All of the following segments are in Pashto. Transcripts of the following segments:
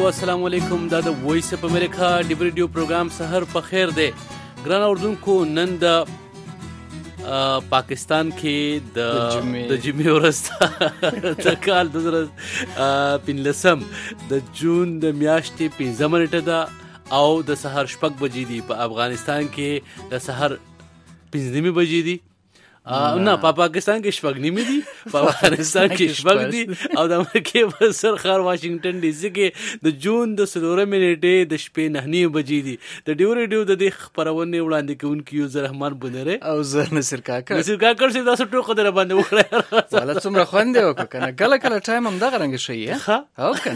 السلام علیکم. دا د وایس اف امریکا ډیو ریډیو پروګرام سحر په خیر دی. ګران اوردونکو، نن د پاکستان کې د جمعې ورځ د کال 2015 د جون د میاشتې 15 نیټه ده او د سحر 6 بجې دي. په افغانستان کې د سحر 15 بجې دي. نه، په پاکستان کې 6 نیمې دي، په افغانستان کې 6 دي او د امریکې په سر ښار واشنگټن ډي سي کې د جون د 4 نیټې د شپې 9 بجې دي. د ډیو ریډیو د دې خبرونه وړاندې کوونکی یوزر رحمان بنره او زه نصیر کاکړ چې تاسو ټوکه در باندې وکړه. والا څومره خوند دی وکړه کنه. کله ټایم هم دغه رنګ شي ها او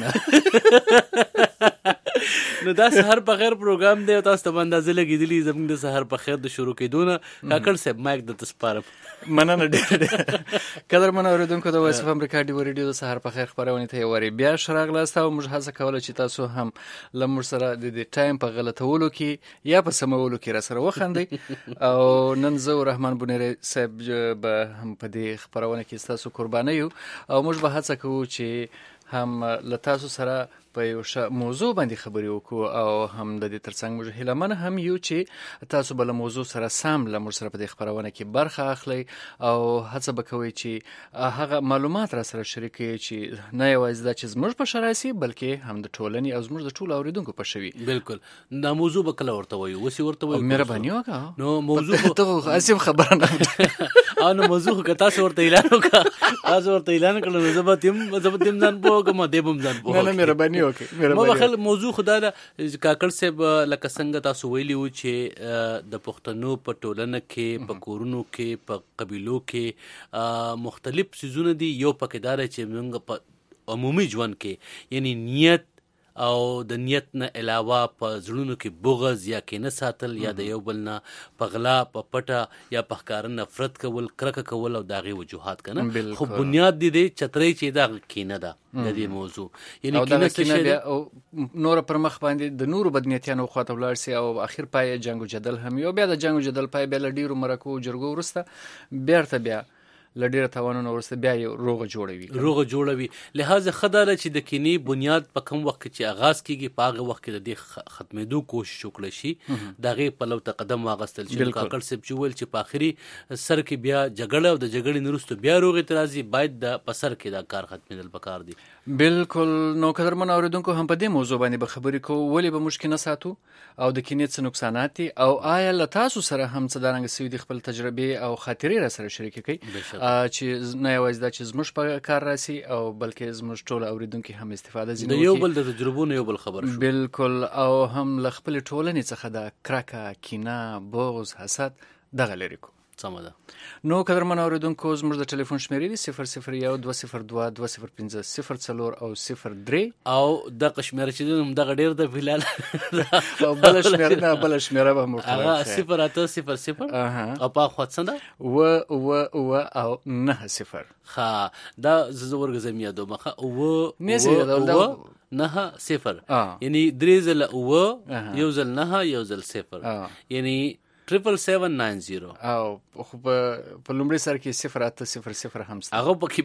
کنه. نو دا سحر په خیر پروګرام دی او تاسو ته اندازه لګیدلی زموږ د سحر په خیر د شروع کېدونه. کاکړ صاحب مایک د تسپارم. مننه ډېر قدر من اوریدونکو د وایس اف امریکا ډیو ریډیو د سحر په خیر خبرونه ته وری بیا شراغلاست او موږ هڅه کوله چې تاسو هم لمر سره د ټایم په غلطولو کې یا په سمولو کې را سره وخندئ. او نن زه رحمان بنيري صاحب به هم په دې خبرونه کې تاسو قرباني یو او موږ به هڅه کوو چې هم له تاسو سره په یو موضوع باندې خبرې وکړو او هم د دې ترڅنګ موږ هیلهمن هم یو چې تاسو به له موضوع سره سم له موږ سره په دې خبرونه کې برخه اخلئ او هڅه به کوئ چې هغه معلومات را سره شریک کړئ چې نه یوازې دا چې زموږ په شرایسي بلکې هم د ټولنې او زموږ د ټولو اوریدونکو په شوي. بالکل. دا موضوع به کله ورته وایو وسی ورته وایو مهرباني وکړه. نو موضوع ته اسیم خبره نه او نو موضوع که تاسو ورته اعلان وکړه، تاسو ورته اعلان کړل نو زبتیم ځان پوهه ما دیبم ځان پوهه. نه مهرباني ما بخل موضوع خدا دا کاکړ صاحب لکه څنګه تاسو ویلی و چې د پښتنو په ټولنه کې په کورونو کې په قبیلو کې مختلف سيزونه دي. یو پکې دار چې موږ په عمومي ژوند کې یعنی نیت او د نیت نه علاوه په زړونو کې بغض یا کینه ساتل یا د یو بل نه په غلا په پټه یا په ښکاره نفرت کول، کرکه کول او د هغې وجوهات کنه. خو بنیاد دی چترۍ چې دا کینه ده د دې موضوع. یعنی کینه څه شی ده نور پر مخ باندې د نورو بدنیتیانو خواته ولاړ سي او اخر پای جنگ و جدل هم یو بیا د جنگ و جدل پای بیا له ډیرو مرکو جرګو وروسته بیرته بیا لډیره توانونه ورسته بیا یو روغه جوړوي. لہذا خدای چې د کینی بنیاد په کوم وخت چې آغاز کیږي په هغه وخت کې د دې ختمېدو کوشش وکړي شي دغه په لور ته قدم واغستل شي. کاکړ صاحب چې ویل چې په اخري سر کې بیا جګړه او د جګړې نورسته بیا روغ اعتراضي باید د پسر کې دا کار ختمېدل پکار دي. بالکل. نو قدرمن اوریدونکو هم په دې موضوع باندې به خبرې کوو ولې به مشکل نه ساتو او د کینې څه نقصانات دي او آیا له تاسو سره هم څه دارنګ سوي دي خپل تجربې او خاطرې را سره شریک کړئ چې نه یوازې دا چې زموږ په کار راسي او بلکې زموږ ټول اوریدونکو هم استفاده ځینې وکړي د یو بل د تجربو نه یو بل خبر شو. بالکل. او هم له خپل ټولنې څخه د کرکه، کینه، بغض، حسد دغه لري کو. سمه ده. نو قدرمن اوریدونکو زموږ د ټلیفون شمیرې دي 001 202 205 04 او 03 او د قشمیره چې دغه ډیر د فلال او بل شمیره به مو هغه 0800 او په خاطر و او 90 ها دا زور غزم یادو مخه او نه زیاده 90 یعنی درې زل او یو زل 9 یو زل 0 یعنی 77790 او خو په لومړي سر کې 0800 هم هغه پکې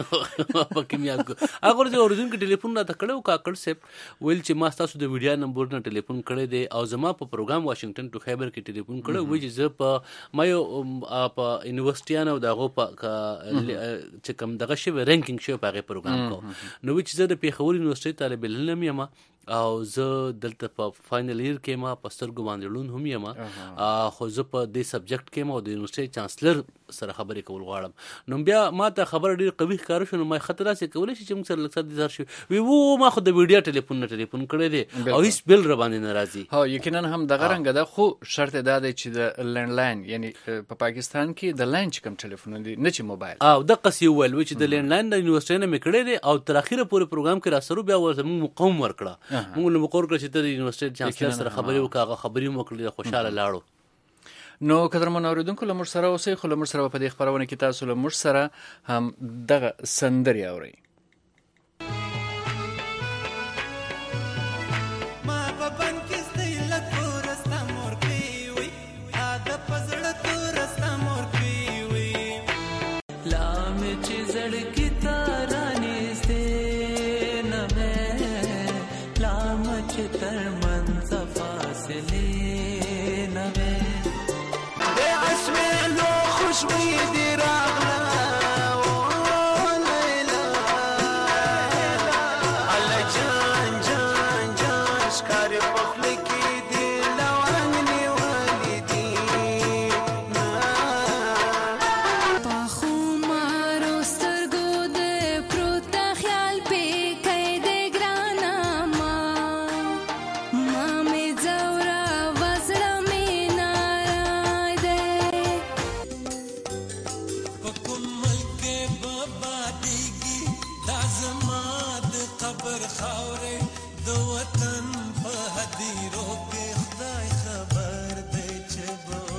بیا هغه ورته اوریدونکو ټلیفون راته کړو. کاکړ صاحب ویل چې ما تاسو د ویډیو نمبر نه ټلیفون کړی دی او زما په پروګرام واشنگټن ټو خیبر کې ټلیفون کړو وایي چې زه په ما یو په یونیورسيټیانو دغه په چې کوم دغه شی رینکینګ شو په هغه پروګرام کو نو چې زه د پیښور یونیورسيټي طالب علم یم او زه دلته په فاینل ایئر کې ما په سترګو باندې لون هم یم خو زه په دې سبجیکټ کې ما د یونیورسيټي چانسلر سره خبرې کول غواړم. نو بیا ما ته خبر ډیر قوي ښکار شو. نو ما خطر سره کولای شي چې موږ سره لکه د زار شو وی ما خو د ویډیو ټلیفون کړی دی او هیڅ بل را باندې ناراضي. ها یقینا هم دغه رنګ ده خو شرط دا دی چې د لینډلاین یعنی په پاکستان کې د لاین کوم ټلیفون دي نه چې موبایل او د قصي ول چې د لینډلاین د یونیورسيټي نه میکړی دی او تر اخره پورې پروګرام کې را سره بیا ورته مقام ورکړه. موږ له مقرر کړ چې د یونیورسيټي چانسلر سره خبرې وکړه، خبرې مو کړې، خوشاله لاړو. نو قدرمن اوریدونکو له موږ سره اوسئ خو له موږ سره په دې خبرونه کې تاسو له موږ سره هم دغه سندرې اورئ. La آبادیږي دا زما د قبر خاورې د وطن په هدیرو کې خدای خبر دی چې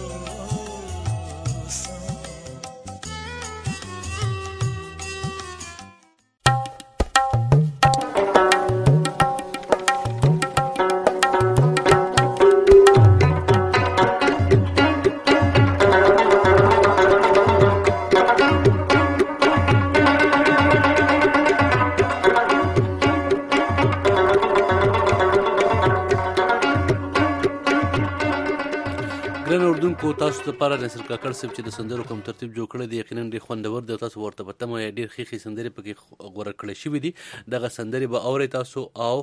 کو تاسو ته لپاره نصر کاکړ صاحب چې د سندرو کوم ترتیب جوړ کړی دی یقینا ډېر خوندور دی. تاسو ورته په تمه ډېر ښې سندرې پکې غوره کړې شوي دي. دغه سندرې به اورئ تاسو او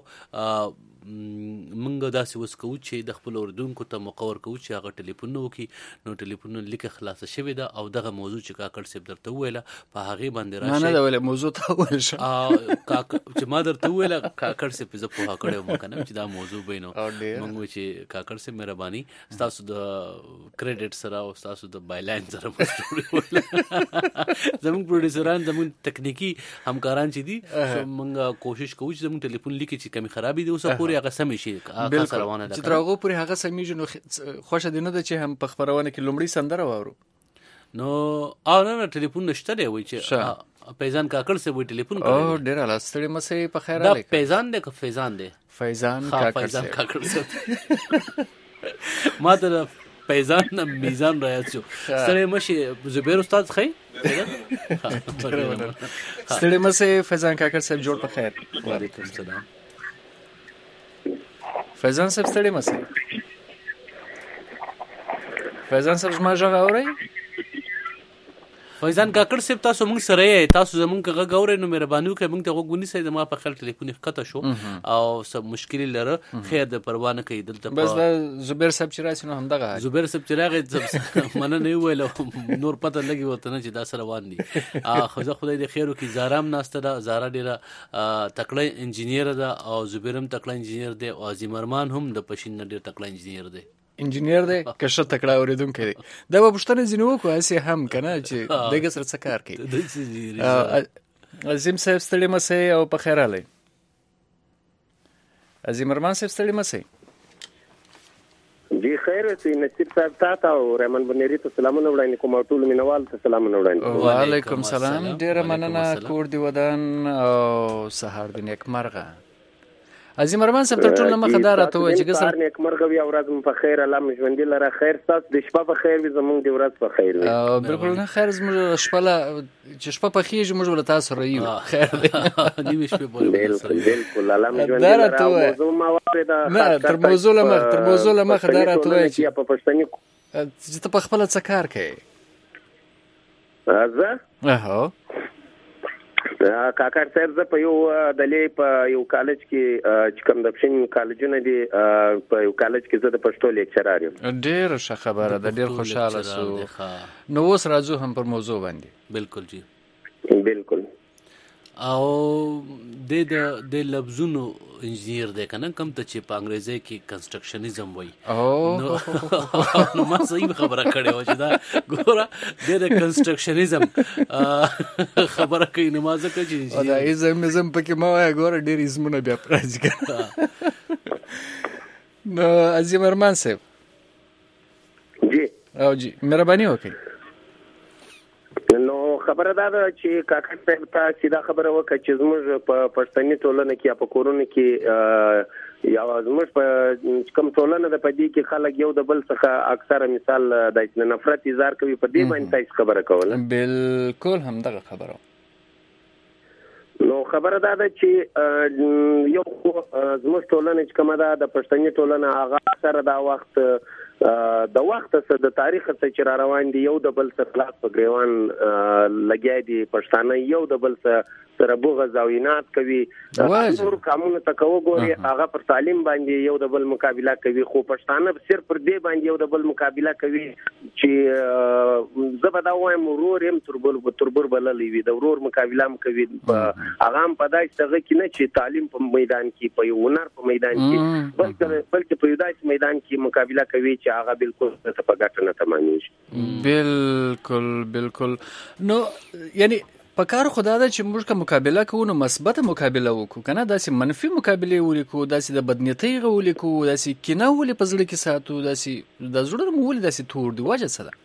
موږ داسې اوس کوو چې د خپلو اورېدونکو ته مقور کوو چې هغه ټلیفونونه وکړي. نو ټلیفونونه لیکه خلاصه شوې ده او دغه موضوع چې کاکړ صاحب درته وویله په هغې باندې راشئ. نه ویله موضوع ته وویل شه چې ما درته وویله کاکړ صاحب زه پوهه کړی وم که نه چې دا موضوع به نو موږ وایو چې کاکړ صاحب مهرباني ستاسو د کریډټ سره او ستاسو د بایلاین سره مو ستوري وویله. زموږ پروډیوسران زموږ تکنیکي همکاران چې دي موږ کوشش کوو چې زموږ ټلیفون لیکي چې کمی خرابې دي اوسه پورې هغه سمې شي بالکل چې تر هغو پورې هغه سمیږي. نو خوښه دې نه ده چې هم په خپرونه کې لومړی سندره واورو؟ نو او نه ټلیفون نشته دی وایي چې فیضان کاکړ صاحب وایي ټلیفون کوي. او ډېر اعلی ستړي مه سئ په خیر دا فیضان دی که فیضان دی؟ فیضان کاکړ صاحب ما ته فیضان نه میزان رایاد شو. ستړی مه شي زبیر استاد ښی ستړي مه سئ فیضان کاکړ صاحب جوړ په خیر. وعلیکم السلام. فیضان صاحب ستړي مه سئ. فیضان صاحب زما غږ اورئ؟ فیضان کاکړ صاحب تاسو موږ سره یې تاسو زموږ غږ اورئ نو مهرباني وکړئ موږ ته غوږ ونیسئ. زما په خیال ټلیفون یې ښکته شو او څه مشکل یې لره. خیر د پروا نه کوي دلته بس دا زبیر صاحب چې راسي نو همدغه زبیر صاحب چې راغی مننه یې وویل نور پته لګي ورته نه چې دا سره روان دي. خو زه خدای دې خیر وکړي. زاره هم ناسته ده. زاره ډېره تکړه انجینیر ده او زبیر هم تکړه انجینیر دی او عظیم ارمان هم د پشین نه ډېر تکړه انجینیر دی. انجینیر دی که ښه تکړه اورېدونکی دی. دا به پوښتنه ځینې وکړو هسې هم که نه چې دغه سره څه کار کوي. عظیم صاحب ستړي مه سئ او په خیر راغلی. عظیم ارمان صاحب ستړي مه سئ. جی خیر اوسئ. نصیر صاحب تا ته او رحمان بنیري ته سلامونه وړاندې کوم او ټولو مینوالو ته سلامونه وړاندې کوم. وعلیکم سلام. ډېره مننه. کور دې ودان او سهار دې نیکمرغه. عظیم ارمان صاحب تر ټولو نه مخه دا راته ووایه چې سهار نیکمرغه وي او ورځ مو په خیر الله مو ژوندي لره. خیر ستاسو د شپه په خیر وي زموږ د ورځ په خیر وي. بالکل نه خیر زموږ شپه چې شپه پخېږي موږ به له تاسو سره یو خیر دی. نیمې شپې پورې بالکل الله مو ژوندي لره. موضوع ما واورېده نه تر موضوع له مخه دا راته ووایه چې په پښتني چې ته په خپله څه کار کوې؟ زه کاکړ صاحب زه په یو دلې په یو کالج کې چې کوم د پښین کالجونه دي په یو کالج کې زه د پښتو لیکچرار یم. ډېره ښه خبره ده. ډېر خوشحاله سو. نو اوس راځو هم پر موضوع باندې. بالکل جی بالکل. او د لفظونو انجینیر دی که نه کوم ته چې په انګریزۍ کې کنسټرکشنیزم وایي. نو ما صحیح خبره کړې وه چې دا ګوره دی د کنسټرکشنیزم خبره کوي. نو ما ځکه چې دا ایزم پکې ما وایه ګوره ډېر ایزمونه بیا راځي که نه. نو عظیم ارمان صاحب جی مهرباني وکړئ. نو خبره دا ده چې کاکړ صاحب ته سیده خبره وکړه چې زموږ په پښتني ټولنه کې یا په کورونو کې یا زموږ په کوم ټولنه ده په دې کې خلک یو د بل څخه اکثره مثال د نفرت اظهار کوي. په دې باندې تاسو خبره کوله؟ بالکل همدغه خبره. نو خبره دا ده چې یو زموږ ټولنه چې کومه ده د پښتني ټولنه هغه اکثره دا وخت د وخت سره د تاریخ څخه چې را روان دي یو د بل سره لاس په ګریوان لګیا دي. پښتانه یو د بل سره بغض او عناد کوي. نور قانون ته وګوري هغه پر تعلیم باندې یو د بل مقابله کوي. خو پښتانه صرف پر دې باندې یو د بل مقابله کوي چې زه به دا وایم ورور يم تربور بللی وي. د ورور مقابله هم کوي. هغه هم په داسې هغه کې نه چې تعلیم په میدان کې په یو هنر په میدان کې بلکې په یو داسې میدان کې مقابله کوي چې هغه بالکل څه په ګټه نه تمامېږي. بالکل. نو یعنی په کار خدا ده چې موږ که مقابله کوو نو مثبته مقابله وکړو که نه داسې منفي مقابلې ولیکو داسې د بدنیتۍ هغه ولیکو داسې کینه ولې په زړه کې ساتو داسې د زړه مو ولې داسې تور دي وجه څه ده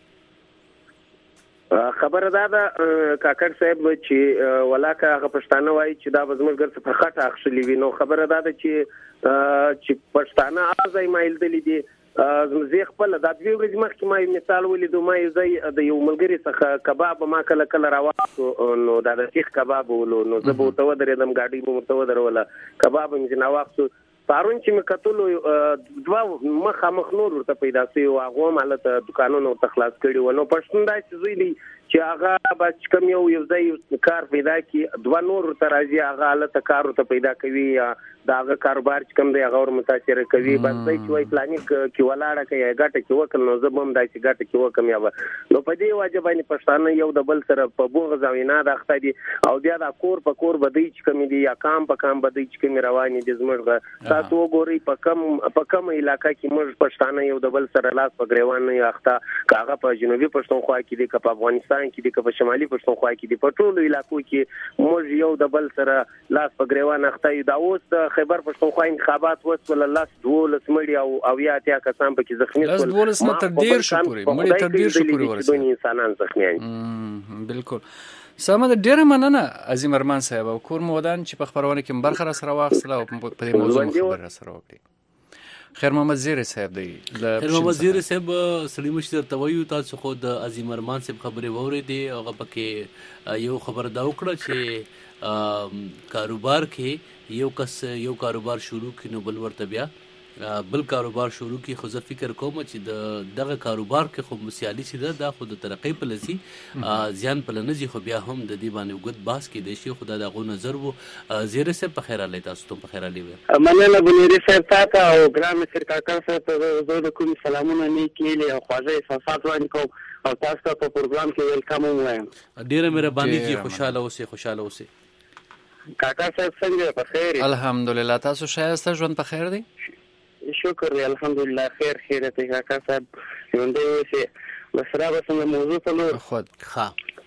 خبره دا ده کاکړ صاحب چې ولاکه هغه پښتانه وایي چې دا به زموږ ګر په خټه اخښلي وي نو خبره دا ده چې پښتانه ازای مایلدلي دي زه خپل د 2 ورځې مخکې ما مثال ولیدو ما یې د یو ملګري څخه کباب ما کله راوړو نو دا د سیخ کباب ولو نو زه به تو درېدم گاډي به تو دروله کباب مې نه واخصو پارون چې مې کتلو دوا مخامخ نور ورته پیدا شي او هغه مالت دکانونو ته خلاص کړي ونه پښتون دا چې زوی چې هغه بچ کم یو ځای کار پیدا کی دوا نور ته راځي هغه حالت کار ته پیدا کوي دا هغه کاروبار چې کم دی هغه ور متاثر کوي بس چې وای پلاني کې ولاړه کوي ګټه کې وکړ نو زبم دای چې ګټه کې وکم یا نو په دې واجب باندې پښتانه یو د بل سره په بوغ ځوینا د اخته دي او بیا دا کور په کور بدی چې کم دي یا کام په کام بدی چې کم رواني دي زموږ تاسو وګورئ په کم علاقې کې موږ پښتانه یو د بل سره لاس په غریوان نه اخته کاغه په جنوبي پښتونخوا کې دي په افغانستان کې دي په شمالي پښتونخوا کې دي په ټولو علاقو کې موږ یو د بل سره لاس په غریوان اخته دا اوس خیبر پښتونخوا انتخابات وسول الله 12 مړي او یا اتیا کسان پکې زخمی شول 12 نه تر ډیر شو پوری مړي تر ډیر شو پوری ورسېدل انسانان زخمیان بالکل سمه د ډیره مننه عظیم ارمان صاحب او کور مودان چې په خبرونه کې برخه را سره واخصله او په دې موضوع خبره سره وکړي خیر محمد زیری صاحب دی خیر محمد زیری صاحب سړي مشر تویو تاسو خو د عظیم ارمان صاحب خبره ووري دي هغه پکې یو خبر دا وکړه چې کاروبار کې یو کس یو کاروبار شروع کینو بل ورته بیا بل کاروبار شروع کی خو زه فکر کوم چې دغه کاروبار کې خو سیالي سي دا خو د ترقۍ په لسی ځان په لنځي خو بیا هم د دې باندې وګد باس کې د شي خدای دغه نظر وو زیره سه په خیر علي تاسو ته په خیر علي وي مننه بنيري صاحب تاسو او ګرام سر کاکا صاحب زه د کوم سلامونه نه کېلې او خواږه احساسات وړاندې کوم او تاسو ته په پروګرام کې ویلکم وایم ډیره مهرباني چې خوشاله اوسئ کاکا صاحب څنګه په خیر الحمدلله تاسو شایسته ژوند په خیر دی شکر دی الحمدلله خیر ته کاکا صاحب ژوندې اوسئ بس را بسنګ موضوع ته نور خود ښه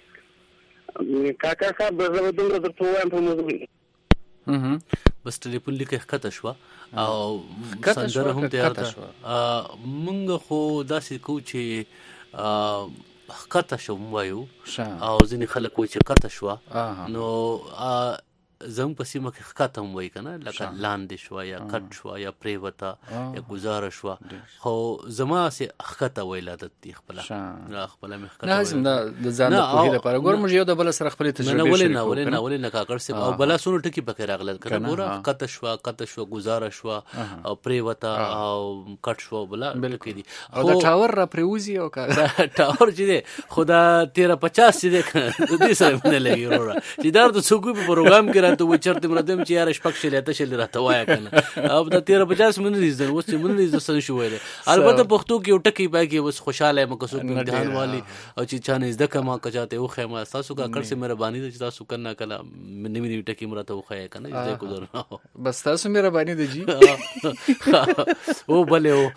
کاکا صاحب زه به دومره درته وایم په موضوع بس ټلیفون لیکه ښکته شوه او سندره هم تیار ده مونږ خو داسې کوو چې ښکته شوم وایو او ځینې خلک وایي چې ښکته شوه نو زموږ په سیمه کې ښکته هم وایي که نه لکه لاندې شوه یا کټ شوه یا پرېوته یا ګزاره شوه خو زما هسې ښکته ویل عادت دي خپله مې ښکته نه هسې د ځان د پوهې لپاره ګوره موږ یو د بله سره خپلې تجربې ولې نه کاکړ صاحب او بلا څونه ټکي پکې راغلل که نه ګوره ښکته شوه ګزاره شوه او پرېوته او کټ شوه بلا ټکي دي او د ټاور را پرېوځي او ټاور چې دی خو دا 1350 چې دی د دې سره مې نه لګي وروره چې دا د څوک په پروګرام کې ته و چرته مردم چې یار شپږ شلې ته راته وایا کنه او د 1350 منځ دي اوس چې منځ دي څه شو ویل البته پښتو کې یو ټکی پای کې اوس خوشاله مکسو په امتحان والی او چې چانه زده کما کچاته او خیمه تاسو کا کړ سي مهرباني دي چې تاسو کنه کله نوی ټکی مرته وخایا کنه زه کو درنه بس تاسو مهرباني دي جی او بله او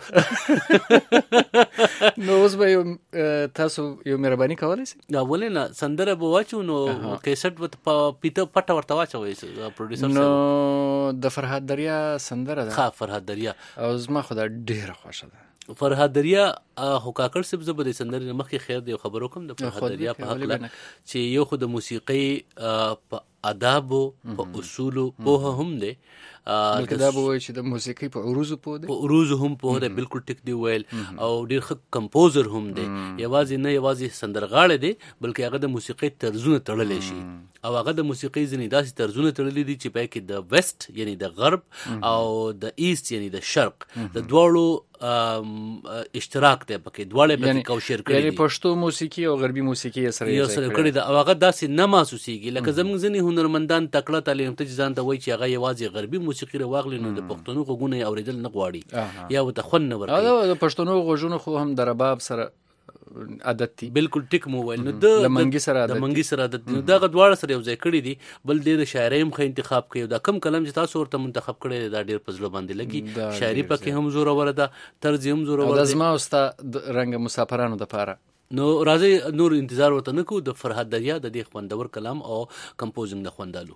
نو اوس به تاسو یو مهرباني کولای شئ دا ولې نه سندره به واچو نو کیسټ په پیته پټه ورته واچو پروډوسر نو د فرهاد دریا سندره ده ها فرهاد دریا او زما خو دا ډیره خوښه ده فرهاد دریا هو کاکړ صاحب زه به د سندرې مخکې خیر دی خبرو کوم د فرهاد دریا په حق چې یو خو د موسیقۍ په آدابو په اصولو په هم دی بلکې دا به وایي چې د موسیقۍ په عروضو پوه دی په عروضو هم پوه دی بالکل ټیک دی ویل او ډېر ښه کمپوزر هم دی یوازې سندرغاړی دی بلکې هغه د موسیقۍ طرزونه تړلی شي او هغه د موسیقۍ ځینې داسې طرزونه تړلی دي چې پای کې د ویسټ یعنی د غرب او د ایست یعنی د شرق د دواړو اشتراک دی پکې دواړه پکې کوشر کړی یعنی پښتو موسیقي او غربي موسیقي سره کړی دا او هغه داسې نه محسوسیږي لکه زموږ ځینې هنرمندان تکړه تعلیم ته ځان ته وایي چې هغه یوازې غربي موسیقي راغلی نو د پښتنو غوږونه اوریدل نه غواړي یا ورته خوند نه ورکوي او د پښتنو غوږونه خو هم د رباب سره عادت دي بالکل ټیک مو ویل نو د منګي سره عادت نو دغه دواړه سره یو ځای کړی دي بل د شاعرۍ هم ښه انتخاب کړي دا کم کلام چې تاسو ورته منتخب کړی دا ډیر په زړه باندې لګي شاعري پکې هم زوره ورده طرز هم زوره ورده د زما اوستا رنګ مسافرانو د پاره نو راځي نور انتظار ورته نه کوو د فرهاد دریا د دې خوندور کلام او کمپوزینګ د خوندالو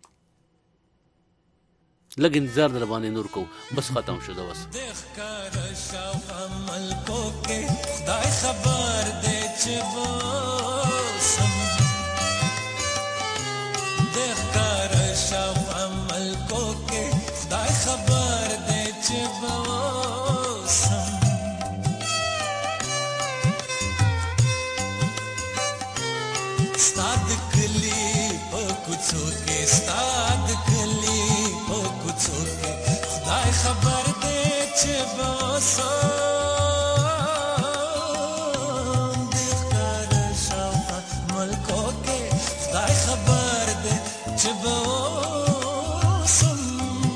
لږ انتظار در باندې نور کو بس ختم شو دا بس دخکار شاو عمل کو کې خدای خبر دې چې بوسم دخکار شاو عمل کو کې خدای خبر دې چې بوسم ستاد کلی په کوڅو کې ستاد کلی په کوڅو کې خدای خبر دې چې بوسم دې ښکار شاوخوا ملکو کې خدای خبر دې چې بوسم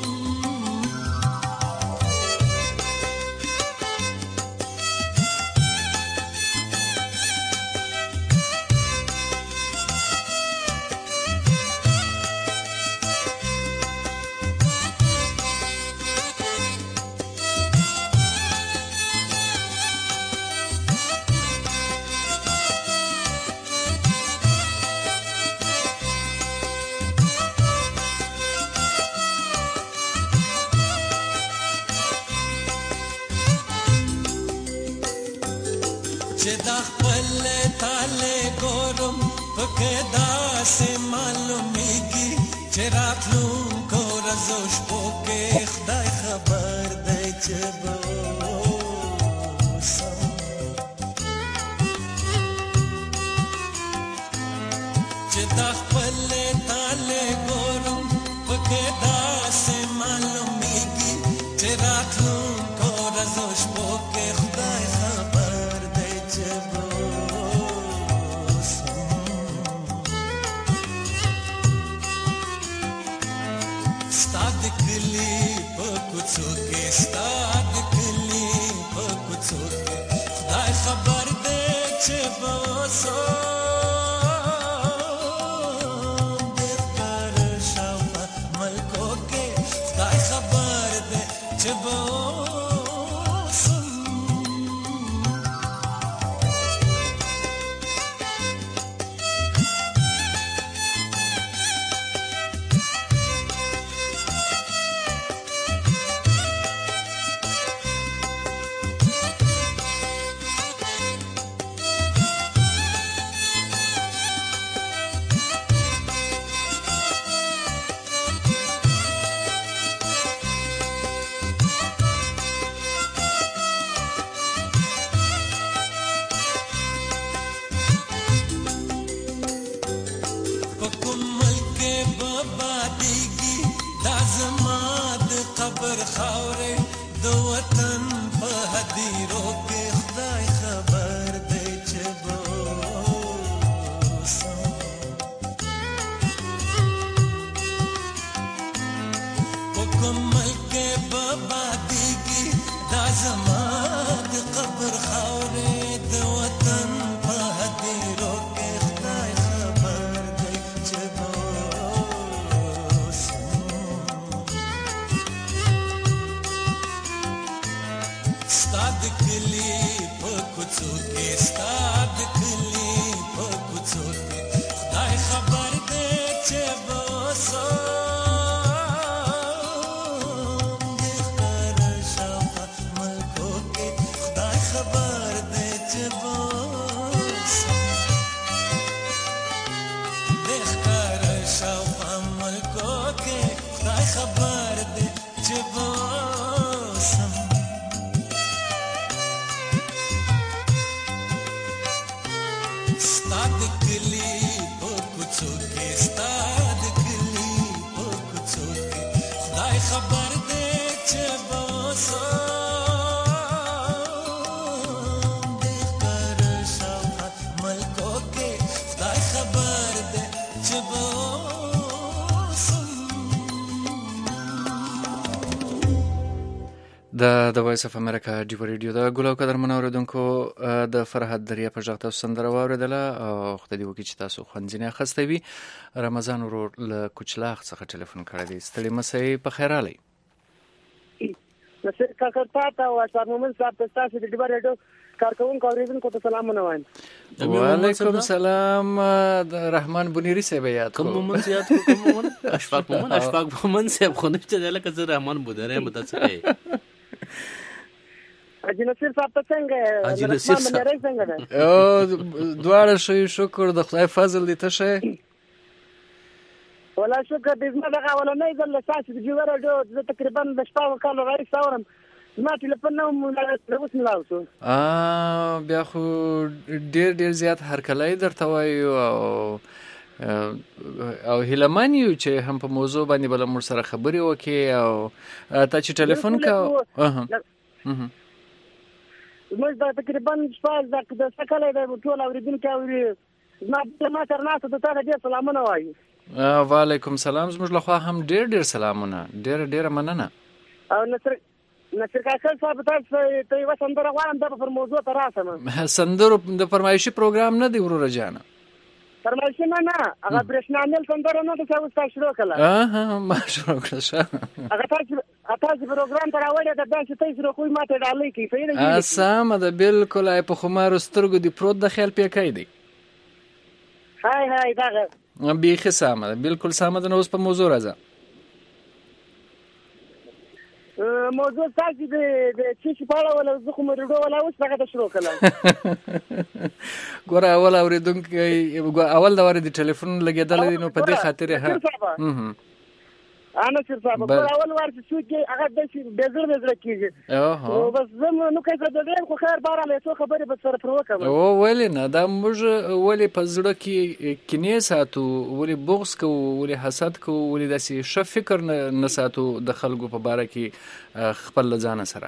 چې دا خپل تاله ګورم پکې داسې معلومیږي چې راتلونکو ورځو شپو کې خدای خبر دی چې بوسم چې دا خپل تاله ګورم پکې داسې معلومیږي چې راتلونکو ورځو شپو کې خدای خبر دی چې ستاد کلی په کوڅو کې ستاد کلی په کوڅو کې خدای خبر دی چې بوسم دې ښکار شاوخوا ملکو کې خدای خبر دی چې بوسم قبر خاورې د وطن په هدیرو کې خدای خبر دی چې بوسم په کوم ملک به بادیږي دا زما د قبر خاورې د وطن په هدیرو کې خدای خبر دی چې ستاد کلی په کوڅو کې ستاد کلی په کوڅو کې خدای خبر دی چې بوسم دې ښکار شاوخوا ملکو کې خدای خبر دی چې بوسم دې ښکار شاوخوا ملکو کې خدای خبر دی چې بوسم ستاد کلی په کوڅو کې ستاد کلی په کوڅو کې خدای خبر دی چې بوسم دې ښکار شاوخوا ملکو کې خدای خبر دی چې بوسم د وایس اف امریکا ډیو ریډیو د ګل او قدر منوردونکو د فرهاد دریا په ځخته سندره واوریدله او خدای دې وکړي چې تاسو خوندینه اخیستی وي. رمضان ورور له کوچلاغ څخه ټلیفون کړی دی. ستړي مسئ په خیر علي نصر کاکا تا او اشار مومن صاحب تاسو د ډیو ریډیو کارکوونکو اوریدونکو ته سلامونه وایم. وعلیکم سلام. رحمان بنيري صاحب یاد کوم مومن یاد کوم مومن اشفاق مومن صاحب خو نشته لکه زه رحمان بودره مدڅه حاجی نصیر صاحب ته څنګه حاجی نصیر صاحب څنګه ده؟ دواړه شکر د خدای فضل دي. ته شه ولا شکر دې زما دغه اولنۍ ځل له تاسو د جوړ راډیو زه تقریبا د 4 کالو راځي اورم زما ټلیفون نو اوس ملاو شو. بیا خو ډیر زیات هرکلی درته وایو او هیلمان یو چې هم په موضوع باندې بل موږ سره خبرې وکړي او تا چې ټلیفون کا موږ دا تقریبا 4 د سکهله د ټول اوریدونکو اوري ما تر ناسه د تاسو ډیر سلامونه وایي. وعلیکم سلام. زموږ لخوا هم ډیر سلامونه. ډیر مننه. او نصر کاکل صاحب تاسو ته یو سندره غواړم د پر موضوع ته راسم. سندرو د فرمایشي پروګرام نه دی وروره جانه. فرمایشي نه هغه برېښنامل سندره نه ده چې اوس تاسو شروع کړه. ما شروع کړه. هغه تاسو پروګرام ته راوړی د داسې تاسو خو ماته ډالۍ کی پیدا کی. سم ده بالکل. په خمار سترګو دی پروت د خیال پیکای دی. هاي داغه بیخي سامه ده. بالکل سامه ده. نو اوس په موضوع راځه. موضوع تاسو د چې په اړه ولا زه کوم ریډو ولا اوس هغه شروع کړم. ګوره اول اوریدونکو اول دا ورې د ټلیفون لګیدل دي نو په دې خاطر انا سر صاحب اول ور چې څوک هغه د بزر کیږي او بس زم نو کله د دې خو خیر بار له څو خبرې به سره پر وکم. او ولې نه دا موږ ولې په زړه کې کینې ساتو، ولې بغض کوو، ولې حسد کوو، ولې داسې ښه فکر نه ساتو د خلکو په باره کې خپل ځان سره.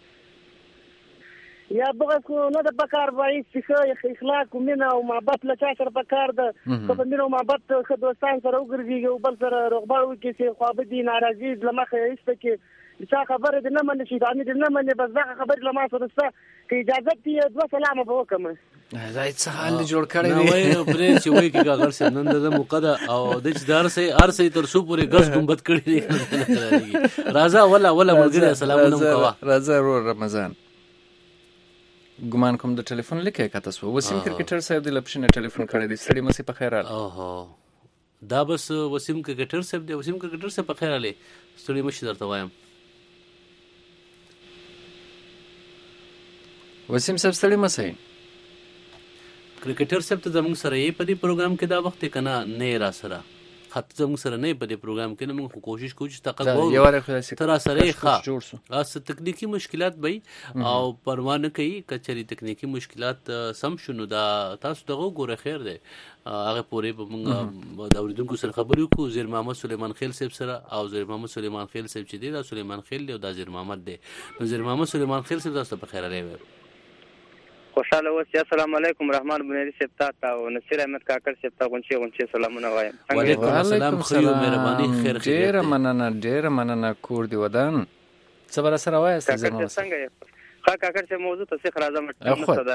یا بغض کو نه د پکار وایي چې اخلاق او مینه او محبت له چا سره پکار ده. په مینه او محبت خو دوستان سره وګرځي او بل سره رغبه وکړي چې خو به دي ناراضي لمخه ایسته کې چې خبره دې نه مني شي دا دې نه مني بس دا خبره لمه سره څه کې اجازه دې دوه سلام به وکم. زای څه حال جوړ کړی دی وای پرې چې وای کې کاغذ سم نن د مقدا او د چدار سي ارسي تر سو پورې غس ګمبد کړی دی. راځه ولا ملګری السلام علیکم راځه رمضان ګمان کوم د ټلیفون لیکه کته سو وسیم کرکټر صاحب د لپشنه ټلیفون کړی دی. سړی مې په خیر اله. دا بس وسیم کرکټر صاحب دی. وسیم کرکټر صاحب په خیر اله. سړی مې درته وایم وسیم صاحب سړی مې سي کرکټر صاحب ته زموږ سره یې په دې پروګرام کې دا وخت کنه نه را سره خط زموږ سره نه په دې پروګرام کې موږ کوشش کوو چې تقبل تر سره ښه اس تکنیکی مشکلات به او پروا نه کوي. کچري تکنیکی مشکلات سم شنو دا تاسو دغه ګوره خیر دی هغه پورې به موږ د اوریدونکو سره خبرې وکړو. زیر محمد سلیمان خیل صاحب سره او زیر محمد سلیمان خیل صاحب چې دی دا سلیمان خیل دی او دا زیر محمد دی. نو زیر محمد سلیمان خیل صاحب تاسو په خیر اله. خوشاله اوسئ. السلام علیکم. رحمان بنيري صاحب ته او نصیر احمد کاکړ صاحب ته غونچه سلامونه وایم. وعلیکم السلام. خو مهرباني خیر ډیر مننه کور دی ودان صبر سره وای است زموږ څنګه کاکړ صاحب موضوع ته څخه راځم ته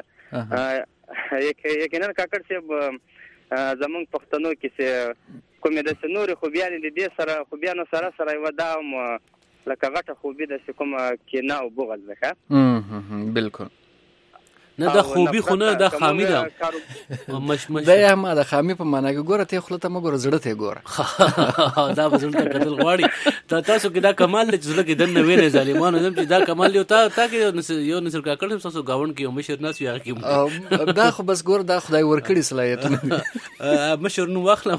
یقینا کاکړ صاحب زمونږ پښتنو کې څه کومې د نور خوبیان دي سره خوبیانو سره ودام لکه غټه خوبي د کوم کې نه او بغل ده. بالکل نه دا خوبي خو نه دا خامي ده دا یا ما د خامي په معنا کې ګوره ته خلته مګور زړه ته ګوره دا بزړه ته کتل غواړي تاسو کې دا کمال چې زړه کې دنه ویني ظالمانو زم چې دا کمال یو تا کې یو نصر کا کړم تاسو گاوند کې مشر ناس یو کې دا خو بس ګوره دا خدای ورکړي صلاحیتونه مشر نو واخلم.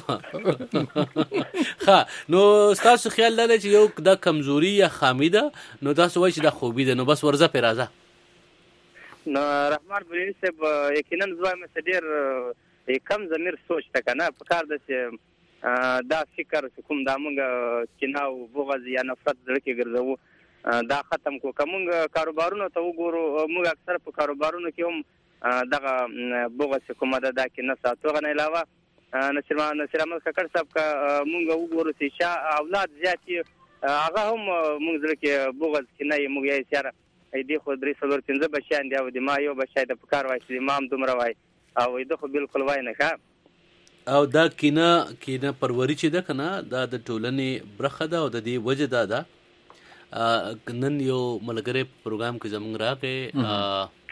ها نو تاسو خیال لرئ چې یو دا کمزوري یا خامي ده نو تاسو وایي چې دا خوبي ده نو بس ورځه پیرازه. نو رحمان بنيري صاحب یقینا زوایم ډیر کم ضمیر سوچ تا کنه په کار د دا فکر کوم دا مونږ کیناو بغض یا نفرت زړه کې ګرځو دا ختم کو کومګ کاروبارونو ته وګورو. موږ اکثر په کاروبارونو کې هم دغه بغض کومه دا کې نه ساتو. غن علاوه نصیر احمد کاکړ صاحب کا موږ وګورو چې اولاد زیاتی هغه هم موږ زړه کې بغض کې نه موږ یې سره دې خو درې څلور پنځه بچیان دی او د ما یو بچی د پکار وای چې امام دومره وای او دې خو بالکل وای نه ښه. او دا کینه پروري چې ده کنه دا د ټولنې برخه ده او د دې وجه ده نن یو ملګری پروګرام کې زمونږ راغی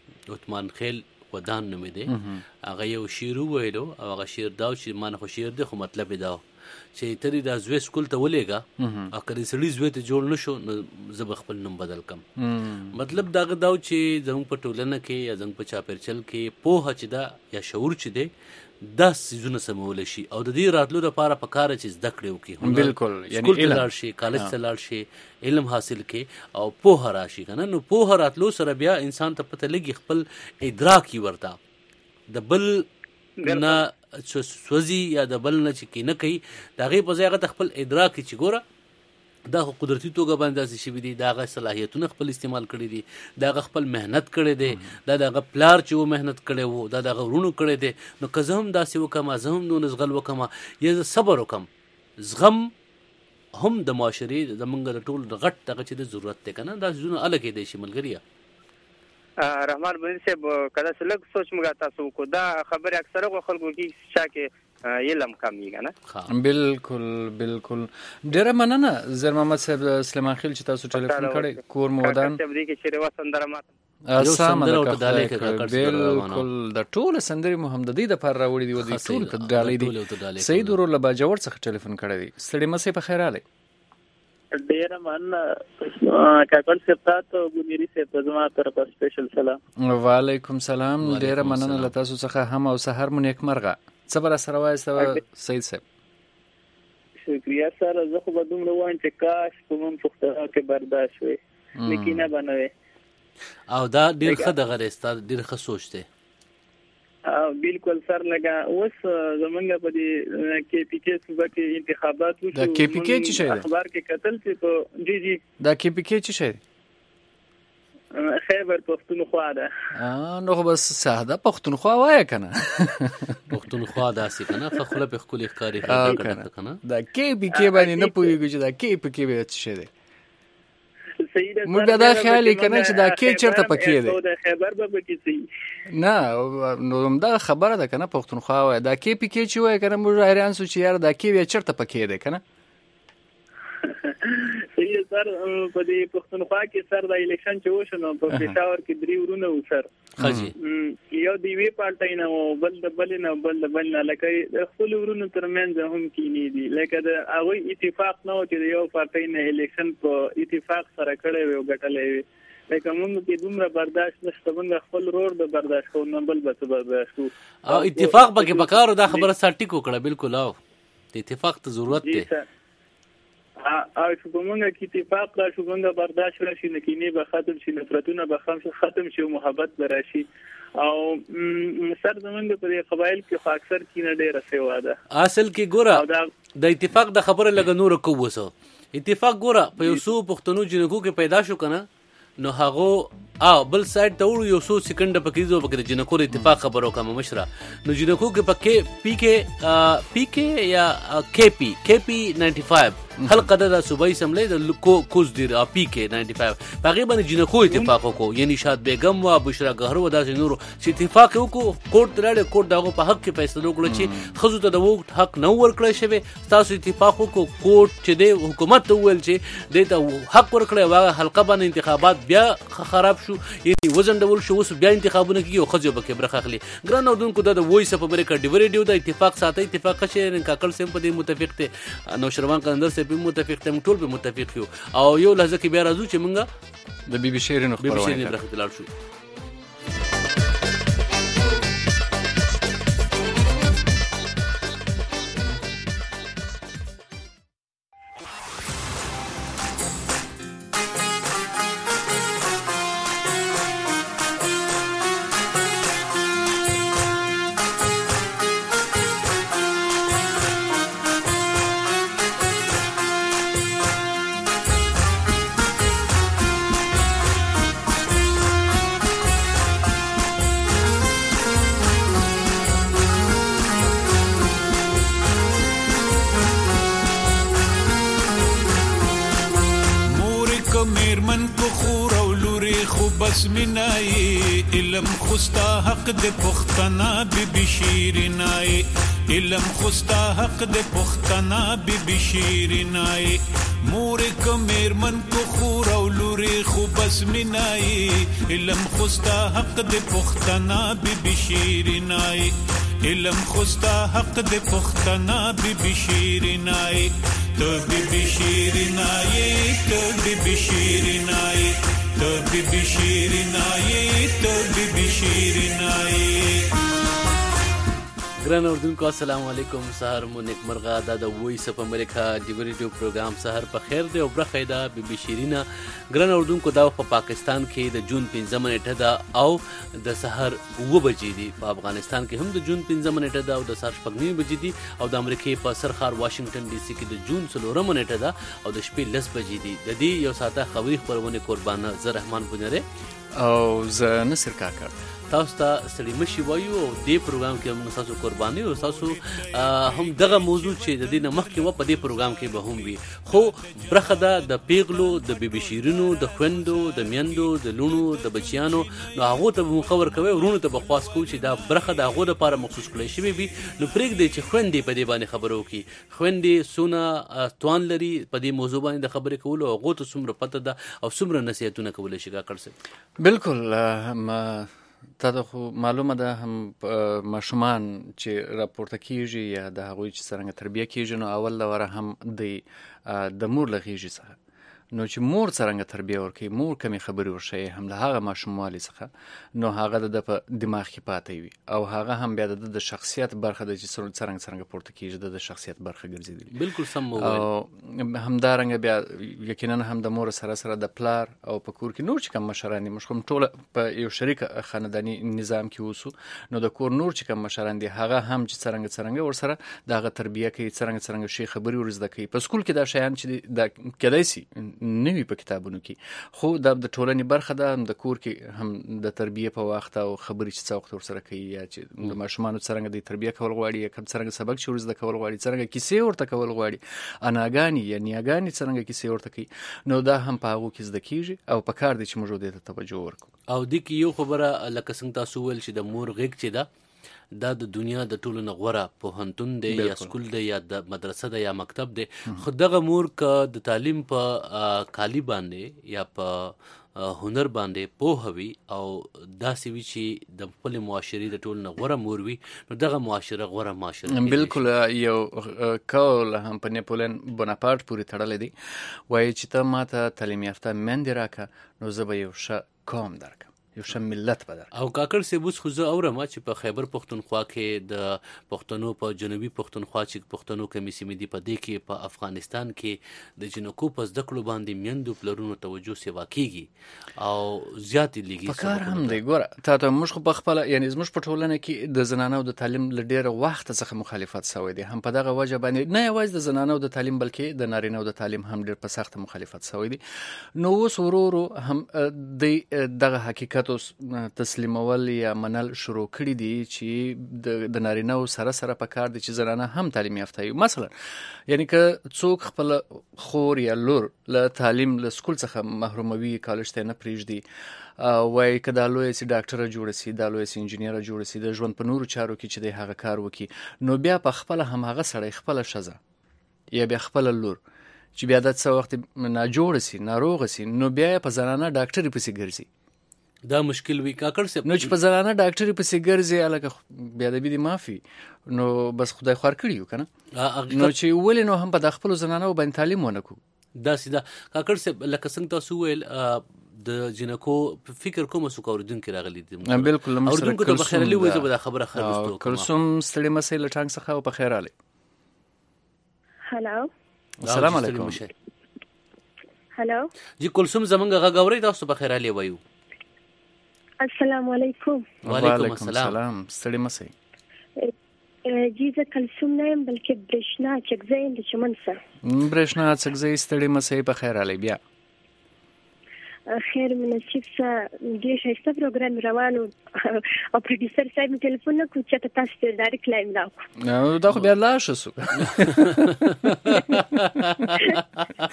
عثمان خیل ودان نومې دی هغه یو شعر وویلو او هغه شعر دا چې ما نه خو شعر دی خو مطلب یې دا چې ته دې دا زوی سکول ته ولېږه او که دې سړي زوی ته جوړ نه شو نو زه به خپل نوم بدل کړم مطلب د هغه دا و چې زموږ په ټولنه کې یا زموږ په چاپېرچل کې پوهه چې ده یا شعور چې دی دا څیزونه سمولی شي او د دې راتلو لپاره پکار چې زده کړې وکړي بالکل سکول ته لاړ شي کالج ته لاړ شي علم حاصل کړي او پوهه راشي که نه نو پوهه راتلو سره بیا انسان ته پته لګي خپل ادراک یې ورته د بل نه سوځي یا د بل نه چې کینه کوي د هغې په ځای هغه ته خپل ادراک چې ګوره دا خو قدرتي توګه باندې داسې شوي دي د هغه صلاحیتونه خپل استعمال کړي دي د هغه خپل محنت کړی دی دا د هغه پلار چې و محنت کړی و دا د هغه ورونو کړی دی نو که زه هم داسې وکړم زه هم دونه زغل وکړم یا زه صبر وکړم زغم هم د معاشرې زمونږ د ټول غټ دغه چې د ضرورت دی که نه دا څیزونه الګ کېدی شي ملګریه رحمان بن صاحب کله چې لږ سوچ موږ تاسو وکړو دا خبرې اکثره خلکو کې شا کې علم کمی کنه بالکل ډیره مننه زر محمد صاحب سلیمان خیل چې تاسو ټلیفون کړی کور مودان دې کې چې وسندره ماته بالکل د ټول سندري محمد دې د پر راوړي دی ودی ټول ته ډالې دي سید ورو لبا جوړ څخه ټلیفون کړی دی ستړي مسې په خیر اله ډیره مننه کاکړ صاحب تاسو ګونیری صاحب زما طرف سپیشل سلام وعلیکم سلام ډیره مننه له تاسو څخه هم او سحر مو نیک مرغه صبر سره وایسته سید صاحب شکریہ سر زه خو به دومره وایم چې کاش کوم پښتو کې برداشت وي لیکن نه بنوي او دا ډیر ښه دغه رستا ډیر ښه سوچ دی بالکل سر لگا اوس زمونږ په دې کې پی کې صوبه کې انتخابات وشو دا کې پی کې چې شي اخبار کې قتل چې په جی دا کې پی کې چې شي خیبر پښتونخوا ده نو خو بس ساده پښتونخوا وای کنه پښتونخوا داسې کنه خپل په خپل ښکاری کنه دا کې پی کې باندې نه پوهیږي چې دا کې پی کې به څه شي موږ دا خیال کنه چې دا کې چرته پکې دی دا خبر به پکې سي نه نو دا خبره ده کنه پښتونخوا وای دا کې پی کې چې وای کنه موږ حیران سو چې یار دا کې به چرته پکې دی کنه صحیح سر په دې پښتونخوا کې سر د الیکشن چې وشو نو په پېښور کې درې ورونه و سر خاجي یو دی وی پارټای نه بل د بل نه لکه خپل ورونو ترمنځ هم کینی دي لکه د هغه اتفاق نه و چې یو پارټای نه الیکشن په اتفاق سره کړی وي او ګټلې وي لکه موږ کې دومره برداشت نشته موږ خپل رور د برداشت کوو نه بل به برداشت کوو او اتفاق به کې پکارو دا خبره ساتي کو کړه بالکل او د اتفاق ته ضرورت دی او شوبونګه کې اتفاق را شوبونګه برداشت راشي نکینه به ختم شي نفرتونه به ختم شي محبت به راشي او سر زمونږ په قبایل کې اکثر کینه ډیره سیوا ده اصل کې ګوره د اتفاق د خبره لګ نور کو وسو اتفاق ګوره په یو څو پښتنو جنکو کې پیدا شو کنه نو هغه بل سایډ ته وړو یو څو سکند پکې زو پکې جنکو د اتفاق خبرو کوم مشره نو جنکو کې پکې پی کې یا کې پی 95 حلقه د صوبای سملې د کوز دی پی کې 95 باغې باندې جنکو اتفاق وکړو یعنی شاد بیگم وا بشرا گهر و داسې نور چې اتفاق وکړو کوټ ترړې کوټ دغه په حق کې فیصله وکړه چې خزو ته د وخت حق نه ورکړی شوی تاسو اتفاق وکړو کوټ چې د حکومت ویل چې د حق ورکړی واغه حلقه باندې انتخابات بیا خراب شو یعنی وزن ډول شو اوس بیا انتخابونه کیږي او خزو به کې برخه اخلي ګران اردوونکو د وایس اپ امریکا ډیوریډیو د اتفاق ساتي اتفاق شې کاکل سم په دې متفق ته نو شروان کندر سه په متفق ته ټول په متفق یو او یو لحظه کې بیا راځو چې مونږه د بي بي شیرینو خبرونه برخه تلل شو علم خوستا حق د پختنا بی بی شیرینای علم خوستا حق د پختنا بی شیرینای مور کمر من کو خور او لوري خو بس مینای علم خوستا حق د پختنا بی شیرینای علم خوستا حق د پختنا بی شیرینای تو بی شیرینای تو بی شیرینای تو بی شیرینای تو بی شیرینای ګران اردوونکو السلام علیکم سهار مو نیکمرغه دا د وایس اف امریکا د ریډیو پروګرام سهار په خیر دی او برخه ده بي شیرینه ګران اردوونکو دا په پاکستان کې د جون 15 نیټه ده او د سهار 9 بجې دي په افغانستان کې هم د جون 15 نیټه ده او د سهار 9 بجې دي او د امریکای په سرخار واشنگټن ډي سي کې د جون 4 نیټه ده او د شپې 10 بجې دي د دې یو ساعته خبري خبرونه قربان زه رحمان بنره او زه نصر کاکړ تاسو ته ستړي مشي وایو او دې پروګرام کې موږ تاسو قرباني او تاسو هم دغه موضوع چې د دې نه مخکې و په دې پروګرام کې به هم وي خو برخه ده د پیغلو د بي شیرینو د خويندو د میندو د لونو د بچیانو نو هغه ته مخور کوي ورونو ته بخواس کو چې دا برخه د هغه لپاره مخصوص کړی شوی وي نو پرېږ دی چې خويندې په دې باندې خبرو کوي خويندې سونه توان لري په دې موضوع باندې د خبرې کول او هغه ته څومره پته ده او څومره نصیحتونه کول شي کا کړسي بالکل تا ته خو معلومه ده هم ماشومان چې راپورته کیږي یا د هغوی چې څرنګه تربیه کیږي نو اول لوره هم د مور له غیږې څخه نو چې مور څرنګه تربیه ورکوي مور کمی خبرې ورښیي هم له هغه ماشوموالي څخه نو هغه د په دماغ کې پاتې وي او هغه هم بیا د شخصیت برخه ده چې څرنګه پورته کیږي د شخصیت برخه ګرځېدلي بالکل سم او همدارنګه بیا یقینا هم د مور سره د پلار او په کور کې نور چې کوم مشران دي موږ کوم ټول په یو شریک خاندانی نظام کې اوسو نو د کور نور چې کوم مشران دي هغه هم چې څرنګه ورسره دغه تربیه کوي څرنګه شي خبري ورزده کوي په سکول کې دا شیان چې د کېدای شي نوی په کتابونو کې خو د ټولنې برخه ده د کور کې هم د تربیه په وخت او خبرې چې څوک ورسره کوي یا چې د ماشومانو څرنګه د تربیه کول غواړي یا کوم څرنګه سبق چې ورزده کول غواړي څرنګه کیسې ورته کول غواړي اناګانی یا نیاګانی څرنګه کیسې ورته کوي نو دا هم په هغه کې زده کیږي او په کار دي چې موږ دې ته توجه وکړو او د کی یو خبره لکه څنګه تاسو ول چې د مور غږ چې ده دا د دنیا د ټولو نه غوره پوهنتون دی یا سکول دی یا د مدرسه دی یا مکتب دی خو دغه مور که د تعلیم په کالی باندې یا په هنر باندې پوهوي او داسې وي چې د خپل معاشري د ټولو نه غوره مور وي نو دغه معاشره غوره معاشره بالکل یو کول هم په نپولن بوناپارت پورې تړلې دی وایي چې ته ماته تعلیم یافته میندې راکړه نو زه به یو ښه قوم درکړم یو ښه ملت به درکړم او کاکړ صاحب اوس خو زه اورم چې په خیبر پښتونخوا کې د پښتنو په جنوبي پښتونخوا چې پښتنو کمی سیمې دي په دې کې په افغانستان کې د جنکو په زده کړو باندې میندو پلرونو توجه سیوا کیږي او زیاتې لګي په کار هم دی ګوره ته موږ خو په خپله یعنی زموږ په ټولنه کې د زنانو د تعلیم له ډېره وخته څخه مخالفت شوی دی هم په دغه وجه باندې نه یوازې د زنانو د تعلیم بلکې د نارینه‌و د تعلیم هم ډېر په سخته مخالفت شوی دی نو اوس ورو هم دغه حقیقت تسلیمول یا منل شروع کړي دي چې د نارینه‌و سره په کار دي چې زنانه هم تعلیم یافته وي مثلا یعنی که څوک خپل خور یا لور له تعلیم له سکول څخه محروموي کالج ته نه پریږدي وای که دا لوی سي ډاکټره جوړ سي دا لوی سي انجینیره جوړ سي د ژوند په نورو چارو کې چې د هغه کار وکي نو بیا په خپل هم هغه سړی خپل ښځه یا بیا خپل لور چې بیا د څه وخت نه جوړ سي ناروغ سي نو بیا په زنانه ډاکټري پسې ګرځي دا مشکل وی کاکړ صاحب نو چې په زنانه ډاکټري پسې ګرځي الکه بیا د بي معافي نو بس خدای خور کړی یو کنه نو چې ولې نو هم په خپل زنانه باندې تعلیم ونکو دا سیده کاکړ صاحب لکه څنګه تاسو ویل د جنکو فکر کوم سو کوردون کې راغلي دي بالکل اوردونکو ته بخیر علي وې زه به خبره خرڅو کلثوم ستړي مسې لټانګ څخه او په خیر علي هالو السلام علیکم هالو جی کلثوم زمونږ غاوري تاسو په خیر علي وایو السلام علیکم وعلیکم السلام ستړي مسې جی زه کلثوم نه یم بلکې برېښنا چکزی د چمن سره برېښنا چکزی ستړي مسې په خیر علي بیا خیر مناسب سره ډېر ښایسته پروګرام روان او پروډوسر صاحب مې ټلیفون نه کړو چې تاسو ته ډایرکټ لاین راکړو دا خو بیا لاړ شو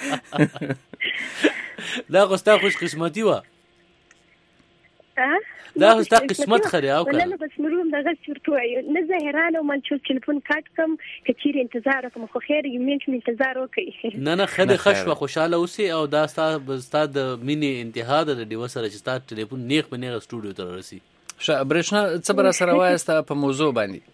دا خو ستا خوش قسمتي وه دا ستا قسمت خري او کنه نه بس مروم دغه چورتوي نه زه حیران او من چې ټلیفون کاټ کم کچیر انتظار کوم خو خیر یمین انتظار وکي نه خدای خشوه خوشاله اوسې او دا ستا د مینې انتها د دیو سره چې ستا ټلیفون نیغ په نیغ سټوډیو ته رسي. برېښنا څه بر سره وایسته په موضوع باندې؟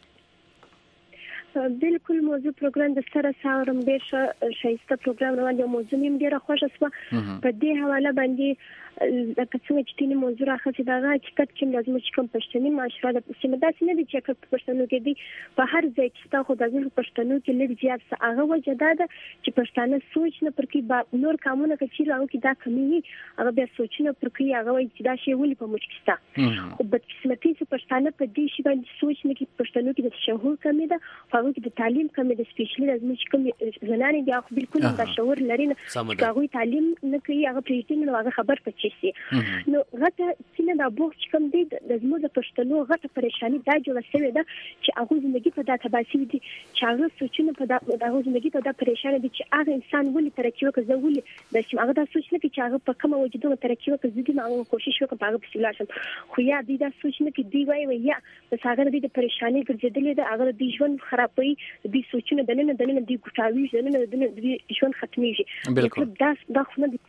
بالکل موضوع پروګرام د سره ساورم ډیر شایسته پروګرام روان دی. موضوع نیم ډیره خوښه شوه په دې حواله باندې لکه څنګه چې تینې موضوع راخلي دا حقیقت کې لازم چې کوم پښتني معاشره د سیمه داسې نه دي چې په پښتنو کې دي په هر ځای کې ستا خو د پښتنو کې لږ زیات څه هغه وجه دا ده چې پښتانه سوچ نه پر کې نور کارونه کوي راو کې دا کمی وي هغه بیا سوچ نه پر کې هغه وایي چې دا شی ولې په موږ کې ستا خو بدقسمتي چې پښتانه په دې شی باندې سوچ نه کې پښتنو کې د شعور کمی ده هغه کې د تعلیم کمی ده سپیشلی لازم چې کوم زنانه بیا خو بالکل دا شعور لري نه چې هغه تعلیم نه کوي هغه پریږدي نو هغه خبر پچي شي نو غته سینه دا بوخ چې کوم دی د زموږ د پښتنو غته پریشانی دا جوړه شوې ده چې هغه زندگی په دا تباسي دي چې هغه سوچونه په دا هغه زندگی په دا پریشانی دي چې هغه انسان ولې ترقی وکړي زه ولې د هغه دا سوچ نه کوي چې هغه په کومه وجه ترقی وکړي زه دې هغه کوشش وکړم هغه په لاشم خو یا دې دا سوچ نه کوي دی وایي یا بس هغه دې پریشانی ګرځېدلې ده هغه دې ژوند خرابوي دې سوچونه دنه دې ګټاوي دنه دې ژوند ختميږي بالکل دا خو نه دي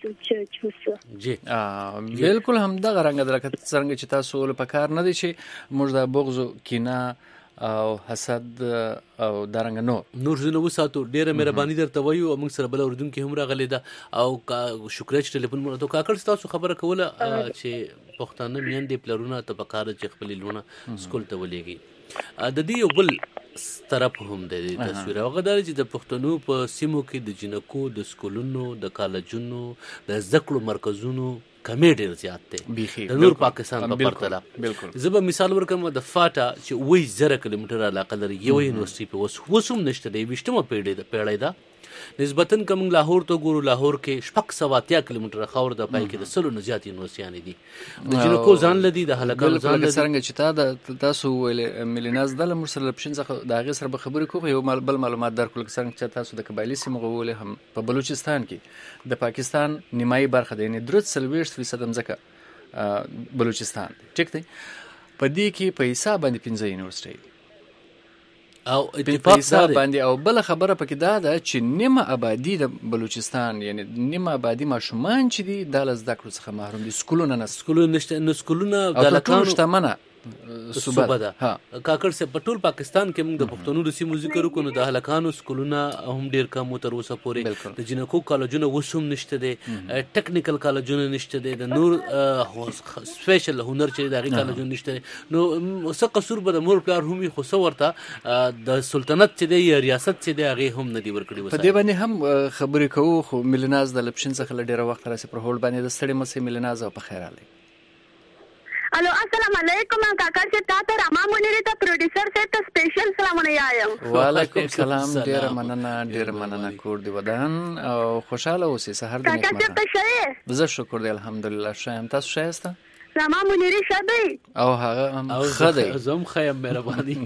چې جی بالکل هم دغه رنګ درکه څنګه چې تاسو له پکار نه دي چې موږ د بغض کینه او حسد او درنګ نور زنه وساتو ډیره مهرباني درته وایو او موږ سره بل اردن کې هم راغلی ده او شکر چې ټلیفون مونږ ته کاکړ تاسو خبره کوله چې پښتانه میندې پلرونه ته پکار چې خپل لونه سکول ته ولېږي د دې یو بل طرف هم د تصویر هغه دا چې د پښتنو په سیمو کې د جنکو د سکولونو د کالجونو د زکړو مرکزونو کمی ډیر زیات دی د نور پاکستان په پرتله زه به مثال ورکړم د فاټا چې 1000 کیلومتر علاقه لري یو یونیورسيټي په وسوم نشته دی 20مه پیړۍ ده نسبتاً کوم لاهور ته ګورو لاهور کې 680 کیلومتر خاور د پای کې د سلو نه زیات یونیورسيټي دي د جنکو ځان لدی د هلکانو ځان لدی څنګه چې تاسو ویل ملیناز د مرسل لپشن څخه د هغه سره به خبرې کوو یو بل معلومات درکول څنګه چې تاسو د قبایلی سیمه غوولې هم په بلوچستان کې د پاکستان نیمایي برخه دی نه 30% ځکه بلوچستان ټیک دی په دې کې په حساب باندې 15 یونیورسيټي او اتفاق باندې او بل خبره پکې دا ده چې نیمه آبادی د بلوچستان یعنی نیمه آبادی ماشومان چې دي د زده کړو څخه محروم دي سکولونه نشته سکولونه د لکانو شتمنه صوبه ده کاکړ سه په ټول پاکستان کې موږ د پښتنو د سیمو ذکر وکړو د هلکانو سکولونه هم ډیر کم تر اوسه پورې د جنکو کالجونه وسوم نشته دي ټیکنیکل کالجونه نشته دي د نور سپیشل هنر چې دغه کالجونه نشته نو څه قصور به د مور پلار هم خو څو ورته د سلطنت چې دی یا ریاست چې دی هغه هم نه دی ورکړي په دې باندې هم خبرې کوو خو ملیناز د لپشن څخه ډیره وخت راځي پر هول باندې د ستړي مسې ملیناز او په خیر علي الو السلام علیکم کاکا چې تاسو راما مونږ ته پروډوسر سے ته سپیشل سلامونه یایم وعلیکم السلام ډیر مننه کور دی ودان او خوشاله اوسې سحر دې کاکا چې ته زه شکر دی الحمدلله شایم تاسو شایسته راما مونږ شبي او هغه خدای زم خیم مهرباني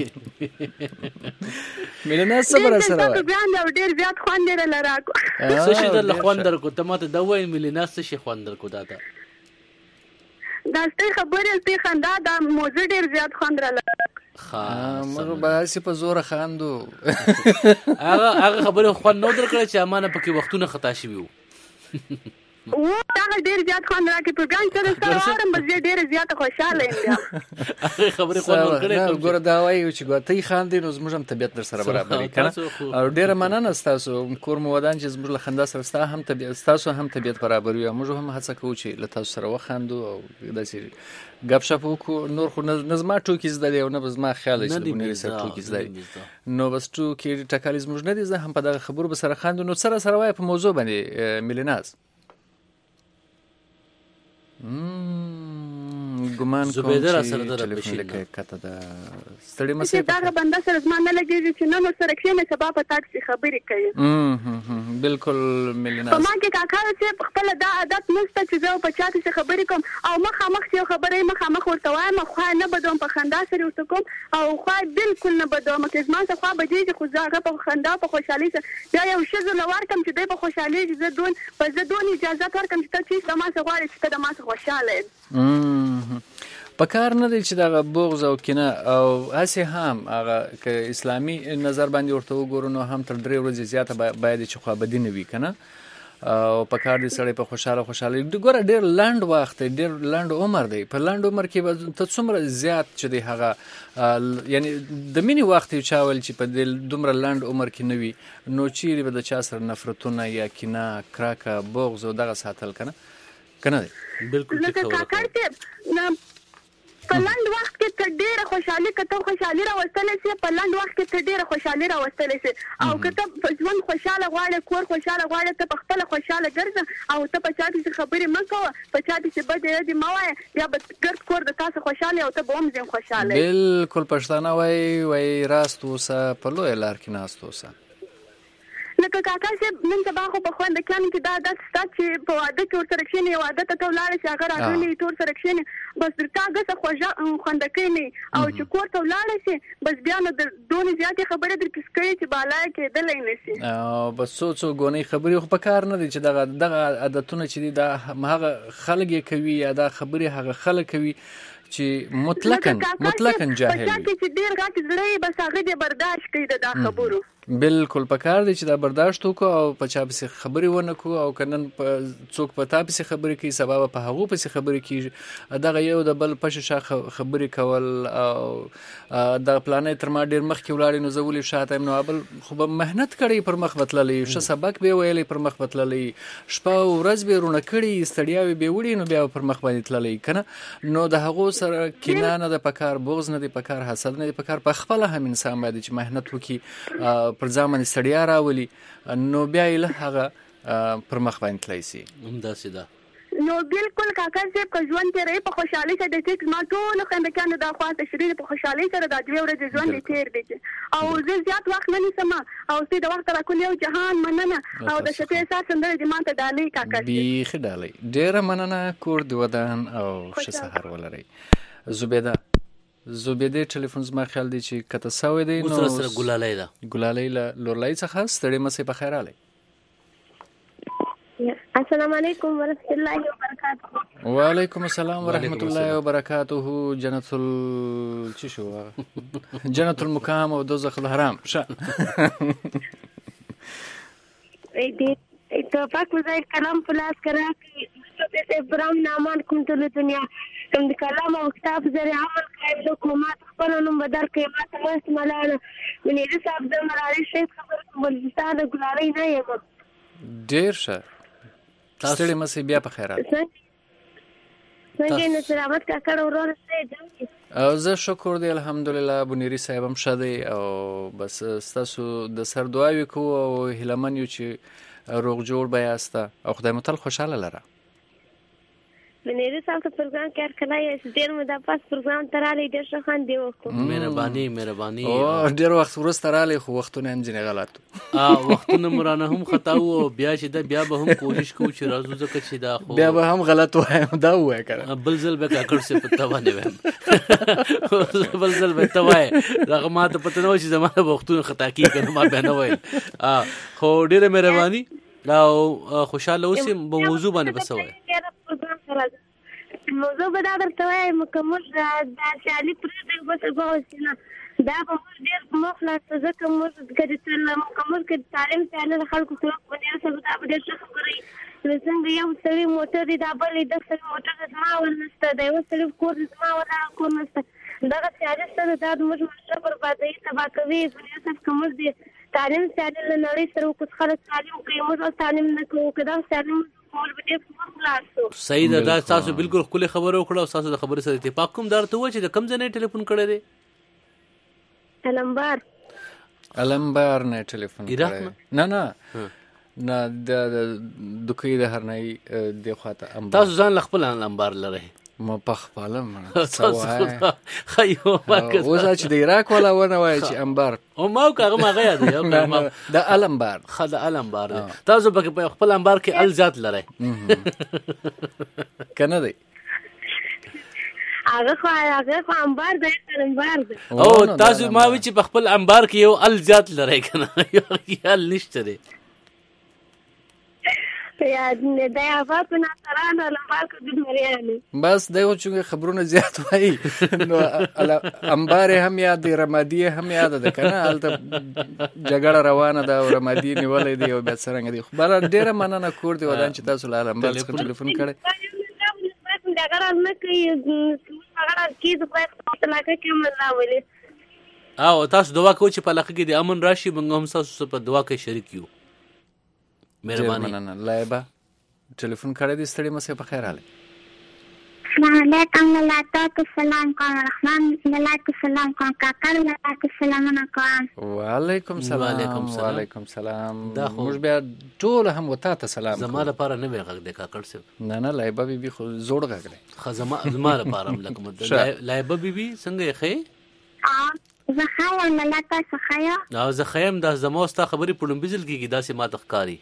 ملنا صبر سره ګران ډیر زیات خواندره لراکو څه شي در خواندر کو ته ماته دا وای ملنا څه شي خواندر کو دا دا ستې خبرې ته خندا دا موضوع ډیر زیات خواندره مګر باسي په زور خاندو هغه خبره خو نو درکړه چې امانه پکې وختونه خطا شي وو دا ډیر زیات خواندره کې پروګرام سره سره بس ډیر زیات خوشاله یم هغه خبره خو نو کړې ګور دا وایي چې ګوتې خاندې نو زموږ هم طبيعت در سره برابر کړه او ډیر مننه تاسو کور مو ودان چې زموږ له خندا سره هم طبيعت تاسو هم طبيعت برابر وي موږ هم هڅه کوو چې له تاسو سره وخاندو او داسې غب شپ وکړو نور خو نظم ټوکیز د یو نه بس ما خیال چې بنې سره ټوکیز دی نو بس ټوکی ټکالیز موږ نه دي زه هم په دغه خبرو به سره خاندو نو سره وای په موضوع باندې ملیناز ګمان کوم چې ټلیفون لکه کته دا ستړي مسه دا بنده سره زما نه لګیږي چې نو سره کې سبا په تاکسي خبرې کوي بالکل ملیناز په ما کې کاکا چې خپل دا عادت نشته چې زه په چاته څه خبرې کوم او مخامخ یو خبرې مخامخ ورته وایم خو نه بدوم په خندا سره ورته کوم او خو بالکل نه بدوم چې زما څه خو بجې چې خو زه په خندا په خوشحالي سره یو شزو لور کوم چې د په خوشحالي زه دون اجازه ورکم چې ته چې ما څه غواړې چې ته د ما څه خوشاله په کار نه دی چې دغه بغض او کینه او هسې هم هغه که اسلامي نظر باندې ورته وګورو نو هم تر 3 ورځې زیاته باید چې خوابدي نه وي که نه او په کار دی سړی په خوشحاله ګوره ډېر لنډ وخت دی ډېر لنډ عمر دی په لنډ عمر کې به ته څومره زیات چې دی هغه یعنی د مینې وخت یو چا ویل چې په دې دومره لنډ عمر کې نه وي نو چیرې به د چا سره نفرتونه یا کینه کراکه بغض او دغه ساتل که نه دی بالکل په لنډ وخت کې ته ډېره خوشحالي که ته خوشحالي راوستلی سي په لنډ وخت کې ته ډېره خوشحالي راوستلی سي او که ته په ژوند خوشحاله غواړې کور خوشحاله غواړې ته په خپله خوشحاله ګرځه او ته په چا پسې خبرې مه کوه په چا پسې بدې ردې مه وایه بیا به ګرد کور د تاسو خوشحاله او ته به هم ځین خوشحاله بالکل پښتانه وایي راست اوسه په لویه لار کې ناست اوسه لکه کاکا صاحب نن سبا خو په خوندکیانو کې دا داسې شته چې په واده کې ورسره کښېنې واده ته ته ولاړې چې هغه راغلی ته ورسره کښېنې بس در تا ګسه خوندکی نه او چې کور ته ولاړې شي بس بیا نو د دونې زیاتې خبرې در پسې کوي چې بالا یې کېدلی نه شي بس څو ګونۍ خبرې خو په کار نه دی چې دغه عادتونه چې دي دا هغه خلک یې کوي یا دا خبرې هغه خلک کوي چې مطلقاً جاهل وي چې ډېر غټ زړه یې بس هغه دې برداشت کوي د دا خبرو بالکل په کار دی چې دا برداشت وکړو او په چا پسې خبرې ونه کړو او که نن څوک په تا پسې خبرې کوي سبا به په هغو پسې خبرې کېږي دغه یو د بل پشه شا خبرې کول او دغه پلانې تر ما ډېر مخکې ولاړې نو زه ولې شاته یم نو بل خو به محنت کړی پر مخ به تللی ښه سبق به یې ویلی پر مخ به تللی شپه او ورځ به یې رونه کړي ستړیاوې به یې وړي نو بیا به پر مخ باندې تللی که نه نو د هغو سره کینه نه ده په کار بغض نه دی په کار حسد نه دی په کار په خپله هم انسان باید چې محنت وکړي پر ځان باندې ستړیا راولي نو بیا یې له هغه پر مخ باندې تللی سي همداسې ده نو بالکل کاکا صاحب که ژوند تېروي په خوشحالۍ سره د ټیک زما ټولو خویندکیانو دا خوا تشریح په خوشحالۍ سره دا 2 ورځې ژوند یې تېر دی او زه زیات وخت نه نیسم او ستا د وخت راکول یو جهان مننه او د شپې احساس سندرې دې ما ته ډالۍ کاکا صاحب بیخي ډالۍ ډېره مننه کور د ودان او ښه سهار ولرئ زبیده ټلیفون زما خیال دی چې کته سوی دی نو سره ګلالۍ ده ګلالۍ له لورلۍ څخه ستړې مه سئ په خیر رالی السلام علیکم ورحمۃ اللہ وبرکاتہ وعلیکم السلام ورحمۃ اللہ وبرکاتہ جنت المقام او دوزخ الحرام اتفاق وزای کلام پلاس کرا کی مصطفی ابراهیم نامان کوم ټول دنیا کوم د کلام او کتاب زری عمل کوي حکومت خپل نوم بدل کوي ماته مست ملاله منی د صاحب د مراري شیخ خبر ولستان ګلاري نه یم ډیر ښه ستړي مې بیا په خیرات څنګه نه سلامت کاکړ ورور سره او زه شکر دی الحمدلله بنيري صاحب هم ښه دی او بس ستاسو د سر دعاوې کوو او هیلهمن یو چې روغ جوړ به یاست او خدای مو تل خوشحاله لره منیری صاحب ته پروګرام کار کړای چې ډېر مو د پاس پروګرام ترالی ډېر ښه خوند دی وکړو مهرباني او ډېر وخت وروسته رالی خو وختونه هم ځینې غلط وختونه مو رانه هم خطا وو بیا چې ده بیا به هم کوشش کوو چې راځو ځکه چې دا خو بیا به هم غلط وایم دا ووایه که بل ځل به کاکړ صاحب په ته باندې وایم بل ځل به ته وایې دغه ما ته پته نه وه چې زما د وختونه خطا کېږي که نه ما بیا نه ویل خو ډېره مهرباني او خوشحاله اوسې په موضوع باندې به څه وایې موضوع به دا درته وایم که موږ دا سیالي پرېږدو بس وسیله دا به موږ ډېر مخلص ځکه موږ که موږ که تعلیم سیاله د خلکو سره ونیول سو دا به ډېر ښه خبره وي څنګه یو سړي موټر دی دا بل دی دغه سړي موټر دی زما ول نشته د یوه سړي کور دی زما ول هغه کور نشته دغه سیالي شته دا زموږ معاشره بربادوي تباه کوي بنیاد صاحب که موږ د تعلیم سیالي له نړۍ سره وکړو خلک تعلیم کوي موږ تعلیم نه کوو که دغه سیالي صحیح ده دا تاسو بالکل ښکلې خبره وکړه او تاسو د خبرې سره اتفاق کوم دا ورته ووایه چې د کوم ځای نه ټلیفون کړی دی المبار نه ټلیفون کړی نه د دوکۍ د هرنایي دې خواته تاسو ځان له خپل المبار لرئ ما پخپله څه وایي اوس چې د عراق والا ونه وایي چې امبار ما هغه هغه یاد د المبار ښه د المبار دی تاسو پکې په خپل امبار کې ال ذات لرئ که نه دی هغه خو امبار دی المبار دی او تاسو ما وی چې په خپل امبار کې یو ال ذات لرئ که نه یو ال نشته دی یا د آباد ناصرانه لمباکو د مریانو بس دغه چې خبرونه زیات وایي نو انبار هم یاد دی رمادی هم یاد ده کنه هلته جګړه روانه ده او رمادی نیولې دی او بیا څرنګه دی خو بل ډیره مننه کور دی ودان چې تاسو لاله بل څه ټلیفون کړي دغه نه کوي هغه کیږي په علاقه کې مزاولې او تاسو دعا کوئ چې په علاقه کې د امن راشي موږ هم تاسو په دعا کې شریک یو مهرباني لایبا ټلیفون کړی دی ستړي مسه په خیر حاله السلام علیکم ولایتات السلام کوم رحمان ولایت السلام کوم کاکر ولایت السلام کوم وعلیکم وعلیکم سلام موږ بیا ټول هم وتا ته سلام زما لپاره نه وی غږ دی کاکر صاحب نه لایبا بیبي خو زوړ غږ دی خو زما لپاره هم لکه لایبا بیبي څنګه یې خې زه خایم ولایت څخه یا زه خایم د زموستا خبرې په لومبیزل کېږي داسې ما تخکاری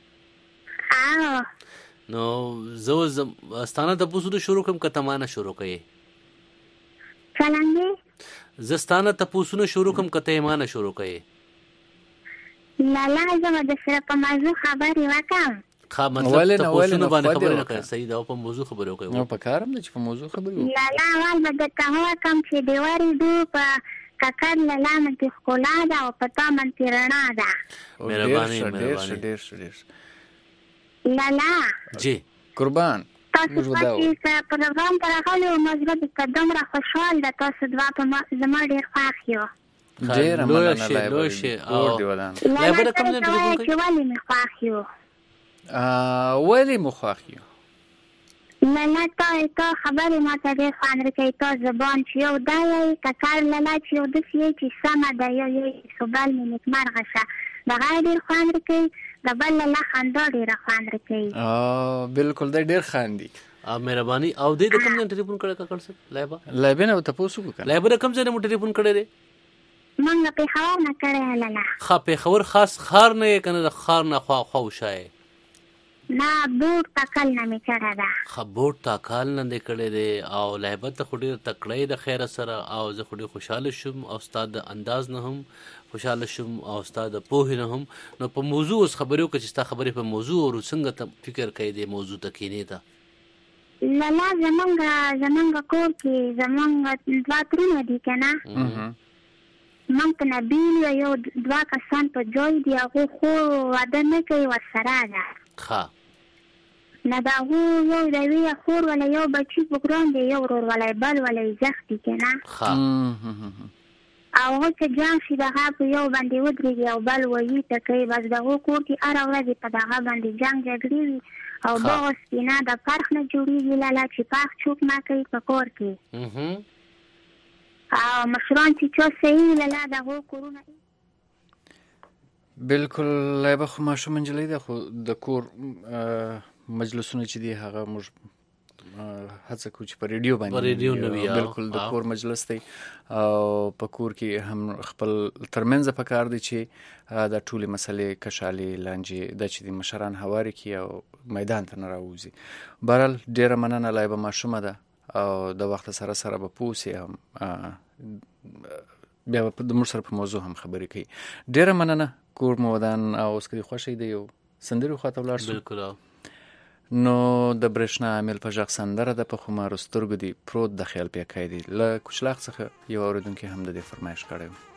نو زه ستانه د پوسو شروع کوم که تمانه شروع کړي څنګه زه ستانه ته پوسونه شروع کوم که ته ایمانه شروع کړي لالا زما د سره په موضوع خبرې وکم خا مطلب ته پوسونه باندې خبرې نه کوي صحیح دا په موضوع خبرې وکړي نو په کارم نه چې په موضوع خبرې لالا اول به ته وکم چې دیواري دو په کاکر لالا منتی خلا ده او پتا منتی رڼا ده مهرباني ډېر لالا جی قربان تاسو چې په روان راغلو مثبت قدم را خوشحال ده تاسو دوا په زما ډېر خوښ یو ډېر مننه لوشه او لایبا کوم ځای ته چې والی مې خوښ یو ولی مو خوښ یو لالا تا خبرې ماته ډېر خوند راکوي تا زبان چې یو دا یې کاکر لالا چې یو داسې یې چې سمه ده یو یې سوبل مې نیکمرغه شه دغه ډېر خوند راکوي د بل لالا خندا ډېره خوند راکوي بالکل دی ډېر خاندي مهرباني او دې د کوم ځای ټلیفون کړی کاکر صاحب لایبا نه تاسو وکړه لایبا د کوم ځای مو ټلیفون کړی دی موږ پېښور نه کړی لالا ښه پېښور خاص خار نه یې کنه د خار نه خوا وشای نه بوټ تکل نه می کړه دا خبوټ تکل نه دې کړی دی او لایبا ته خو ډېر تکړی د خیر سره او زه خو ډېر خوشحاله شوم او استاد د انداز نه هم خوشحاله شوم او استاد د پوهې نه هم نو په موضوع اوس خبرې وکړه چې ستا خبرې په موضوع او څنګه ته فکر کوي د موضوع ته کینې ته لالا زمونږ کور کې زمونږ دوه ترونه دي که نه موږ په نبیل یو دوه کسان په جای دي هغوی خو واده نه کوي ورسره ده ښه نه د هغو یو د یوې خور ولا یو بچي په ګران دی یو ورور ولی بل ولی زخ دي که نه او هغه چې جان شي د هغه په یو باندې ودرېږي او بل ویي ته کوي بس د هغو کور کې هره ورځ په دغه باندې جنګ جګړې وي او دغه سپینه د فرق نه جوړېږي لالا چې پاک چوک نه کوي په کور کې او مشران چې چا صحیح لالا د هغو کورونه بالکل لایبا خو ماشوم نجلۍ ده خو د کور مجلسونه چې دي هغه موږ هڅه کوو چې په ریډیو باندې بالکل د کور مجلس دی او په کور کې هم خپل ترمنځ په کار دی چې د ټولې مسلې کشالې لانجې د چې د مشران هواري کې او میدان ته نه راوځي بهرحال ډېره مننه لایبا ماشومه ده او د وخت سره سره به پوه سي هم بیا د موږ سره په موضوع هم خبرې کوي ډېره مننه کور مو ودان او اوس که خوښی دی یو سندرې خواته ولاړ سو بالکل نو د برېښنا عامل په غږ سندره ده په خمارو سترګو دی پروت د خیال پیاکی دی له کوچلاغ څخه یو اورېدونکي هم د دې فرمایش کړی و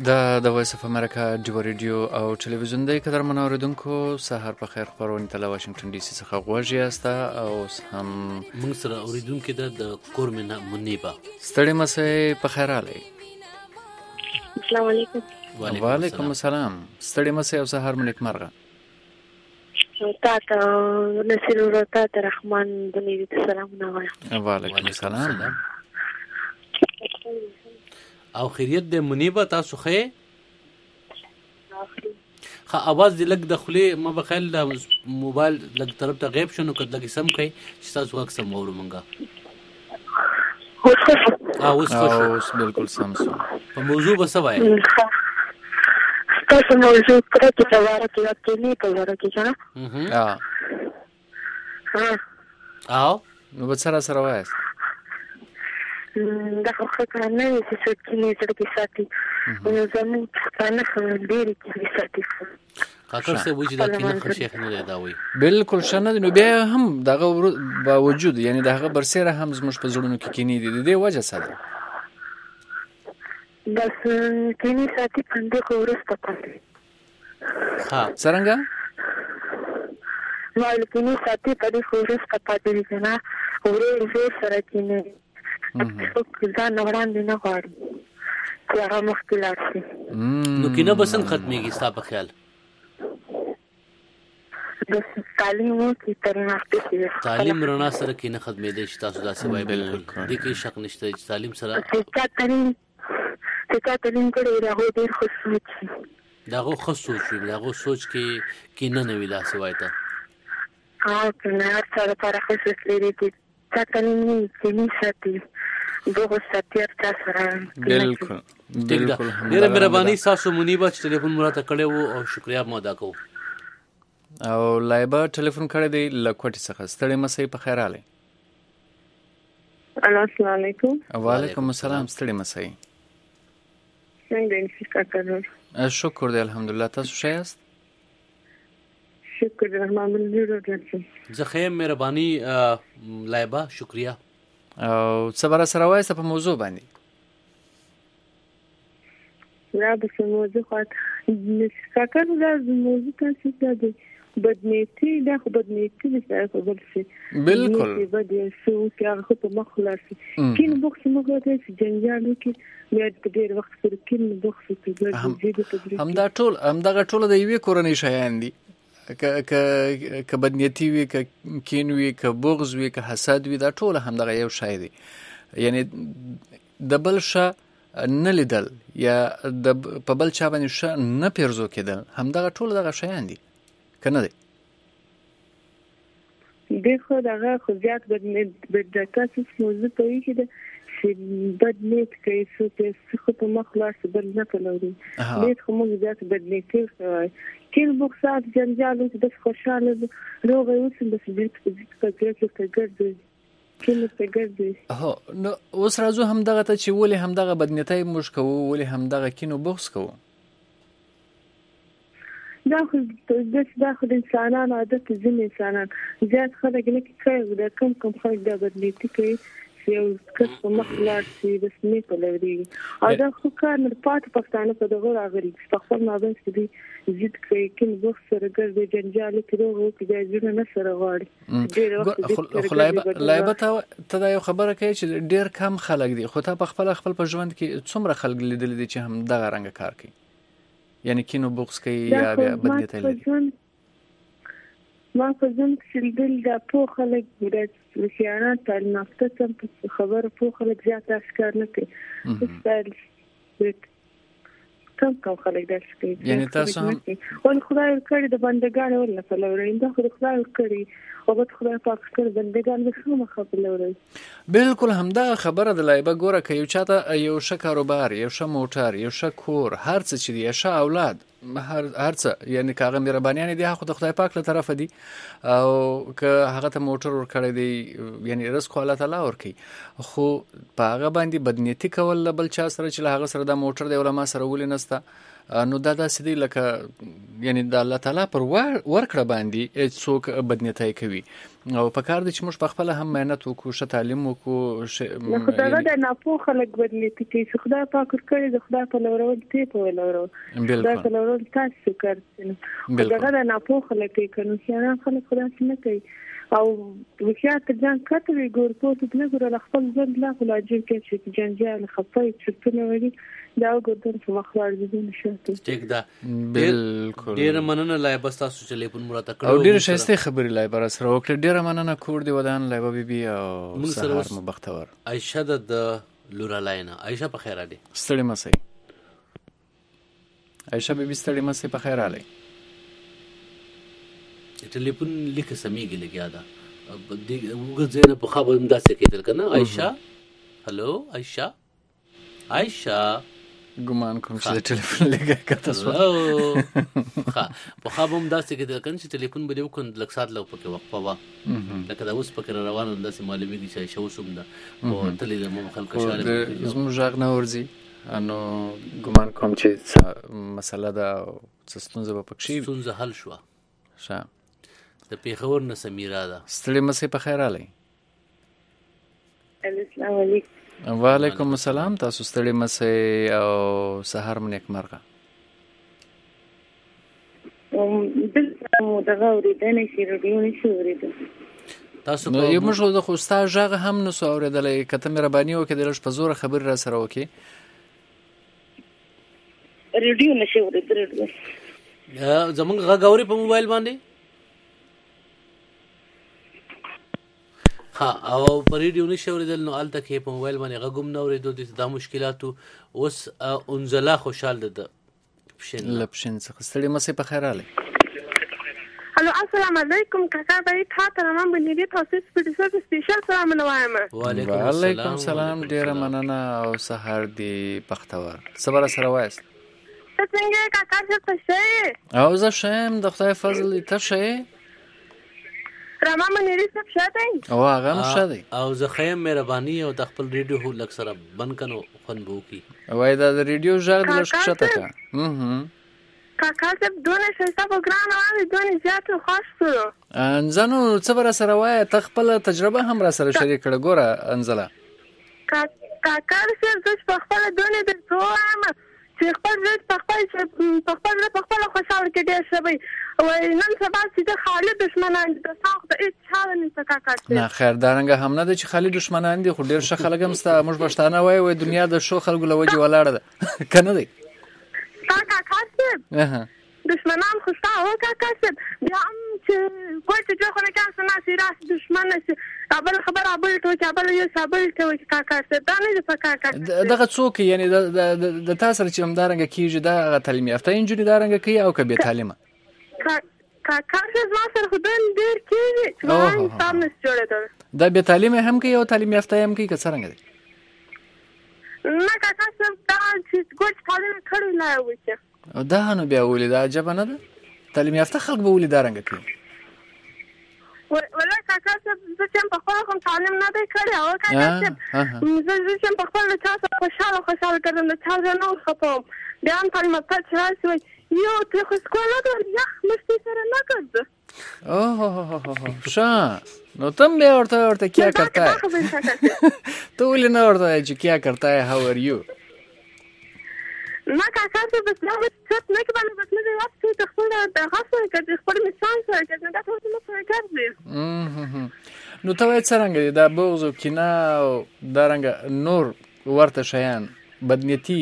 د وایس اف امریکا ډیو ریډیو او ټلویزیون د قدرمنو اوریدونکو سهار په خیر خبرونه ته له واشنگټن ډي سي څخه غوږ یاست او هم موږ سره اوریدونکو د کورمنا منیبا ستړي مسئ په خیر علي. السلام علیکم. وعلیکم السلام. ستړي مسئ او سهار مو نیکمرغه. تاته نصیر ورته رحمان بنيري سلامونه وایم. وعلیکم السلام. او خیریت د منیبا تاسو خې خا اواز د لګ د خلی ما بخیل د موبایل لګ طرف ته غیب شنو کله کې سم کوي چې تاسو وخت سم اورو مونږه اوس بالکل سم سو په موضوع بسوای تاسو موضوع پرې کې تواره کې نه کوي کنه او نو به سره وایي دا خو خطر نه وي چې څوک کې کې ساتي نو زموږ څنګه ډېری کې ساتي کاکر څه وجه دا کې نه شیخ نه دا وي بالکل شنه نو بیا هم دغه باوجود یعنی دغه برسره هم زموږ په زړونو کې کینی دي د دې وجه څه ده بس کینی ساتي پندې خو ورسته پاتې ها څنګه نو کینی ساتي پدې خو ورسته پاتې نه ورې سره کینی ځان وړاندې نه غواړي چې هغه مخکې لاړ شي نو کینه به څنګه ختمېږي ستا په خیال تعلیم وکړي تر وخته چې تعلیم رڼا سره کینه ختمېدی شي تاسو داسې وایي بالکل دې کې شک نشته چې تعلیم سره چې تعلیم کړی هغه ډېر ښه سوچ دغه ښه سوچ وي دغه سوچ کې کینه نه وي داسې وایي ته کنه هر څه لپاره ښه سوچ لري چې تعلیم کینی ساتي دغه ساتیر تاسو را بالکل ډیره مهرباني تاسو منیبا چې ټلیفون مراته کړی وو او شکریا مو ادا کوو او لایبا ټلیفون کړی دی لکوټی څخه ستړي مسئ په خیر علي. السلام علیکم. وعلیکم السلام. ستړي مسئ څنګه یې شکر دی الحمدلله تاسو ښه یاست شکر رحمان الله زه خیر مهرباني لایبا شکریا او صبر سره وایسته په موضوع باندې را به موضوع خاط فکر دا موضوع تاسو ته بدنيتي دا خو بدنيتي نشته خو بل شي بالکل بدي شو کې خو په مخلص کین بوخس موږ ته جنجال کې یا ډېر وخت پر کین بوخس کې ګرځي هم دا ټول د یوې کورنۍ شایان دي که بدنیتی وي که کین وي که بغض وي که حسد وي دا ټول هم دغه یو شای دی یعنی د بل ښه نه لیدل یا په بل چا باندې ښه نه پیرزو کېدل هم دغه ټول دغه شیان دي که نه دی خو دغه خو زیات بدکاسي موضوع ته وي چې بدنیت کوي څه خو په مخ لاس بل نه کولوري دې خو موږ زیات بدنیتي کین بوکسات جنجال اوس بس خوشاله روغ اوس بس دې په ګرځي کین په ګرځي نو اوس راځو هم دغه ته چې ولې هم دغه بدنیتي موږ کوو ولې هم دغه کینو بوکس کوو دا خو د انسانانو عادت ځینې انسانان زیات خلک نه کوي دا کم خلک دا بدنیتي کوي یو کس په مخ لاړ شي د سمې په لوري او دا خو کار نه پاتې پښتانه په دغه راغلي په خپل مابین کې دي زید کوي کین بوخ سره ګرځي جنجال کې روغو کې د ژوند نه سره غواړي ډېر وخت لایبه ته دا یو خبره کوي چې ډېر کم خلک دي خو ته په خپل په ژوند کې څومره خلک لیدل دي چې هم دغه رنګ کار کوي یعنی کینو بوکس کوي یا بدنیت لري ما په ځم چې دل دا په خلک د خیانت تعلیم یافته څم خبره په خلک زیات اشکار نه کوي کم خلک دا کوي یعنی تاسو هم ول خدای کړی د بندګانو ول په لوري دا خدای کړی او به خدای پاک کړی بندګان به څه خبر لوري بالکل همدا خبره د لایبه ګوره کوي یو چاته یو ښه کاروبار یو ښه موټر یو ښه کور هر څه چې دی ښه اولاد هر څه یعنی کاغه مهربانیان دي خو د خدای پاک له طرفه دي او که هغه ته موټر ور کړی دی یعنی رزق الله تعالی ور کوي خو په هغه باندې بدنیتی کول بل چا سره چې هغه سره د موټر دی ولا ما سره ولې نسته نو دا داسې دی لکه یعنی د الله تعالی پر ورکړه باندې څوک بدنیتۍ کوي او په کار دی چې موږ په خپله هم مهنت وکړو، ښه تعلیم وکړو. خو دغه د ناپوه خلک بدنیتي کوي چې خدای پاک ورکړي د خدای په لورول تی په لورول خدای په لورول تاسو کوي. دغه د ناپوه خلک کوي، کنه چې خلک خدای څنګه کوي او وکیا ته ځان کتوي ګور پوت نه ګور خپل ځل لا خلاجي کې چې جنجال خپای چې نه وړي دا ګردن په مخوار دي نشته. ټیک دا بالکل ډیر مننه لای بس تاسو چې لیپون مراته کړو او ډیر شایسته خبرې لای بر سره وکړه. ډیر مننه کور دی ودان لای بي او سهار مو بختور. عائشه د لورا لاینا عائشه په خیر اله ستړي مسئ عائشه بي ستړي مسئ په خیر اله ټلیفون لیکه سمېږي لګیا دا وګ زینه په خبر انداسه کېدل کنه. عائشه هلو عائشه ګمان کوم چې ټلیفون لګا کته سو ها په خبر انداسه کېدل کنه چې ټلیفون به وکړ لږ سات لو پکې وقفه وا لکه دا اوس پکې روان انداسه معلومیږي چې شو سوم دا او تلې د مو خلک شاله زمو ژغ نه ورزي انو ګمان کوم چې مسله دا څه به پکې ستونزه حل شو. ښه د پیښور نه سمیرا ده. ستړي مسئ په خیر اله. السلام علیکم. وعلیکم السلام. تاسو ستړي مسئ او سهار مو نیکمرغه. دغه اورېدنې چې رادیو نشي اورېدل تاسو نو یو موږ د خو ستا ژغ هم نسو اورېدلی. که ته مهرباني وکړې د لږ په زوره خبرې را سره وکړې. رادیو نشي اورېدل. زمونږ غږ اورې په موبایل باندې ها او په ریډیو نشي اورېدل نو هلته کې په موبایل باندې غږ هم نه اورېدو. دا مشکلاتو اوس انزلا خوشحال ده د له پښین څخه. ستړي مسئ په خیر اله. الو السلام علیکم کاکا بای تا ته نام باندې تاسو سپیشل سلام وایم. وعلیکم السلام. ډیره مننه او سهار دی بختور. صبر سره وایست څنګه کاکا څه شي او زه شم د خدای فضل ته شي راما منیری صاحب شاته او هغه هم شاته او زه خیم مهرباني او د خپل ریډیو هو لک سره بند کنو خون بو کی وای دا د ریډیو ژغ د لږ شاته کا کاکا صاحب دونه شایسته پروګرام راوړی دونه زیات خوښ شو. انځانو څه بر سره وای ته خپل تجربه هم را سره شریک کړه. ګوره انځلا کاکا صاحب زه په خپل دونه د توام چې خپل ځای په خپل خوشاله کې ډېر شوی او نن سبا چې د خالي دشمنان د ساخت د هیڅ حال نه کاکا نه خیر دارنګه هم نه د چې خالي دشمنان دي خو ډېر ښه خلک هم ستا موږ پښتانه وای دنیا د شو خلکو له وجې ولاړه ده کنه دی کاکا صاحب دشمنان خو ستا و کاکا صاحب بیا هم چې کوی چې خو نه کار سنا سي راس دشمن نشي ابل خبر ابل ټو چې ابل یو سابل ته کاکا صاحب دا نه په کاکا دغه څوک یعنی د تاسو چې هم دارنګه کیږي دا تعلیم یافته انجنیر دارنګه کوي او کبه تعلیمه کاکا صاحب ما سره خدای ډیر کیږي چې انسان نس جوړه دا به تعلیم هم کوي او تعلیم یافته هم کوي که څنګه دی نه کاکا صاحب دا چې ګوت تعلیم کړی نه وځي دا نو بیا ولې دا عجب نه ده تعلیم یافته خلک به ولې دارنګه کوي ولا کاکا صاحب زه چې په خپل کوم تعلیم نه دی کړی او کاکا صاحب زه چې په خپل تاسو خوشاله کړم د تاسو نو خپم بیا هم تعلیم ته راشي یو ته خو سکولا د یخ مستي سره نه کړ اوه ښه نو تم بیا ورته کیا کرتا ہے تو ولې نه ورته چې کیا کرتا ہے هاو ار یو ما کاکا صاحب بس لا څه نه کبه بس نه یاد څه تخپل د غاښه کې خپل مثال سره کې دا ټول څه سره کوي نو ته وای څنګه دا بغض او کینه او دارنګ نور ورته شیان بدنیتی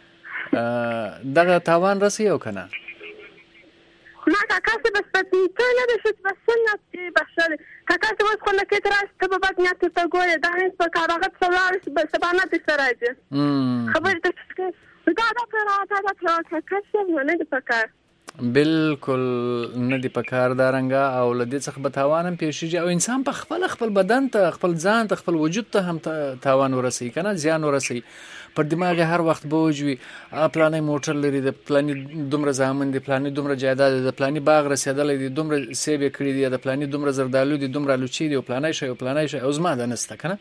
دغه تاوان رسي او کنه ما کاکا صاحب بس ته نه د شت بس نه بخښل کاکا صاحب خو نه کې تراس ته په بدنیت ته ګورې دا نه په کاغذ سوال بس باندې ته راځي خبر ته دا کاکا صاحب نه دی پکار بالکل نه دی پکار دارنګه او لدې څخه به تاوان هم پیښیږي او انسان په خپل بدن ته خپل ځان ته خپل وجود ته هم تاوان ورسي کنه زیان ورسي پر دماغ هر وخت بوج وي پلانې موټر لري د پلانې دومره زامن دي پلانې دومره جایداد دي پلانې باغ رسیدلې دي دومره سیب کړی دي د پلانې دومره زردالو دي دومره لوچي دي او پلانې شي او زما د نسته کنه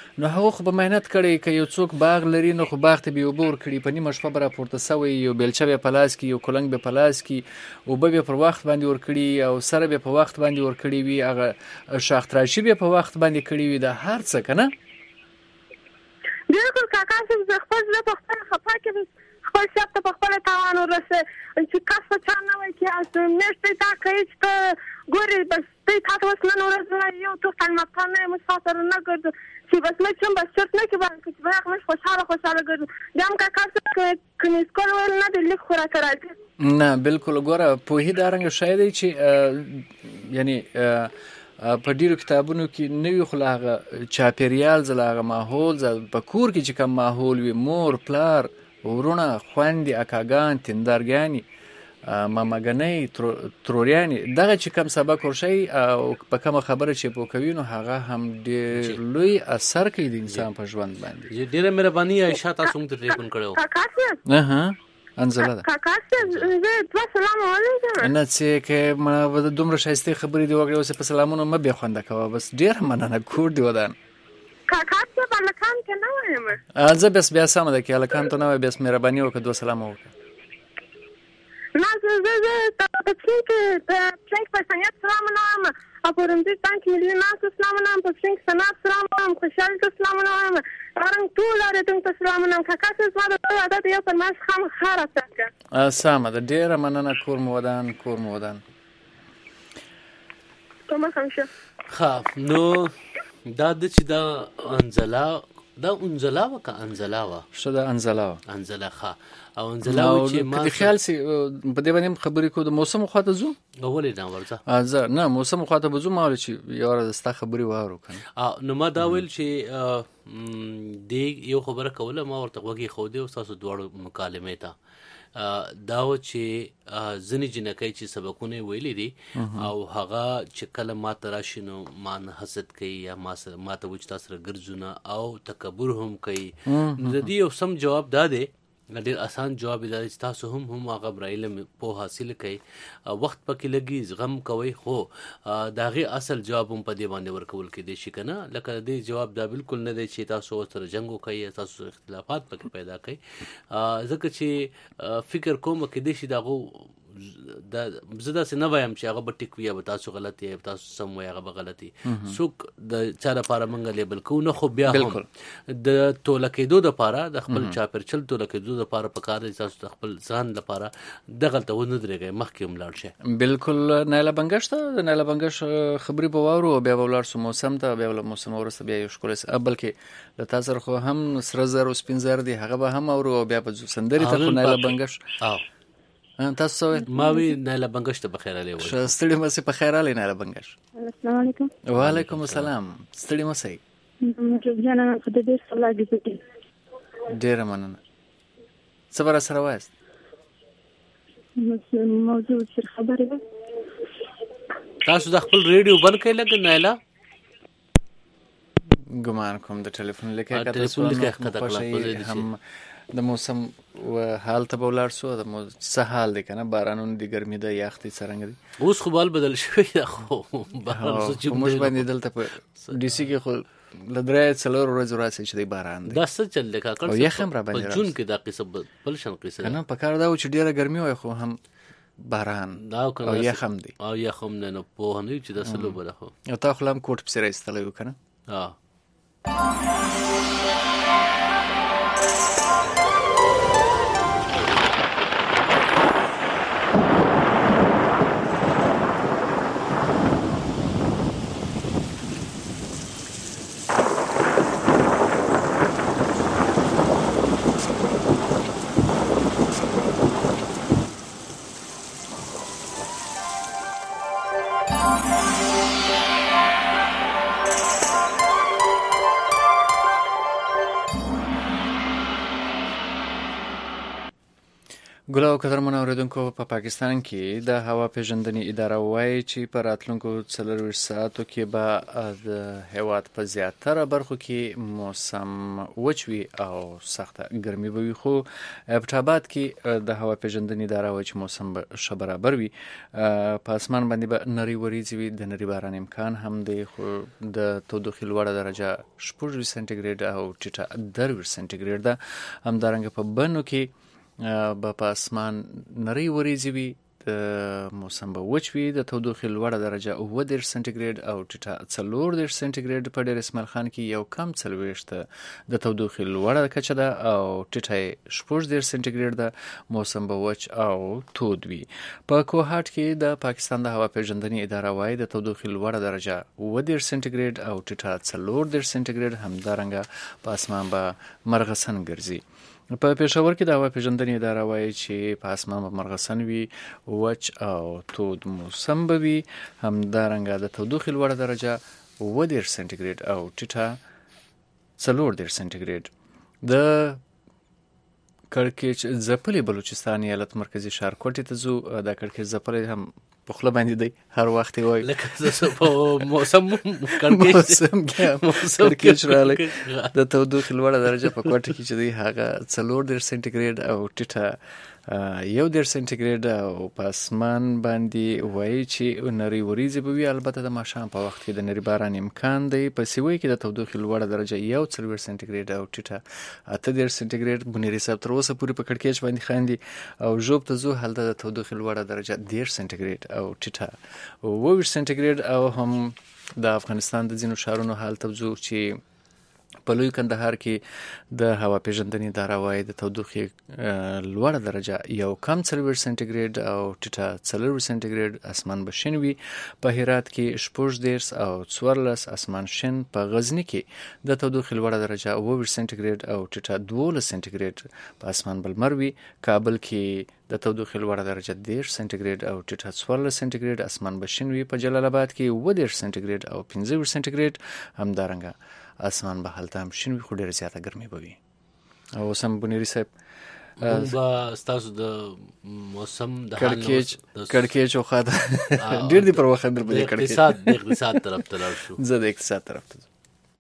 نو هغه خو به مهنت کړی که یو څوک باغ لري نو خو باغ ته به اوبه ورکړي په نیمه شپه به راپورته سوی یو بیلچه به په لاس کې یو کلنګ به په لاس کې اوبه به پر وخت باندې ورکړي او سره به په وخت باندې ورکړي وي هغه شاختراشي به په وخت باندې کړي وي د هر څه که نه بالکل کاکا صاحب زه خپل زړه په خپله خفه کړم خپل شخص ته په خپله تاوان ورسه چې کس په چا نه وایي چې میاشتې تا کوي چې ته ګورې بس دوی تا ته اوس نن ورځ یو څوک تعلیماتان نه یم ستا سره نه ګرځو چې بس مې چون بس چرت نه کړي چې باید موږ خوشحاله ګرځو بیا هم کاکا صاحب که میسکول ویل نه دی لیک خو راته راځي نه بالکل ګوره پوهي دا رنګه شی دی چې یعنی په ډیرو کتابونو کې نوی خو هغه چاپیریال زله هغه ماحول په کور کې چې کوم ماحول وي مور پلار ورونه خویندې اکاګان تندرګانې ماماګنۍ تروریانې دغه چې کوم سبق ورشي او په کومه خبره چې پوه کوي نو هغه هم ډېر لوی اثر کوي د انسان په ژوند باندې ډېره مهرباني عایشه تاسو موږ ته ټلیفون کړی کاکا صاحب انزله ده کاکا صاحب زه دوه سلام علیکم نه چې که ما دومره ښایستې خبرې دې وکړې اوس په سلامونو مه بې خونده کوه بس ډېره مننه کور دې ودان کاکا صاحب هلکانو ته نه وایم زه بیا سمه ده که هلکانو ته نه وایې بیا مهرباني وکړه دوه سلامه وکړه نه زه په پلنګ په سنیت سلامونه وایم او په رمزي بانک ملي ناسو سلامونه وایم په پلنګ سنات سلامونه وایم خوشحالي ته سلامونه وایم رنګ ټول اورېدونکو ته سلامونه وایم کاکا صاحب زما د ټول عادت یو پر ماس خامخا راته کړه سمه ده ډېره مننه کور مو ودان کومه خمشه ښه نو دا د چې دا انزلا وه که انزلا وه ښه ده انزلا ښه او انزلا و چې ما د خیال سي په دې باندې خبرې کوو د موسم خواته ځو ولې نه ورځه زه نه موسم خواته به ځو ما ویل چې یو ورځ ستا خبرې واورو که نو ما دا ویل چې دې یو خبره کوله ما ورته غوږ ایښودی او ستاسو دواړو مکالمې ته دا و چې ځینې جنکۍ چې سبقونه یې ویلي دي او هغه چې کله ما ته راشي نو ما نه حسد کوي یا ما ته وایي چې تا سره ګرځو نه او تکبر هم کوي نو د دې یو سم جواب دا دی ډېر آسان جواب دی چې تاسو هم هغه علم پوه حاصل کړئ وخت پکې لګي زغم کوئ خو د هغې اصل جواب هم په دې باندې ورکول کېدی شي که نه لکه د دې جواب دا بالکل نه دی چې تاسو ورسره جنګ وکړئ تاسو اختلافات پکې پیدا کړئ ځکه چې فکر کوم کېدی شي د هغو زه داسې نه وایم چې هغه به ټیک وي یا به تاسو غلط یې تاسو سم وایي هغه به غلط وي څوک د چا لپاره موږ لیبل کوو نه خو بیا هم د توله کېدو دپاره د خپل چاپېرچل توله کېدو دپاره پکار دی تاسو د خپل ځان لپاره دغلته ونه درېږئ مخکې هم لاړ شئ بالکل نایله بنګش ته د نایله بنګش خبرې به واورو بیا به ولاړ سو موسم ته بیا له موسم وروسته بیا یو ښکلی بلکې له تا سره خو هم سره زر او سپین زر دی هغه به هم اورو او بیا به ځو سندرې ته خو نایله بنګش تاسو څه ما وی نایله بنګش ته بخیر علی وای ستړي مې په خیر علی نایله بنګش السلام علیکم وعلیکم السلام ستړي مې سي جانا خدای دې سره لګی ډیر مننه څه بر سره وایست موضوع سره خبرې ده تاسو د خپل ریډیو بند کړئ لکه نایله ګمان کوم د ټلیفون لیکه کړه هم د موسم و حال ته ولاړ سو د څه حال دی کنه بارانونه دی ګرمي ده یخ دي څنګه دي اوس خو بال بدل شوی دا خو باران چې موږ باندې دلته په ډي سي کې خو لدرې څلور ورځې راسي چې دی باران دی دا څه چل لکه کړ یخ هم را باندې جون کې دا قصه بل شان قصه کنه په کار دا چې ډیره ګرمي وای خو هم باران او یخ هم دی او یخ هم نه په هنه چې دا سلو بل خو او تا خلم کوټ په سره استلو کنه ګل او قدرمن اوریدونکو په پاکستان کې د هوا پیژندنې اداره وایي چې په راتلونکو 24 ساعتو کې به د هیواد په زیاتره برخو کې موسم وچ وي او سخته ګرمي به وي، خو په اباد کې د هوا پیژندنې اداره وایي چې موسم به ښه برابر وي. په اسمان باندې به نری وریځې وي، د نری باران امکان هم دی، خو د تودوخې لوړه درجه 6 سانتي ګریډ او ټیټه 10 سانتي ګریډ ده. همدارنګه په بنو کې به په اسمان نری وریځې وي، د موسم به وچ وي، د تودوخې لوړه درجه 9 سانتي ګریډ او ټیټه 4 سانتي ګریډ. په ډېر اسماعیل خان کې یو کم 40 د تودوخې لوړه کچه ده او ټیټه 14 سانتي ګریډ ده. موسم به وچ او تود وي. په کوهاټ کې د پاکستان د هوا پیژندنې اداره وایي د تودوخې لوړه درجه 9 سانتي ګریډ او ټیټه 4 سانتي ګریډ. همدارنګه په اسمان به مرغسن ګرځي. په پېښور کې د هوا پیژندنې اداره وایي چې په اسمان به مرغسن وي، وچ او تود موسم به وي. همدارنګه د تودوخې لوړه درجه 9 سانتي ګریډ او ټیټه 4 سانتي ګریډ. د کړکېچ ځپلې بلوچستان ایالت مرکزي ښار کوټې ته ځو. د کړکېچ ځپلې هم په خوله باندې دی، هر وخت یې وایي لکه په موسم کړکېچ راغلی. د تودوخې لوړه درجه په کوټه کې چې دی هغه 4 سانتي ګریډ او ټیټه 1 سانتي ګریډ. او په اسمان باندې وایي چې نری وریځې به وي، البته د ماښام په وخت کې د نری باران امکان دی. په سیوی کې د تودوخې لوړه درجه 4 سانتي ګریډ او ټیټه 8 سانتي ګریډ. بنيري صاحب تر اوسه پورې په کړکېچ باندې خاندي. او ژوب ته ځو، هلته د تودوخې لوړه درجه 10 سانتي ګریډ او ټیټه 9 سانتي ګریډ. او هم د افغانستان د ځینو ښارونو حال ته ځو چې په لوی کندهار کې د هوا پیژندنې اداره وایي د تودوخې لوړه درجه یو کم 4 سانتي ګریډ او ټیټه 4 سانتي ګریډ. اسمان به شین وي. په هرات کې 14 او 14 اسمان شین. په غزني کې د تودوخې لوړه درجه 9 سانتي ګریډ او ټیټه 12 سانتي ګریډ. په اسمان بل لمر وي. کابل کې د تودوخې لوړه درجه 10 سانتي ګریډ او ټیټه 14 سانتي ګریډ. اسمان به شین وي. په جلال آباد کې 9 سانتي ګریډ او 15 سانتي ګریډ. همدارنګه اسمان به هلته هم شین وي، خو ډېره زیاته ګرمي به وي. او اوس هم بنيري صاحب موږ به ستاسو د موسم د کړکېچ او خاطر ډېر دی پر وخت در په اقتصاد طرف ته لاړ شو. زه د اقتصاد طرف ته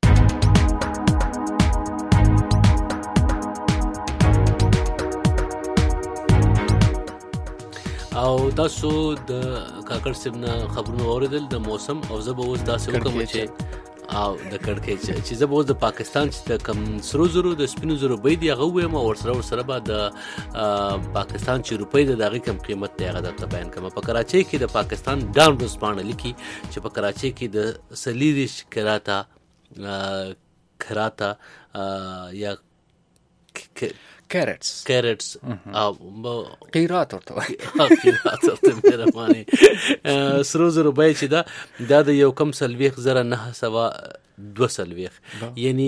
او تاسو د کاکړ صاحب نه خبرونه اوریدل د موسم. او زه به اوس داسې وکړم چې او د کړکېچ چې زه به اوس د پاکستان چې د کم سرو زرو د سپینو زرو بیې دي هغه ووایم، او ورسره به د پاکستان چې روپۍ د هغې کم قیمت دی هغه درته بیان کړم. په کراچۍ کې د پاکستان ډان ورځپاڼه لیکي چې په کراچۍ کې د 40 کراته یا کیرټس او قیرات ورته مهرباني سرو زرو بیه چې دا د یو کم 40,942 یعنی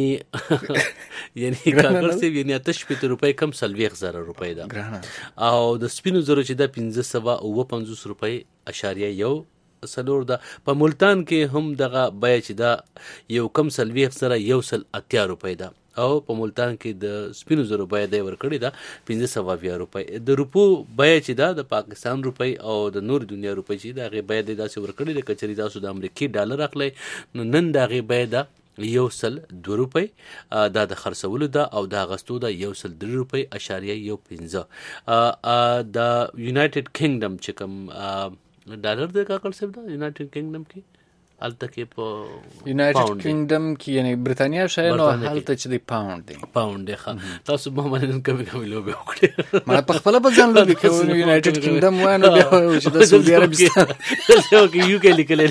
کاکړ صاحب یعنی 88 روپۍ کم 40,000 روپۍ ده. او د سپینو زرو چې دا 1550 روپۍ اشاریه یو سلور ده. په ملتان کې هم دغه بیه چې دا یو کم 40,180 روپۍ ده. او په ملتان کې د سپینو زرو بیه دی ورکړې ده 520 روپۍ. د روپو بیه چې دا د پاکستان روپۍ او د نور دنیا روپۍ چې دا هغې بیه دی داسې ورکړې ده. کچري تاسو د امریکي ډالر اخلئ نو نن د هغې بیه ده 102 روپۍ. دا د خرڅولو ده او د اغستو ده 103 روپۍ اشاریه 15. د یونایټډ کینګډم چې کوم ډالر دی کاکړ صاحب دا یونایټډ کینګډم کې هلته کې په یونایټډ کینګډم کې یعنی برتانیا شاید نو هلته چې دی پاوند دی تاسو به باندې کمی لوبې وکړئ. ما په خپل په ځان لوبې کوم یونایټډ کینګډم وانه بیا چې د سعودي عربستان کې یو کې لیکل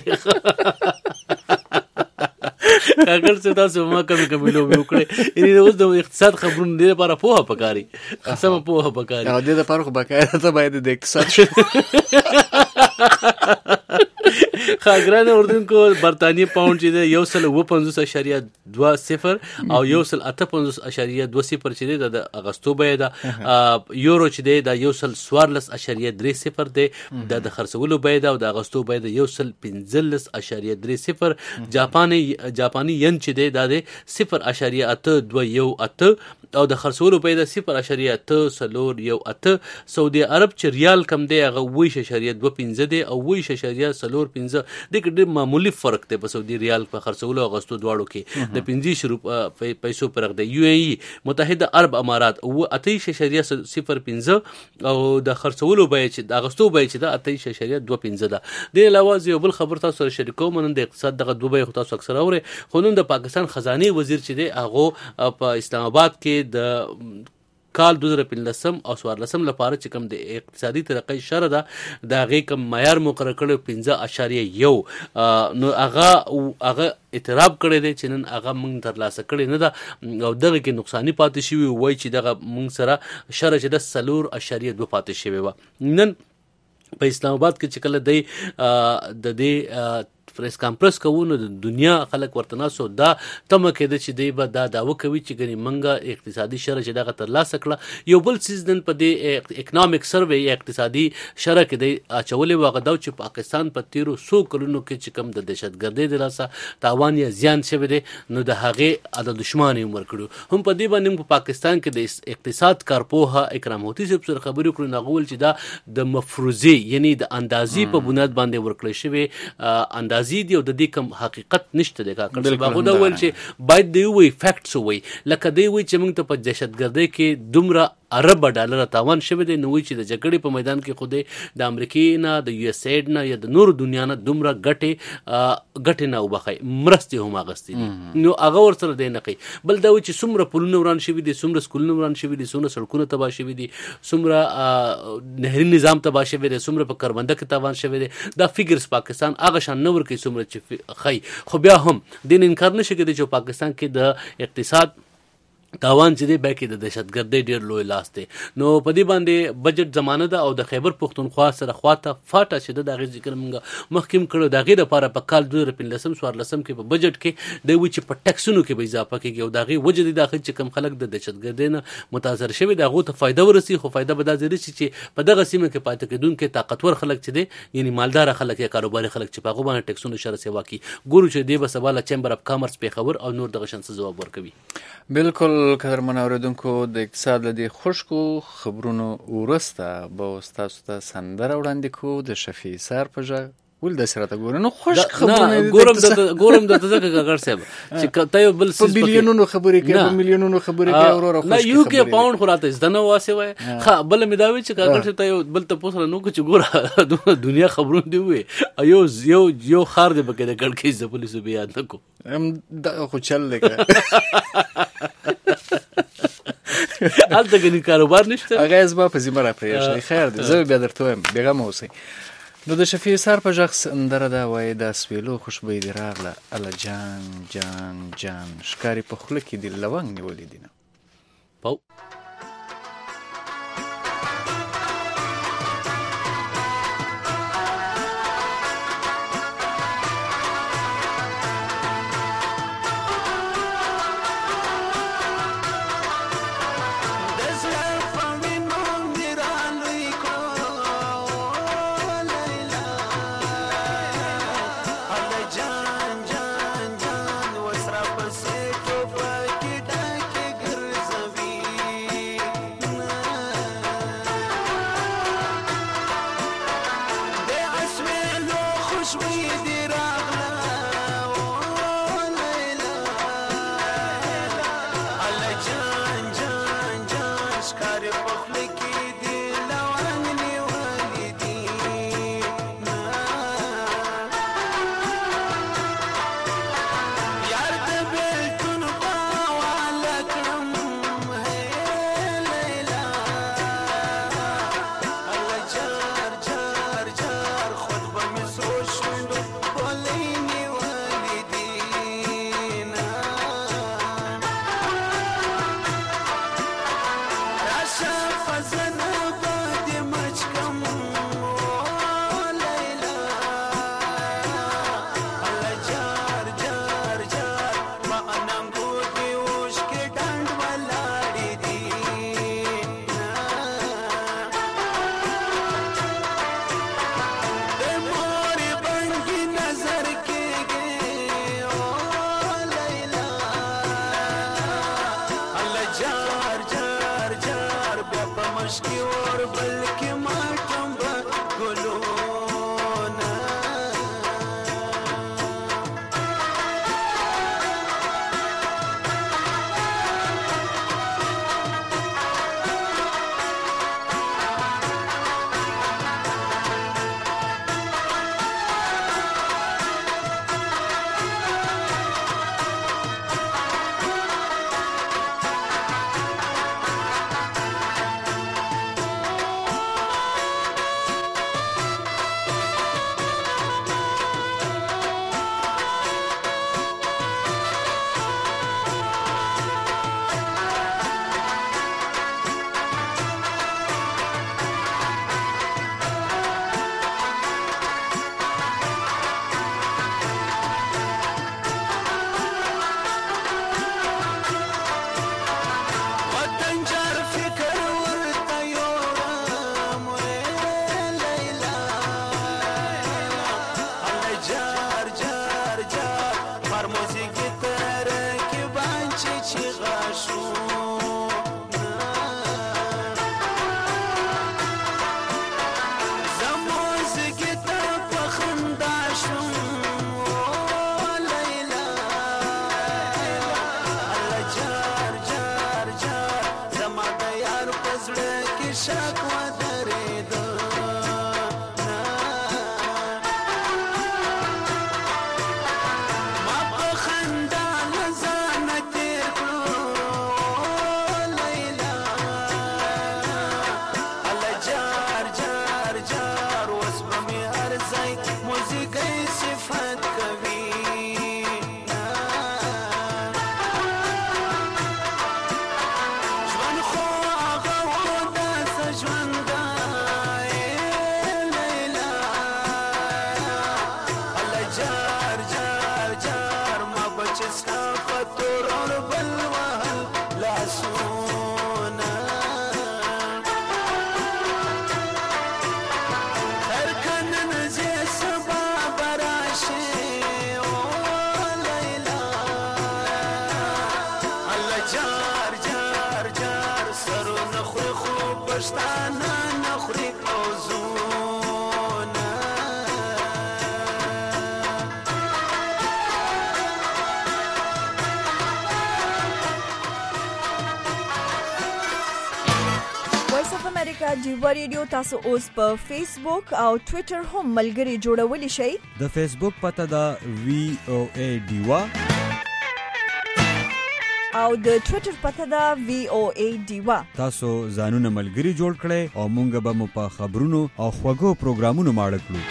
اگر څه تاسو ما کمی لوبې وکړئ. یعنی اوس د اقتصاد خبرونه دې لپاره پوهه پکاري، قسمه پوهه پکاري. او دې لپاره خو باقاعده ته باید د اقتصاد خاګران اردوونکو برتانیې پاوند چې دی 150.20 او 158.20 چې دی د اغستو بیه ده. یورو چې دی دا 114.30 دی د خرڅولو بیه ده او د اغستو بیه ده 115.30. جاپاني ین چې دی دا دی 0.828 او د خرڅولو بیه ده 0.848. سعودي عرب چې ریال کم دی هغه 20.25 دی او 20.45 د ډېر معمولی فرق دی په سعودي ریال په خرڅولو او اغستو دواړو کې د 15 پیسو فرق دی. یو ای متحده عرب امارات 28.05 او د خرڅولو بیه چې د اغستو بیه چې د 28.25 ده. د علاوه یو بل خبر تاسو سره شریکوم نن د اقتصاد دغه دوه بیه تاسو اکثر اوري خو نن د پاکستان خزانه وزیر چې دی هغه په اسلام آباد کې د کال 2015 او 2014 لپاره چې کوم د اقتصادي ترقۍ شرح ده د هغې کوم معیار مقرر کړی 15.1 نو هغه اعتراف کړی دی چې نن هغه موږ ترلاسه کړی نه ده او دغه کې نقصاني پاتې شوي وایي چې دغه موږ سره شرح چې د 4.2 پاتې شوې وه. نن په اسلام آباد کې چې کله دی د دې پریس کانفرنس کوو نو د دنیا خلک ورته ناسو دا تمه کېده چې دی به دا دعوه کوي چې ګنې منګه اقتصادي شرح چې دغه ترلاسه کړه. یو بل څیز نن په دې اکنامک سروې یا اقتصادي شرح کې دی اچولې وه هغه دا چې پاکستان په تیرو 100 کلونو کې چې کوم د دهشتګردۍ د لاسه تاوان یا زیان شوی دی نو د هغې عدد شمار یې ورکړو. هم په دې باندې په پاکستان کې د اقتصاد کارپوه اکرام هوتي صاحب سره خبرې وکړو نو هغه ویل چې دا د مفروضې یعنی د اندازې په بنیاد باندې ورکړل شوی اندازې دی او د دې کوم حقیقت نشته دی. کاکړ صاحب هغه دا ویل چې باید دی وی فیکټس وی لکه دی وی چې موږ ته په دهشتګردۍ کې دومره ارب ډالر تاوان شوی دی نو وی چې د جګړې په میدان کې خو دی د امریکې نه د یو اس ایډ نه یا د نورو دنیا نه دومره ګټې نه وبخی مرستې هم اغستې دي نو هغه ورسره دی نه کوي. بل دا وی چې څومره پلونه وران شوي دي څومره سکولونه وران شوي دي څومره سړکونه تباه شوي دي څومره نهري نظام تباه شوی دی څومره په کربنده کې تاوان شوی دی دا فیګرز پاکستان هغه شان نه ورکوي څومره چې خی خو بیا هم دین انکار نشي کېدی چې پاکستان کې د اقتصاد تاوان چې دی بیا کې د دهشتګردۍ ډېر لوی لاس دی. نو په دې باندې بجټ زمانه ده او د خیبر پښتونخوا سره خواته فاټه چې ده د هغې ذکر موږ مخکې هم کړی د هغې دپاره په کال 2015-2014 کې په بجټ کې دی وایي چې په ټکسونو کې به اضافه کېږي او د هغې وجه دی داخل چې کوم خلک د دهشتګردۍ نه متاثر شوي د هغو ته فایده ورسي خو فایده به دا ځای رسي چې په دغه سیمه کې پاتې کېدونکي طاقتور خلک چې دی یعنې مالداره خلک یا کاروباري خلک چې په هغو باندې ټکسونو شرح سیوا کړي. ګورو چې دی به سبا له چیمبر اف کامرس پېښور او نور دغه شان څه ځواب ورکوي. بالکل قدرمن اوریدونکو د اقتصاد له دې خوشکو خبرونو وروسته به تاسو ته سندره وړاندې کوو د شفیع سار په غږ ول د سره ته ګورو نو خوش خبرونه ګورم د ځکه کاکړ صاحب چې ته یو بل په بلیونونو خبرې کوي په میلیونونو خبرې کوي اورو نه یو کې پاوند خو راته زده نه واسه وای ها بل مې دا وی چې کاکړ ته یو بل ته پوسره نو چې ګوره دنیا خبرونه دی وي یو خار دی بکې د کړکې ز پولیسو بیا نه کو دا خو چل لګا الته کې کاروبار نشته هغه زما په ذمہ را پریږي خیر دی زه بیا درته وایم بیغم اوسئ. نو د شفیع سار په غږ سندره دا وایي دا سویلو خوشبویي دې راغله الله جان جان جان ښکاري په خوله کې دې لونګ نیولې دي نه شوندو پښتانه نه خوري پوزونه وایس اف امریکا ډیوا ریډیو تاسو اوس په فیسبوک او ټوئیټر هم ملګري جوړولی شئ. د فیسبوک پته دا VOA ډیوا او د ټوئیټر پته دا VOA ډیوا. تاسو ځانونه ملګري جوړ کړئ او مونږ به مو په خبرونو او خوږو پروګرامونو ماړه کړو.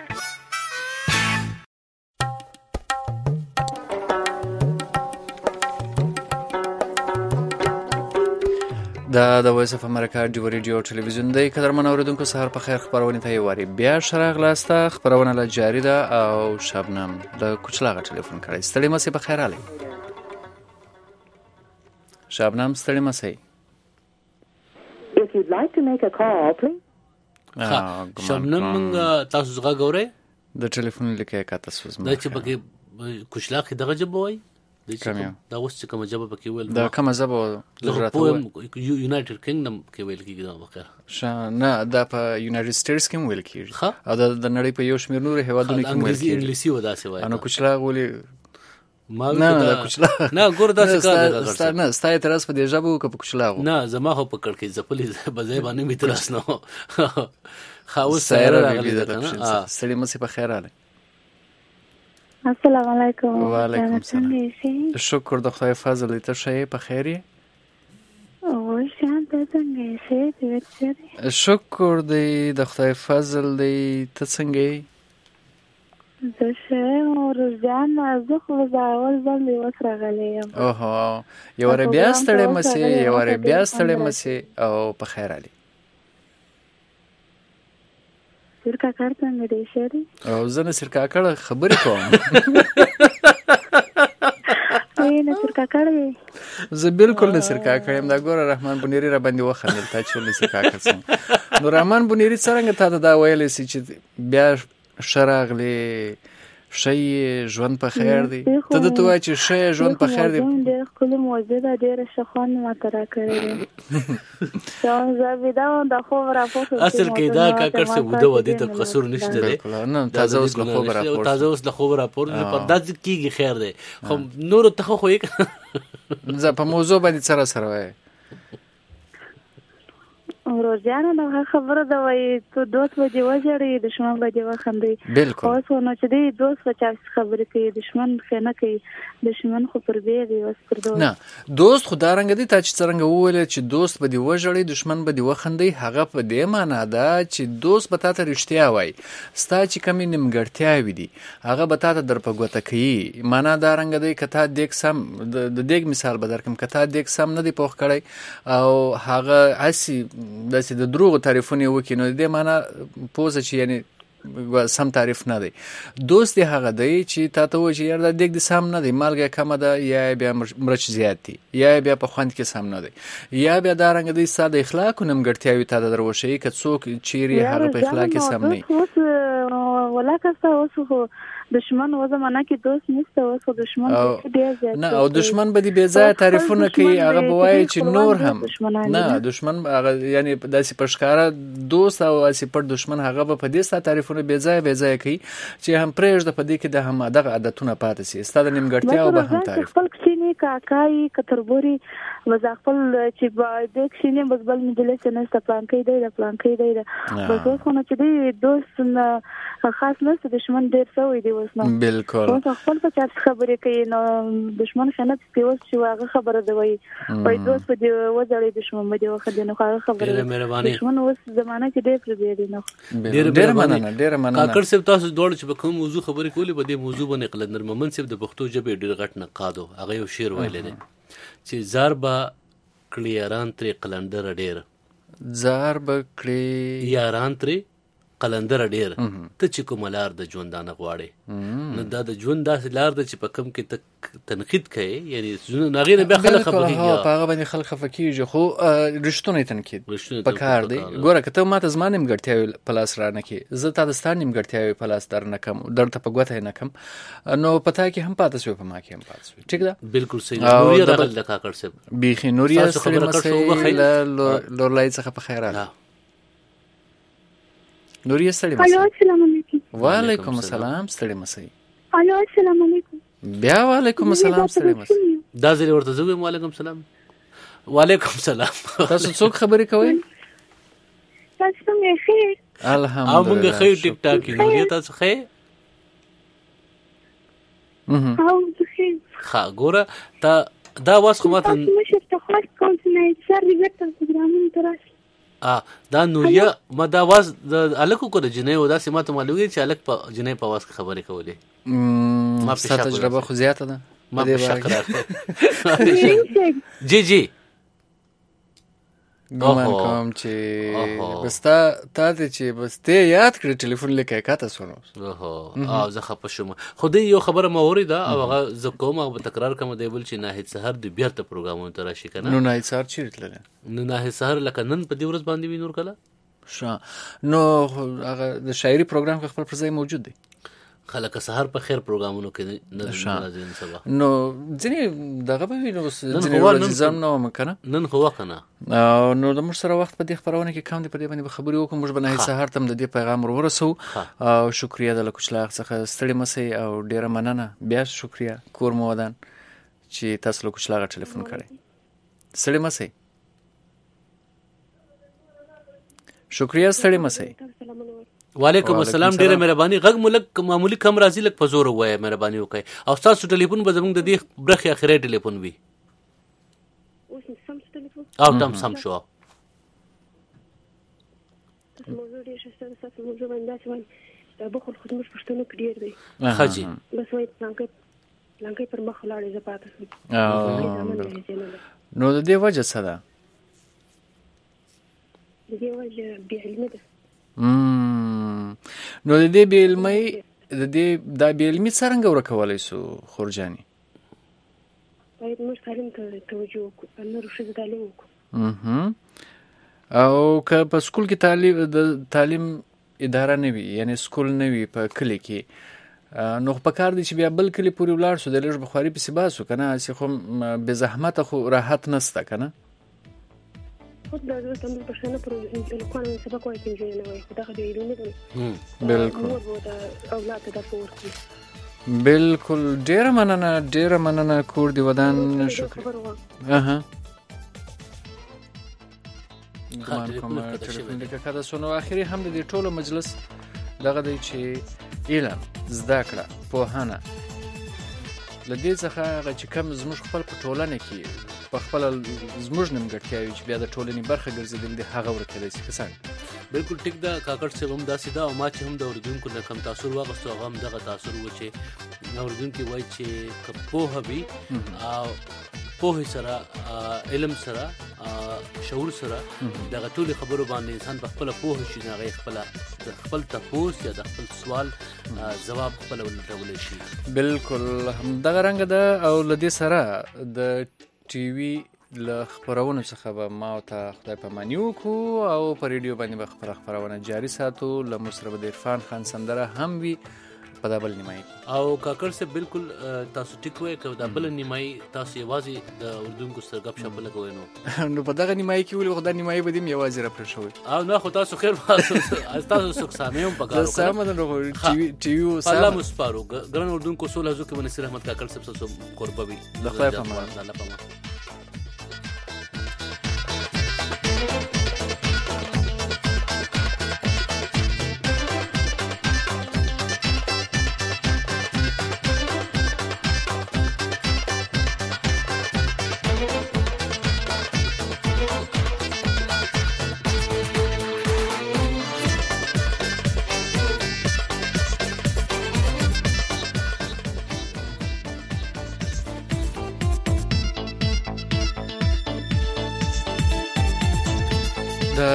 دا د وایس اف امریکا ډیوا ریډیو ټلویزیون دی. قدرمن اوریدونکو سهار په خیر. خبرونه ته واری بیا شراغلاسته. خبرونه لا جاری ده او شبنم د کوچلاغه ټلیفون کړی. ستړي مې په خیر علي. شبنم ستړي مې. If you'd like to make a call, please. شبنم تاسو څنګه غوړې؟ د ټلیفون لیکه کا تاسو زما. دا چې پکې کوچلاغه دغه جبه وای. دا اوس چې کومه جبه پکې ویل دا کومه جبه زراته یونایټډ کینګډم کې ویل کیږي دا وخت نه دا په یونایټډ سټیټس کې ویل کیږي او د نړۍ په یو شمېر نور هیوادونو کې ویل کیږي. انګلیسي ودا سی وای انو کوچلاغ ولي نه دا کوچلاغ نه ګور دا څه کار نه ستای تراس په دې جبه کو په کوچلاغ نه زما هو پکړ کې زپلې بځای باندې می تراس نه خاوس سره راغلی ده کنه سړی مې په خیر اله. السلام علیکم. وعلیکم السلام. شکر د خدای فضل ته شې په خیر یې. او شانت څنګه یې؟ شکر دی د خدای فضل دی. ته څنګه یې؟ زه ښه روزان زه خو اول ځل وسره غلې یم. اوهو یو ور بیا ستړی مې یو ور بیا ستړی مې او په خیر علي. سرکا کار څنګه دی شری؟ او زه نه سرکا کار خبرې کوم. نه سرکا کار دی. زه بالکل نه سرکا کړم. دا ګوره رحمان بنيري را باندې وخندل تا چې نه سرکا کړم. نو رحمان بنيري څنګه تا دا ویل سي چې بیا شراغلی شي ژوند په خیر دی. ته د توای چې شي ژوند په خیر دی. ډېر خپل موزه دا ډېر شخوان ماترا کړی. زه ودا د خو راپورته اصل کې دا کاکر څه وده ودی ته قصور نشته دی. نه تازه اوس له خو راپورته تازه اوس له خو راپورته په دځ کېږي خیر دی. خو نور ته خو یې زه په موضوع باندې سره وای روزانه نو خبره دا وای ته دوست وځي وځړي دشمن وځي وخندي. بالکل اوس نو چې دی دوست په چا خبرې کوي دشمن خنه کوي. دشمن خو پر دی وس پر دوست نه دوست خدا رنګ دی. ته چې څنګه وویل چې دوست به دی وځړي دشمن به دی وخندي هغه په دې معنی ده چې دوست به تاسو رښتیا وای ستا چې کمی نیمګړتیا وي دي هغه به تاسو در په ګوته کوي. معنی دا رنګ دی کته دیک سم د دیک مثال به درکم کته دیک سم نه دی پوښ کړی او هغه اسی داسې د دروغ تعریفونه وکړي نو دې معنی پوزه چې یعنی سم تعریف نه دی. دوست دی هغه دی چې تا ته وایي یار دا دیګ د سم نه دی مالګه کمه ده یا بیا مرچ زیات دي یا بیا په خوند کې سم نه دی یا بیا دا رنګ دی ساده اخلاق او نمګړتیاوي تا دروښي که څوک چیرې هغه په اخلاق کې سم نه ولا کسته اوس دشمن و زمانہ کې دوست نشته اوس دشمن ډیر زیات نه او دشمن به دی بے ځای تعریفونه کوي هغه بوای چې نور هم نه دشمن هغه یعنی داسې پښکارا دوست او اسی پر دشمن هغه په دې ستا تعریفونه بے ځای کوي چې هم پرېږده په دې کې د هم دغه عادتونه پاتې سي ستاسو نیمګړتیا او به هم تعریف خپل کښینی کاکای کتربوري وځ خپل چې د کښینی بس بل مجلس نه ست پلان کوي د پلان کوي د بس خو نه چې دی دوست خاص نه دشمن ډیر سوی دی بالکل خپل په چا خبرې کوي نو دشمن خنت پیوس چې هغه خبره دی وای دوست په دې وځړي دشمن به دې وخت نه هغه خبره دشمن اوس زمانہ کې ډېر پر دی نو ډېر مننه کاکړ صاحب تاسو دوړ چې په کوم موضوع خبرې کولې په دې موضوع باندې قلندر مومن صاحب د پښتو ژبې ډېر غټ نقادو هغه یو شعر ویل دی چې زار با کلیاران تر قلندر ډېر زار با کلی یاران تر قلندر ډیر ته چې کوم لار د ژوندانه غواړي نو دا د ژوند داسې لار ده چې په کوم کې تنقید کوي یعنی زونه غیر به خلک خفقیږي په هغه باندې خلک خفقیږي خو رښتونی تنقید په کار دی ګوره که ته ماته زما نیمګړتیاوې په لاس را نه کې زه تا د ستا نیمګړتیاوې په لاس در نه کم درته په ګوته نه کم نو په تا کې هم پاتې شوی په ما کې هم پاتې شوی ټیک ده بالکل صحیح نوریا راغل د کاکړ صاحب بیخي نوریا ستړي مسئ لورلای څخه په خیرات نوریا ستړي مسئ السلام علیکم وعلیکم السلام ستړي مسئ الو السلام علیکم بیا وعلیکم السلام ستړي مسئ دا ځل ورته زه وایم وعلیکم السلام وعلیکم السلام تاسو څوک خبرې کوئ تاسو څنګه خیر الحمدلله موږ خیر ټیک ټاک نوریا تاسو خیر ها ګوره تا دا واس خو ماته مشه ته خاص کوم نه سر ریګټ پروګرامونه تراس دا نوریا ما دا واز د الکو کو د جنې او دا سمات معلومه چې الک په جنې په واس خبرې کولې ما په تجربه خو زیاته ده ما په شک راځه جی ګمان کوم چې بس تا ته چې بس ته یاد کړې ټلیفون لیکه کاته سونو اوه زه خپه شوم خو دې یو خبره ما اوریده او هغه زه کوم او تکرار کوم دی بل چې ناهید سحر د بیرته پروګرامونو ته راشي کنه نو ناهید سحر چیرته لري نو ناهید سحر لکه نن په دې ورځ باندې وینور کله نو هغه د شاعري پروګرام خپل پر ځای موجود دی خلک سحر په خیر پروګرامونو کې نه راځي سبا نو ځینې دغه به وینو ځینې ورځې زم نو مکنه نن خو وکنه نو د موږ سره وخت په دې خبرونه کې کم دی په دې باندې خبرې وکړو موږ به نه سحر تم د دې پیغام ورسو او شکریا د لکوچلاغ څخه ستړي مسئ او ډیره مننه بیا شکریا کور مو ودان چې تاسو لکوچلاغ ټلیفون کړی ستړي مسئ شکریا ستړي مسئ وعلیکم السلام ډیره مهرباني غږ ملک معمولی کم راځي لک په زور وای مهرباني وکړئ او تاسو ټلیفون به زموږ د دې برخه اخیری ټلیفون وي اوس سم ټلیفون او تم سم شو موضوع دې شته تاسو موضوع باندې څه د بخل خدمت پښتنو کې ډیر دی خاجي بس وای څنګه پر مخ لاړې زپاتې نو د دې وجه څه ده د دې وجه بیا علمي ده نو د دې بې علمۍ دا بې علمي څرنګه ورکولی سو خورجاني باید موږ تعلیم ته توجه وکړو نورو ښځو تعلیم وکړو او که په سکول کې د تعلیم اداره نه وي یعنی سکول نه وي په کلي کې نو په کار دی چې بیا بل کلي پورې ولاړ سو د لږ بخاري پسې باسو که نه هسې خو بې زحمته خو راحت نسته که نه خود د زموږ پښتانه پر الکوانو سبق وایي چې نه وایي دغه دی علمي دی بالکل مور د اولاد ته درس ورکړي بالکل ډیره مننه کور دی ودان شکر ګمان کوم ټلیفون لیکه کاته سونو اخري هم د دې ټولو مجلس دغه دی چې علم زده کړه پوهنه له دې څخه هغه چې کم زموږ خپل په ټولنه کې په خپل زموږ نیمګړتیاوې چې بیا د ټولنې برخه ګرځېدل دي هغه ورکېدای شي که څنګه بالکل ټیک ده کاکړ صاحب هم داسې ده او ما چې هم د اورېدونکو نه کم تاثر واخیستو هغه هم دغه تاثر و چې اورېدونکي وایي چې که پوهه وي او پوهې سره علم سره شعور سره دغه ټولې خبرو باندې انسان په خپله پوهه شي نو هغه یې د خپل تپوس یا د خپل سوال ځواب خپله ولټولی شي بالکل همدغه رنګه ده او له دې سره د ټي وي له خپرونو څخه به ما او ته خدای پاماني وکړو او په ریډیو باندې به خپله خپرونه جاري ساتو له موږ سره به د عرفان خان سندره هم وي په دا بل نیمایي او کاکړ صاحب بالکل تاسو ټیک وایئ که دا بله نیمایي تاسو یوازې د اردوونکو سره ګپ شپ لګوئ نو په دغه نیمایي کې ولې خو دا نیمایي به دې هم یوازې راپرې شوی او نه خو تاسو خیر تاسو څوک سامع هم په کار وکړه سامه ده نو ټي وي الله مو سپارو ګران اردوونکو سوله زو کې به نصیر احمد کاکړ صاحب ستاسو قربه وي د خدای په امان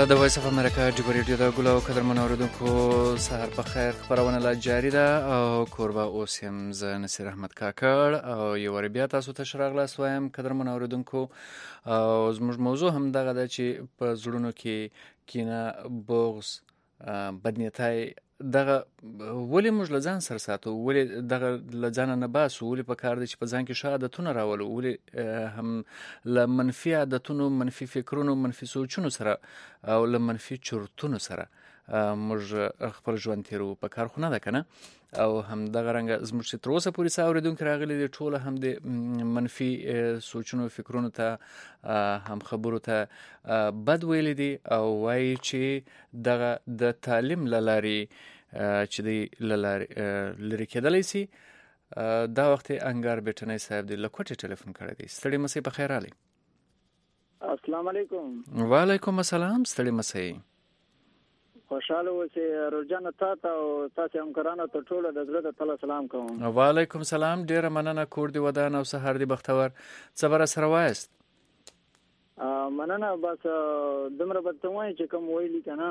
د وایس اف امریکا جبر ریډیو د ګلو قدرمن اوریدونکو سحر په خیر خبرونه لا جاری ده او کوربه اوس هم ز نصیر احمد کاکړ او یو بیا تاسو ته شراغله سوایم قدرمن اوریدونکو او زموږ موضوع هم دغه ده چې په زړونو کې کینه بغض بدنیتای دغه ولې موږ لزان سر ساتو ولې دغه لزان نه باسو ولې په کار دي چې په ځان کې شهادتونه راولو ولې هم ل منفي عادتونو منفي فکرونو منفي سوچونو سره او ل منفي چرتونو سره موږ خپل ژوند تیرو په کار خو نه ده کنه او هم دغه رنګ زموږ چې تر اوسه پورې ساوریدونکو راغلي دي ټول هم د منفي سوچونو فکرونو ته هم خبرو ته بد ویل دي او وایي چې دغه د تعلیم لارې چې دی لري کېدلی سي دا وخت انګار بیٹنی صاحب دی لکوټه ټلیفون کړی دی ستړي مسئ په خیر علي السلام علیکم وعلیکم السلام ستړي مسئ خوشاله اوسې روزانه تاسو او تاسو همکارانو ته ټول د زړه د تعالی سلام کوم وعلیکم السلام ډیره مننه کور دی ودان او سحر دی بختور صبر سره وایست مننه بس دمر بدتوای چې کوم ویلی کنه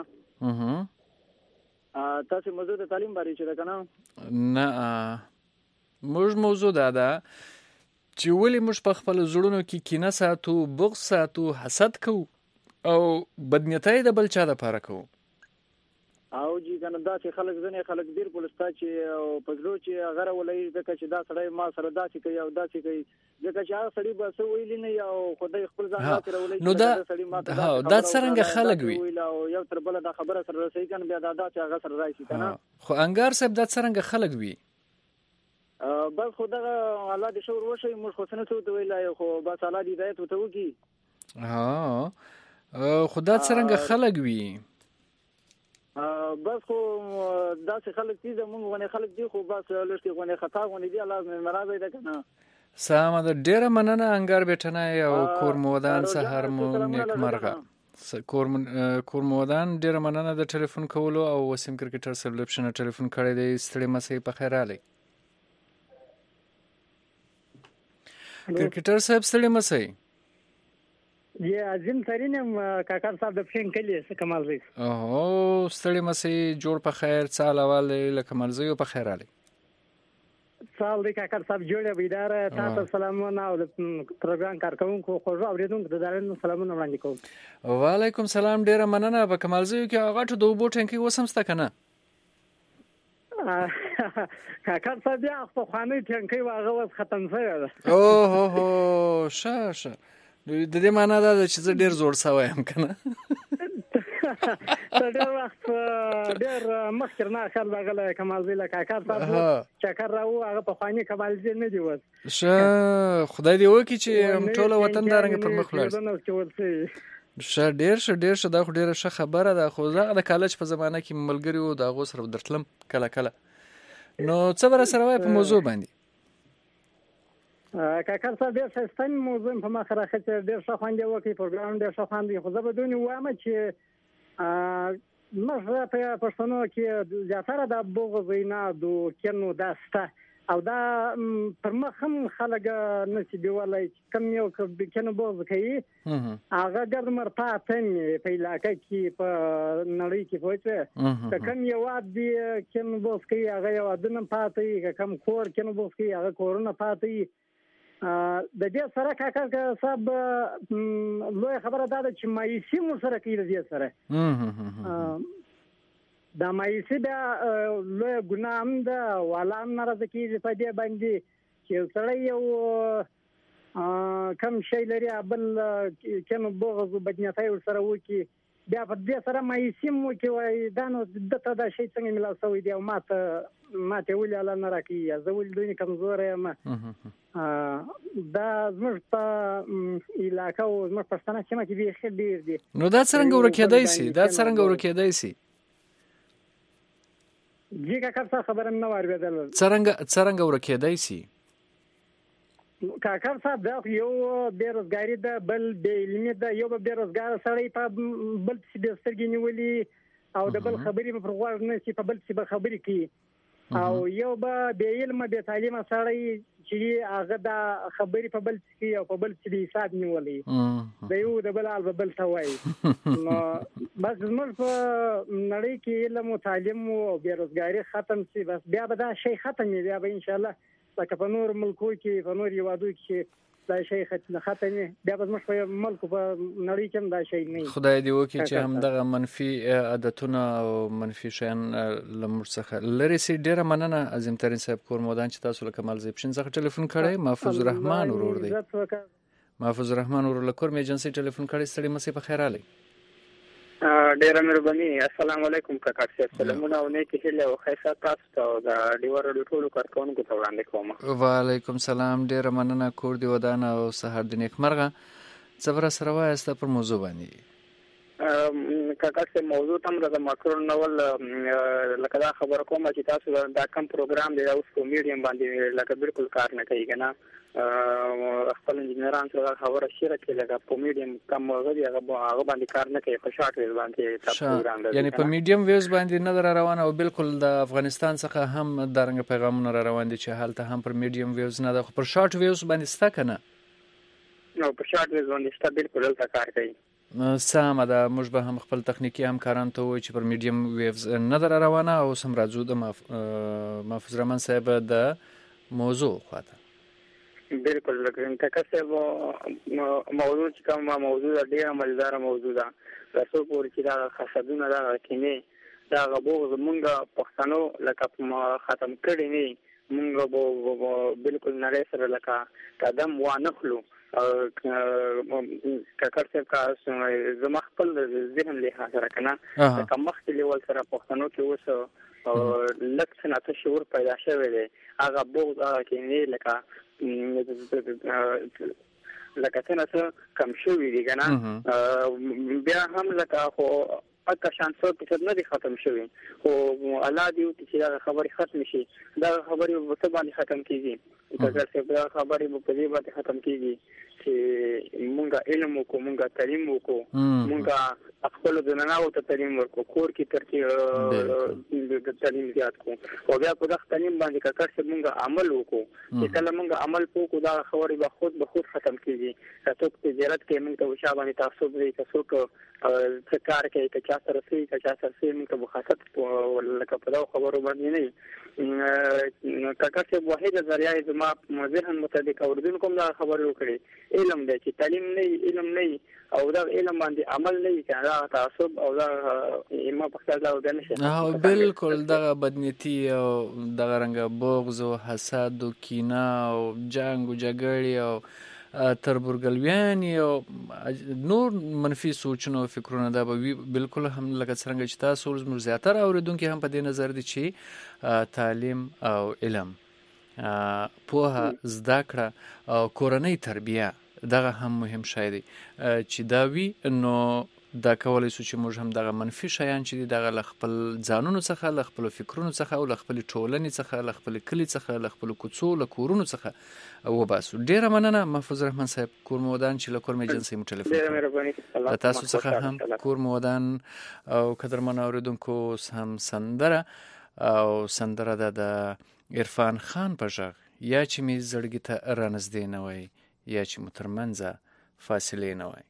تاسو موضوع د تعلیم باندې چې کنه نه موضوع دا ده چې ولې موږ په خپل زړونو کې کینه ساتو بغض ساتو حسد کوو او بدنیتای د بل چا د پاره کوو او جی کنه دا چې خلک ځنې خلک ډیر پولیستا چې پزلو چې غره ولې ځکه چې دا سړی ما سره دا چې کوي او دا چې کوي ځکه چې هغه سړی به څه ویلی نه او خدای خپل ځان سره ولې نو دا څنګه خلک وي او یو تر بل دا خبره سره رسېږي کنه بیا دا چې هغه سره راشي کنه خو انګار صاحب دا څنګه خلک وي بس خدای الله دې شور وشي موږ خو څنګه څه ویلای خو بس الله دې هدایت وته وکي خدای څنګه خلک وي بس خو دا څه خلک دي زمونږ غونې خلک دي خو بس لږ غونې خطا غونې دي الله مې مراد ده کنه سلام د ډیره مننه انګار بیٹنای او کور مودان سحر مو نیک مرغه کور مودان ډیره مننه د ټلیفون کولو او وسیم کرکټر سلیکشن ټلیفون کړی دی ستړي مسئ په خیر علي کرکټر صاحب ستړي مسئ یا عظیم ترینم کاکر صاحب د پښین کلی څه کمال زی او ستړي مسئ جوړ په خیر سال اول لکه مرزي په خیر علي سال د کاکر صاحب جوړه ویدار تاسو سلامونه او پروګرام کارکونکو خو اوریدونکو د دارن سلامونه وړاندې کوم وعلیکم السلام ډیره مننه په کمال زی کې هغه ټو دوه بوټنکی وسمسته کنه کاکر صاحب بیا خو خانه ټنکی واغه وس ختم شوی او هو شه د دې معنا دا چې زه ډیر زوړ سوایم کنه ډیر وخت ډیر مخکې نه خل دغه کمال زیله کاکر صاحب چکر راو هغه په خواني کمال زی نه دی وس شه خدای دې وکړي چې ټول وطن دارنګ پر مخ لاړ شه ډیر شه دا خو ډیره ښه خبره ده خو زه د کالج په زمانه کې ملګری وو دا غو سره درتلم کله نو څه بر سره وای په موضوع باندې کاکر صاحب ډیر ښه موضوع په مخه راخته ډیر ښه خوندې وکي پروګرام ډیر ښه خوندې خو زه به دونی وایم چې موږ په پښتنو کې زیاتره د بغض نه د کینو داسته او دا پر مخ هم خلک نشي دیولای کم یو کینو بغض کوي هغه ګرد مرپاتن په علاقې کې په نړۍ کې پوهڅه کم یو دی کینو بغض کوي هغه یو دنه پاتې کم کور کینو بغض کوي هغه کورونه پاتې د دې سره کاکر صاحب لوی خبره ده چې مایوسي مو سره کوي د دې سره دا مایوسي بیا لوی ګناه هم ده والا هم ناراضه کېږي په دې باندې چې سړی یو کم شی لري بل کینو بغض بدنیتای ورسره وکړي بیا په دې سره مایوسي مو کې وایي دا نو دته دا شی څنګه ملا سوی دی او ماته ولې الله نه راکړي زه ولې دوی کمزوری یم دا زموږ په علاقه او زموږ پښتانه سیمه کې بیخي ډېر دي نو دا څرنګه ورکېدای سي جی کاکر صاحب خبره نه واورېدل څرنګه ورکېدای سي کاکر صاحب دا یو بیروزګاری ده بل بې علمي ده یو بیروزګار سړی په بل څه د سترګې نیولي او د بل خبرې په غوږ نه شي په بل څه به خبرې کوي او یو به بې علمه بې تعلیمه سړی چې هغه د خبرې په بل څه او په بل څه حساب نیولې د یو د بل حال به بل ته وایي نو بس زموږ په نړۍ کې علم او تعلیم او بېروزګاري ختم شي بس بیا به دا شی ختم وي بیا به انشاءالله لکه په نور ملکو کې په نور هیوادو کې دا شی ختم وي بیا به زموږ په ملکو په نړۍ کې هم دا شی نه خدای دې وکړي چې همدغه منفي عادتونه او منفي شیان له موږ څخه لرې سي. ډېره مننه عظیم ترین صاحب کورمودان چې تاسو له کمال زیبشین څخه ټلیفون کړی. محفوظ الرحمن ورور دی. محفوظ الرحمن ورور له کورم ایجنسۍ ټلیفون کړی. ستړي مسئ په خیر راغلی. ډیره مهرباني. السلام علیکم کاکا صاحب. سلامونه او نیکی هیله او خیر تاسو ته د ډیور ټولو کارکونکو ته وړاندې کوم. وعلیکم سلام. ډیره مننه. کور دی ودان او سهار د نیکمرغه. صبر سره وایسته پر موضوع باندې کاکا صاحب موضوع تم د ماکرون نول لکه دا خبره کوم چې تاسو دا کم پروګرام دی اوس په میډیم باندې لکه بالکل کار نه کوي کنه خپل انجینران سره خبره شریک کړي لکه په میډیم کم غوړي هغه باندې کار نه کوي په شارټ ویز باندې تاسو پروګرام دی یعنی په میډیم ویز باندې نه روانه او بالکل د افغانستان څخه هم درنګ پیغامونه روان دي چې حالت هم پر میډیم ویز نه ده پر شارټ ویز باندې ستا کنه نو په شارټ ویز باندې ستا بالکل دلته کار کوي. سامه ده. موږ به هم خپل تخنیکی همکاران ته وایو چې پر میډیم ویوز نه در روانه او سم راځو د محفوظ الرحمن صاحب د موضوع خواته. بالکل لکه صاحب موضوع چې کوم موضوع ډېره مالدار موضوع ده تاسو پورې چې دا خاصدونه دا کینه دا غبو زمونږ پښتنو لکه ختم کړي نه مونږ بالکل نړۍ سره لکه قدم وانخلو کاکر صاحب کا زما خپل ذهن له سره کنه کوم مخکې لیول سره پښتنو کې اوس لکه څنګه شعور پیدا شوی دی هغه بوغ کې نه لکه څنګه کم شوی دی کنه بیا هم لکه خو اته شانسو په نه دي ختم شوی خو الله دې چې دا خبري ختم شي دا خبري په باندې ختم کیږي کاکر صاحب دا خبري په دې باندې ختم کیږي چې مونږه علم وکړو مونږه تعلیم وکړو مونږه خپل د نناو ته تعلیم ورکړو کور کې ترتیب د تعلیم زیات کو او بیا په دغه تعلیم باندې کاکر صاحب مونږه عمل وکړو چې کله مونږه عمل وکړو دا خبري به خود ختم کیږي تاسو په تجارت کې مونږ ته وشا باندې تاسو دې تاسو څه کار کوي چې چا سره سي مونږ ته مخاطب لکه په دا خبرو باندې نه کاکر صاحب واحد ذریعہ زما ذهن مطابق اوردون کوم دا خبرو کړي علم دی چې تعلیم نه علم نه او دا علم باندې عمل نه کړه تعصب او دا ما په خپل ځای ودانه او بالکل دغه بدنیتی او دغه رنګ بغض او حسد او کینه او جنگ او جګړې او تربورګلویانی او نور منفي سوچونه او فکرونه دا به بالکل هم لکه څنګه چې تاسو زموږ زیاتره اوریدونکو هم په دې نظر دي چې تعلیم او علم پوهه زده کړه او کورنۍ تربیه دغه هم مهم شی دی چې دا وی نو دا کولای شو چې موږ هم دغه منفي شیان چې دغه خپل ځانونو څخه له خپل فکرونو څخه او له خپل ټولنې څخه له خپل کلی څخه له خپل کوڅو له کورونو څخه وباسو. ډیره مننه محفوظ الرحمن صاحب کورمودان چې له کورم ایجنسۍ مو ټلیفون کړی. تاسو څخه هم کورمودان او قدرمن اوریدونکو هم سندره او سندره د عرفان خان په ژغ یا چې می زړګي ته رانږدې نه وای یا چې مو ترمنځه فاصلې نه وای.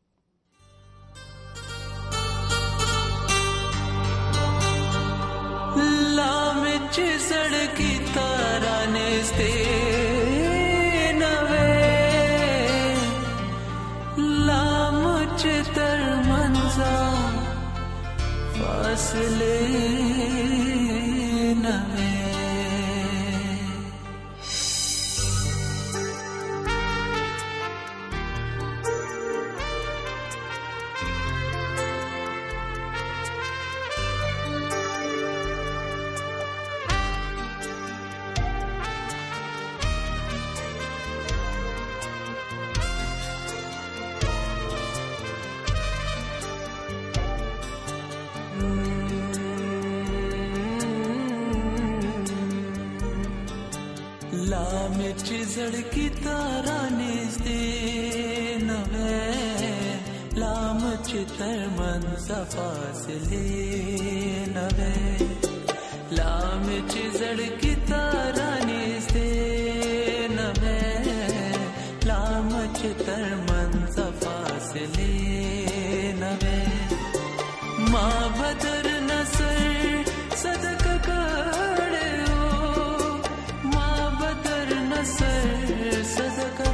لامچ زړګي ته رانږدې نه وای لامچ ترمنځه فاصلې نه وای چې زړګي تارا نږدې نه وې لام چې ترمنځ فاصلې نه وې لام چې زړګي تارانې ستې نه وې لام چې تر منځ فاصلې نه وې ما بدر نصر صدقه کړو ما بدر نصر صدقه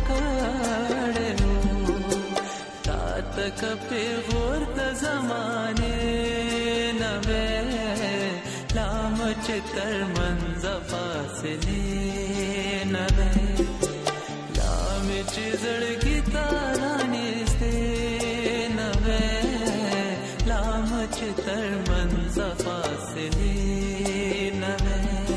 کړو تا تک په غور د زمانه نه وې لام چې تر منځ فاصلې نه وې لام چې زړګي تارانې ستې نه وې لام چې تر منځ فاصلې نه وې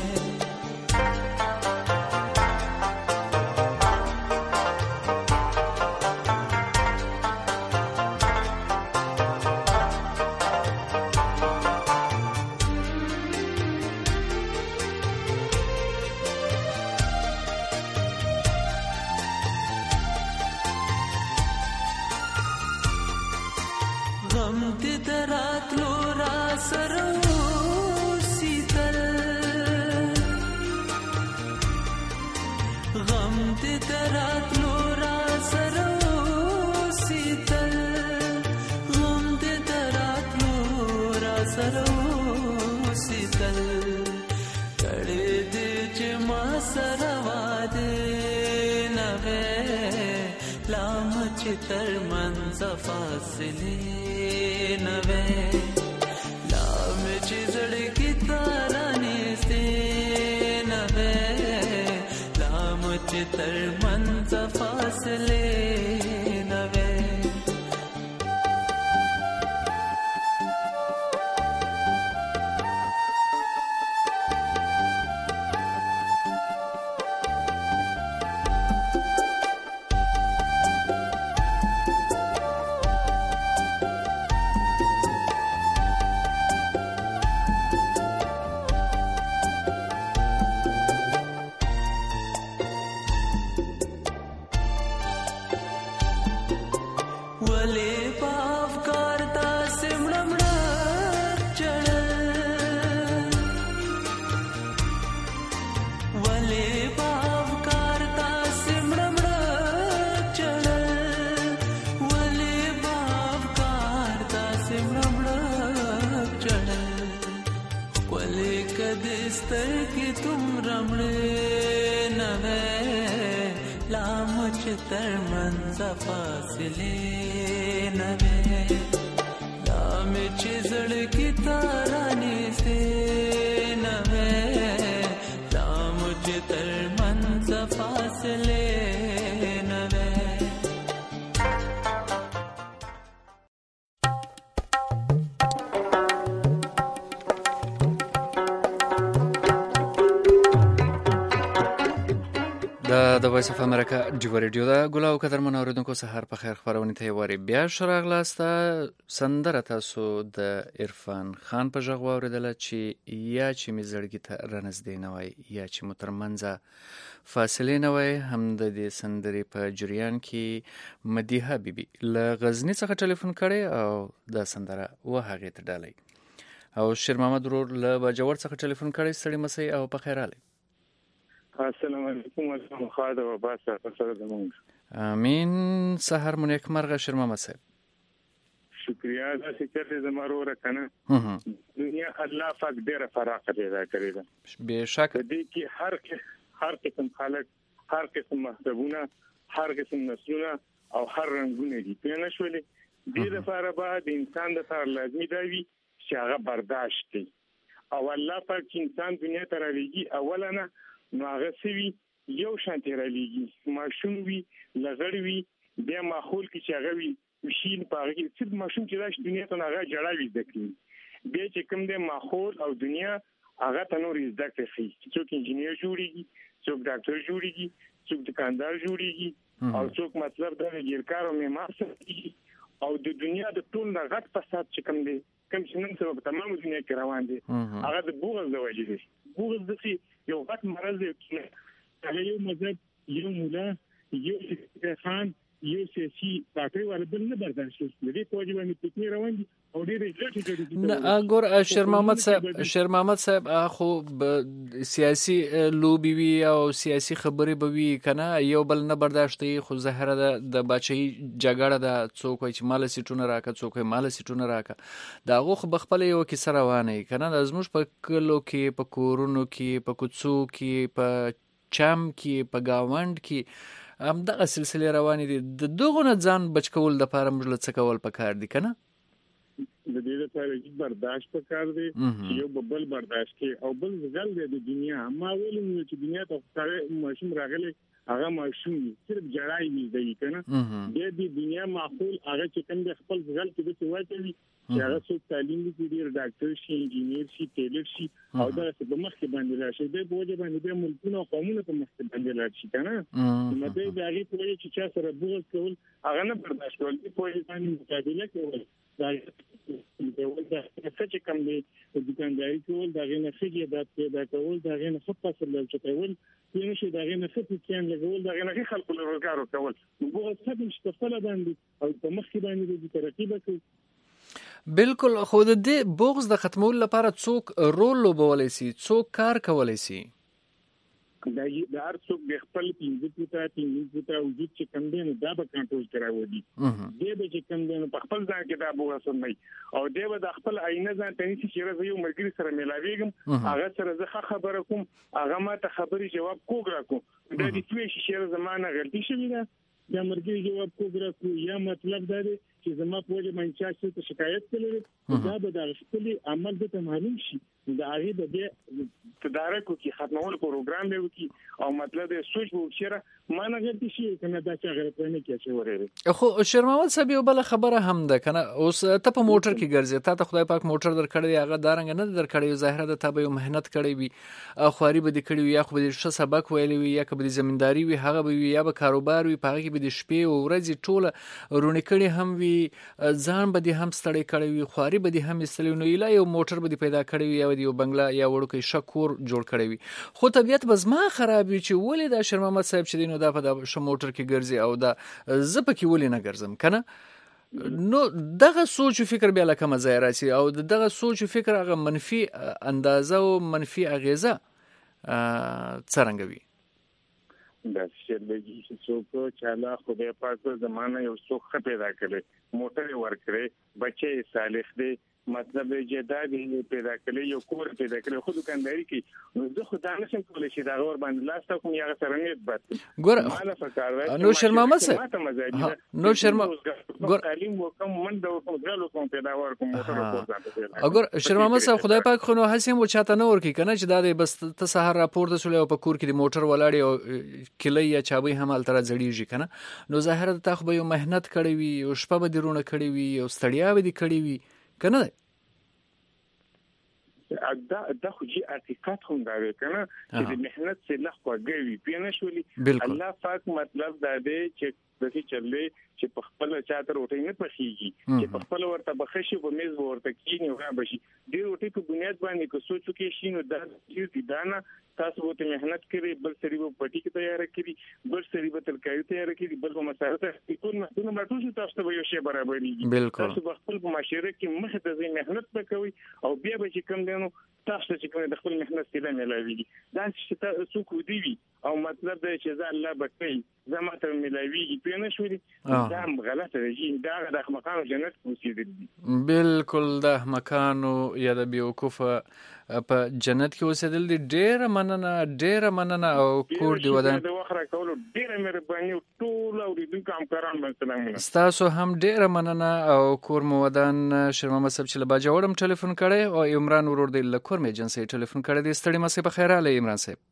غم دې دراتلو را سره اوسېدل غم دې دراتلو را سره اوسېدل غم دې دراتلو را سره اوسېدل کړې دې چې ما سره واده نه وې لام چې تر منځ فاصلې نه وې لام چې زړګي تارانې ستې نه وې لام چې تر منځ فاصلې نه وې ولې په افکار داسې مړه مړه چړل ولې په افکار داسې مړه مړه چړل ولې په افکار داسې مړه مړه چړل ولې کدې سترګې دومره مړې نه وې لام چې تر منځ فاصلې نه وې لام چې زړګي تارانې ستې نه وې لام چې تر منځ فاصلې نه وې د وایس اف امریکا ډیو ریډیو دا ګلاو قدرمن اوریدونکو سهار په خیر خبرونه ته وری بیا شراغلاسته سندره تاسو د عرفان خان په ژغ اوریدل چې یا چې می زړګی ته رنځ دی نه وای یا چې مترمنځه فاصله نه وای هم د دې سندرې په جریان کې مدیحه بیبي له غزنی څخه ټلیفون کړي او د سندره و هغه ته ډالۍ او شیر محمد ورور له باجوړ څخه ټلیفون کړي ستړي مسي او په خیر اله السلام علیکم ورحمۃ خاله و برکاته سره زمونږ امين سحر مو نیک مرغه شرما مسه شکریا دا چې زمارو راکنه دنیا الله پاک ډیره فراخه پیدا کړی ده به شک دې کې هر قسم خلک هر قسم مذهبونه هر قسم نسلونه او هر رنگونه دي په نشولې دې لپاره بعد انسان د لپاره لازمي دی چې هغه برداشت کړي او الله پاک انسان دنیا ته راوړي اولا نو هغه سوي یو شانتي رالیږي ماشوم وی لغړ وی بیا ماحول کې چې هغه وی ماشين په هغه کې چې ماشوم چې راشي دنیا ته هغه جړاوي ځکه بیا چې کوم د ماحول او دنیا هغه ته نور زده کوي څوک انجنیر جوړيږي څوک ډاکټر جوړيږي څوک دکاندار جوړيږي او څوک مطلب د ګیرکار او معمار سره او د دنیا د ټول غټ فساد چې کوم دی کوم چې نن سبا په تمامه دنیا کې روان دي هغه د بوغز د وجې دي بوغز د یو غټ مرض دی چې یو مذهب یو مولا یو خان یو سیاسي پارټي وربل نه برداشت کوي د دې په وجه باندې پټنی روان دي او ډېر نه ګور شیر محمد صاحب خو سیاسي لوبي وي او سیاسي خبرې به وي کنه یو بل نه برداشتي خو زهره د بچي جګړه د څوک چې مال سیټونه راکا څوک مال سیټونه راکا دا غو خو بخپل یو کې سره وانه کنه د زموږ په کلو کې په کورونو کې په کوڅو کې په چم کې په گاوند کې هم دغه سلسله روانې دي د دغه نه ځان بچ کول د لپاره موږ له څه کول پکار دي کنه د دې لپاره چې برداشت پکار دی چې یو بل برداشت کې او بل ځل د دنیا ما ولې چې دنیا ته ښکارې ماشوم راغلی هغه ماشوم صرف جړای وي دی کنه د دې دنیا معقول هغه چې کوم د خپل ځل کې د څه وایي چې هغه څو تعلیم دي ډاکټر شي انجینیر شي ټیلر شي او دا څه په مخ کې باندې راشي د بوجه باندې د ملکونو قومونو په مخ کې باندې راشي کنه نو د هغه په وجه چې چا سره بوز کول هغه نه برداشت کول په وجه باندې مقابله کول دا چې کوم دی د دکانداري کول دا غنه خېږي دا پیدا کول دا غنه خپل سره لچتول یعنی چې دا غنه خپل کېن لګول دا غنه خلکو له روزګار کول موږ څه د مستقله باندې او په مخ کې باندې د ترقیب کوي بالکل خو د دې بغض د ختمولو لپاره څوک رول لوبولی شي څوک کار کولی شي دا هر څوک د خپل پینځه وجود چې کوم دی نو دا به کنټرول کراوي دي دې به چې کوم دی نو په خپل ځان کې دا بغض نه او دې به د خپل آینه ځان ته نشي چې یو مرګري سره ملاويږم هغه سره زه خبره کوم هغه ما ته خبري جواب کوګرا کوم دا دې توې شي زمانه غلطي شوی ده یا مرګري جواب کوګرا کو یا مطلب دا دی چې زما په وجه باندې چې شکایت کړي دا به د خپل عمل د معلوم شي دا هغه د تدارکو کې ختمول پروګرام دی وکي او مطلب د سوچ وکړه ما نه غلطي شي کنه دا چې غلط نه کیږي ورېره خو شیر محمد صاحب یو بل خبره هم ده کنه اوس ته په موټر کې ګرځي ته خدای پاک موټر درکړی هغه دارنګ نه درکړی ظاهره د ته به مهنت کړی وي خواري به دي کړی وي یا خو به ښه سبق ویلی وي یا به زمینداری وي هغه به یا به کاروبار وي پاره کې به د شپې او ورځې ټوله رونی کړي هم وي ځان به دي هم ستړی کړی وي خواري به دي هم استلی نو اله یو موټر به دي پیدا کړی وي یا یو بنگلا یا وړوکی شکور جوړ کړی وي خو طبيعت بزما خراب وي چې ولې دا شیر محمد صاحب چې دینو دا په د موټر کې ګرځي او دا زپ کې ولې نه ګرځم کنه نو دغه سوچ او فکر بیا لکه مزه راځي او دغه سوچ او فکر هغه منفي اندازه او منفي اغیزه څرنګه وي دا چې د دې څوک چې الله خدای پاک زمانه یو څوک پیدا کړي موټر ورکړي بچي صالح دي مطلب جداد پیدا کړي یو کور پیدا کړي خو دکانداري کې نو زه خدای نشم کولای چې دا غور باندې لاس کوم یا سره نه بات ګور نو شیر محمد صاحب نو شیر ګور تعلیم وکم منډه وکم غلو کوم پیدا ورکوم موټر ورکوم اگر شیر محمد صاحب خدای پاک خو نو هسیم و چاته نه ورکی کنه چې دا بس ته سحر راپورته سولې په کور کې د موټر ولاړی او کلی یا چابي هم التر زړیږي کنه نو ظاهر ته خو به یو مهنت کړی وي او شپه به درونه کړی وي او ستړیا به دي کړی وي کنه دا خو جی حقیقت هم دا کنه چې د مهنت څخه لخوا کوي پینې شولې الله پاک مطلب دا دی چې د دې چلې چې په خپل چاته روټي نه پخېږي چې په خپل ورته بخښي په میز ورته کینی او غبشي د روټي په بنیاد باندې کو سوچو کې شي نو دا چې دانا تاسو وته مهنت کړئ بل سړي په پټي کې تیار کړي بل سړي په ترکاري تیار کړي بل په مساله ته نو ماتوشي تاسو به یو شی برابرېږي تاسو په خپل معاشره کې مخ ته مهنت وکوي او بیا به چې کوم دینو تاسو چې کوم د خپل مهنت ستله ملاويږي دا چې تاسو کو دی او مطلب دا چې ځا الله بکې زما ته ملاويږي پینې شوې دا غلطه دی دا د احمقانو جنت اوسېدل بالکل د احمقانو یا د بیوقوفه په جنت کې اوسېدل دي ډېر مننه او کور دی ودان د وخره کولو ډېر مهرباني ټول او د کاران باندې تاسو هم ډېر مننه او کور مو ودان شیر محمد صاحب چې لبا جوړم ټلیفون کړي او عمران ورور دی لکور مې جنسي ټلیفون کړي دي ستړي مسه په خیر اله عمران صاحب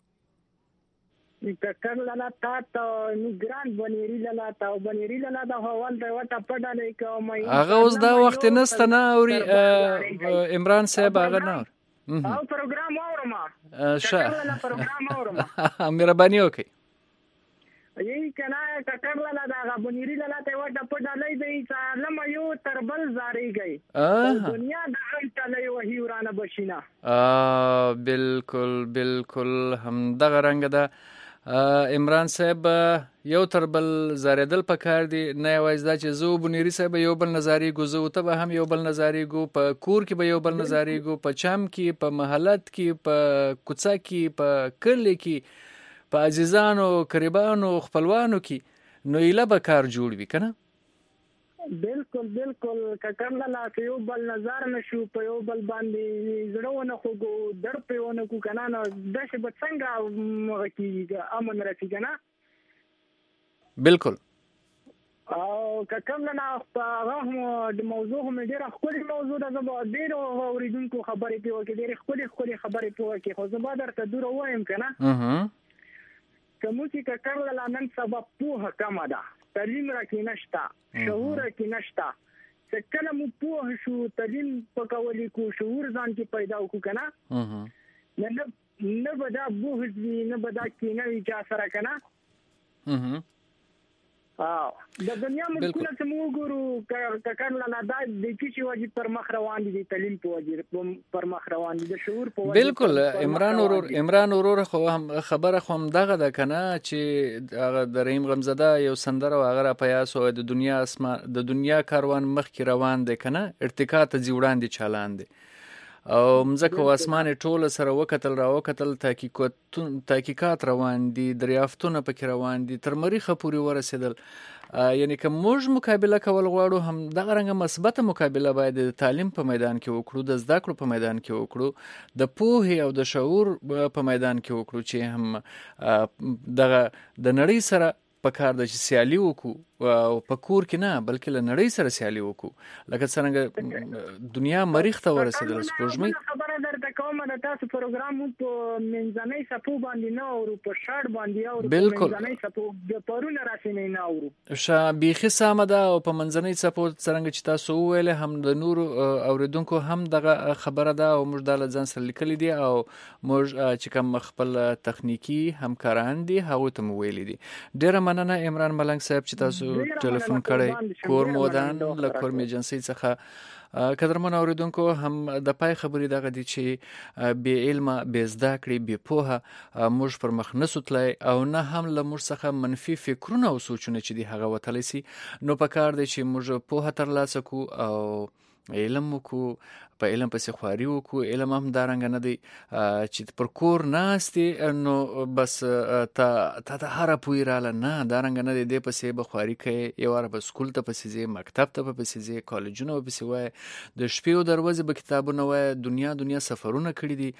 ککر لاله تا میګران بنيري لاله تا بنيري لاله دا حوال دی وټه پډاله کوم هغه اوس دا وخت نسته نه او عمران صاحب هغه نه او پروګرام اورما شه پروګرام اورما مهرباني وکي یی کنه ککر لاله دا بنيري لاله ته وټه پډاله دی چې لم یو تربل زاري گئی دنیا د انټلې وਹੀ ورانه بشینا بالکل هم دغه رنګ ده عمران صاحب یو تر بل زاریدل پکار دي، نه یوازې دا چې زه بنيري صاحب یو بل نظریږو، زه ته به هم یو بل نظریږو، په کور کې به یو بل نظریږو، په چم کې، په محلت کې، په کوڅه کې، په کلی کې، په عزیزانو قریبانو خپلوانو کې، نو ایله به کار جوړ وي کنه. بالکل ککرلا لا که یو بل نظر نشو په یو بل باندې زړونه خوګو در په ونه کو کنه نو د څه به څنګه مغه کیږي امن راځي کنه. بالکل او ککرلا نا هغه د موضوع هم ډیره خپل موضوع ده، زه ډیره اوریدونکو خبرې په وکړې، ډیره خپل خبرې په وکړې، خو زه به درته دور وایم کنه. کوم چې ککرلا لا نن سبب په کم ده، تعلیم را کې نشتا، شعور کې نشتا، چې کله مو په شو تعلیم پکولې کو شعور ځان کې پیدا وکړو کنه، نه بدا بوه دې نه بدا کې نه اجازه سره کنه. د دنیا ملکونه چې موږ ګورو ککرلا نه دا د کیشي واجب پر مخ روان دي، تعلیم په واجب پر مخ روان دي، د شعور په واجب. بالکل عمران ورور خو هم خبره خو هم دغه ده کنه چې هغه د رحیم غمزده یو سندره او هغه پیاسو د دنیا کاروان مخ کې روان دي کنه، ارتقا ته ځوړان دي چالان دي او مزکه واسمان ټوله سره وکتل تحقیقات روان دي، دریافتونه پکې روان دي، تر مریخه پورې ورسېدل. یعنی که موږ مقابله کول غواړو هم دغه رنګه مثبته مقابله باید د تعلیم په میدان کې وکړو، د زده کړو په میدان کې وکړو، د پوهې او د شعور په میدان کې وکړو، چې هم دغه د نړۍ سره په کار د سیالي وکړو او په کور کې نه بلکې له نړۍ سره سیالي وکړو، لکه څنګه دنیا مریخ ته ورسېدل سپوږمۍ. خبره درته کوم د تاسو پروګرام په منځنۍ صفو باندې نه اورو، په شاړ باندې اورو، په منځنۍ صفو د پرونه راشي نه اورو. بیخي سمه ده او په منځنۍ صفو څنګه چې تاسو وویل هم د نورو اوریدونکو هم دغه خبره ده او موږ د ځان سره لیکلي دي او موږ چې کوم خپل تخنیکی همکاران دي هغه ته مو ویلي دي. ډیره مننه عمران ملنګ صاحب چې تاسو ټلیفون کړی، کور مودان له کور میجنسي څخه. قدرمن اوریدونکو هم د پای خبرې دغه دي چې بې علمه، بې زده کړې، بې پوهه موږ پر مخ نه سوتلی او نه هم له موږ څخه منفي فکرونه او سوچونه چې دي هغه وتلی سي. نو پکار دی چې موږ پوهه ترلاسه کو او علم وکړو، په علم پسې خواري وکړو. علم هم دا رنګه نه دی چې پر کور ناستې نو بس تا ته هره پوی راله، نه دا رنګه نه دی. دې پسې به خواري کوي، یو واره به سکول ته پسې ځې، مکتب ته به پسې ځې، کالجونه به پسې وایې، د شپې او دروازې به کتابونه وایې، دنیا سفرونه کړي دي.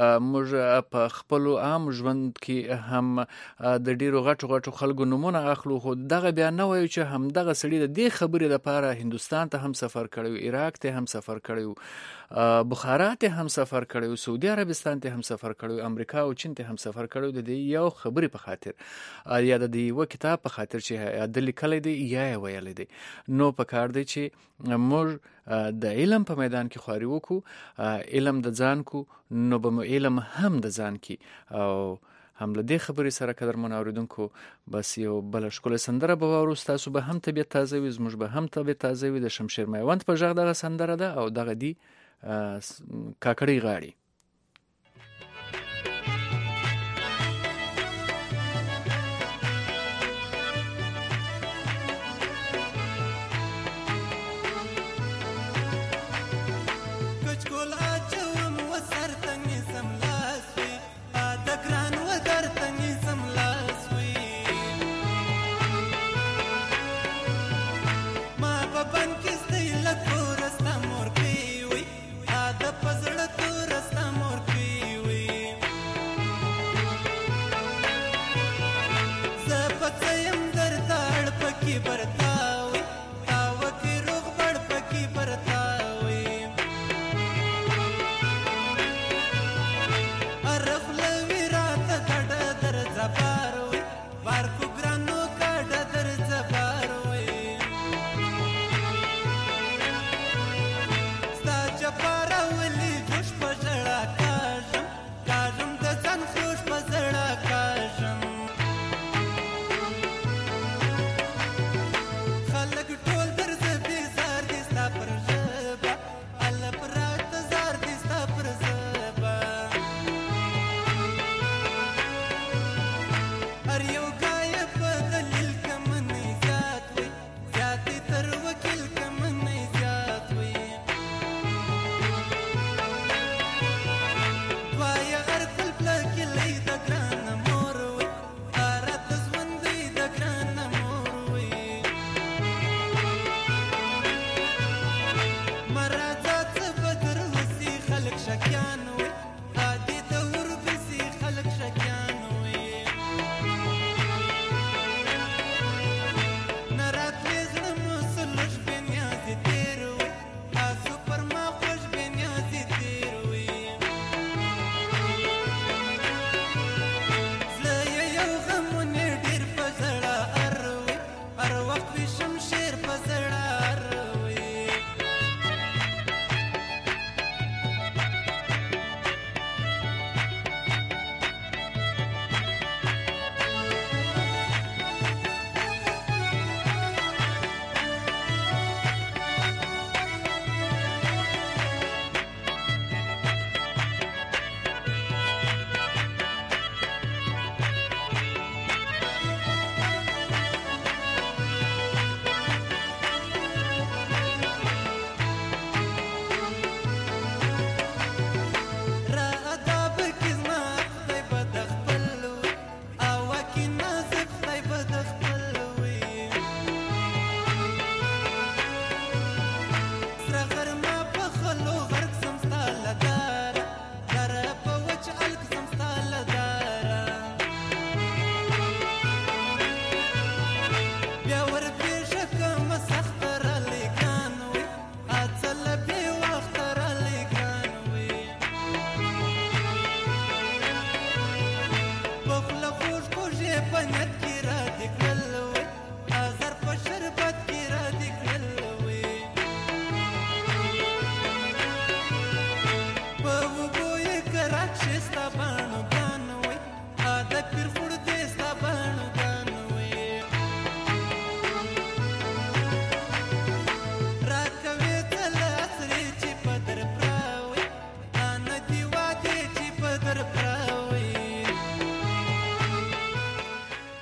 موږ په خپلو عام ژوند کې هم د ډیرو غټو خلکو نومونه اخلو، خو دغه بیا نه وایو چې همدغه سړي د دې خبرې لپاره هندوستان ته هم سفر کړی، عراق ته هم سفر کړی، بخارا ته هم سفر کړی، سعودي عربستان ته هم سفر کړی، امریکا او چین ته هم سفر کړی، د دې یو خبرې په خاطر یا د دې یو کتاب په خاطر چې د لیکلی دی یا یې ویلی دی. نو په کار دی چې موږ د علم په میدان کې خواري وکړو، علم د ځان کو، نو به مو علم هم د ځان کی. او هم له دې خبرې سره قدرمن اوریدونکو بس یو بل ښکلې سندره به واورو، ستاسو به هم طبیعت تازه وي، زموږ به هم طبیعت تازه وي. د شمشیر میوند په غږ دغه سندره ده او دغه دی کاکړۍ غاړي. Rasta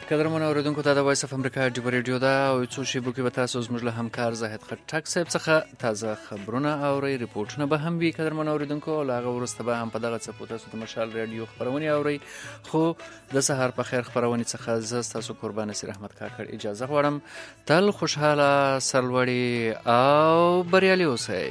قدرمنو اوریدونکو ته د وایس اف امریکا ډیو ریډیو دا او څو شیبو کې به تاسو زموږ له همکار زاهد خټک صاحب څخه تازه خبرونه او ریپورتونه به هم وي. قدرمنو اوریدونکو لاغه ورسته به هم په دغه څپو تاسو د مشال ریډیو خبرونه اوري. خو د سحر په خیر خبرونه څخه زه تاسو قربان نصیر احمد کاکړ اجازه غواړم. تل خوشاله سرلوړي او بریالي اوسئ.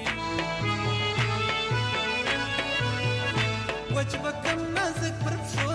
وجبك منازك بربشو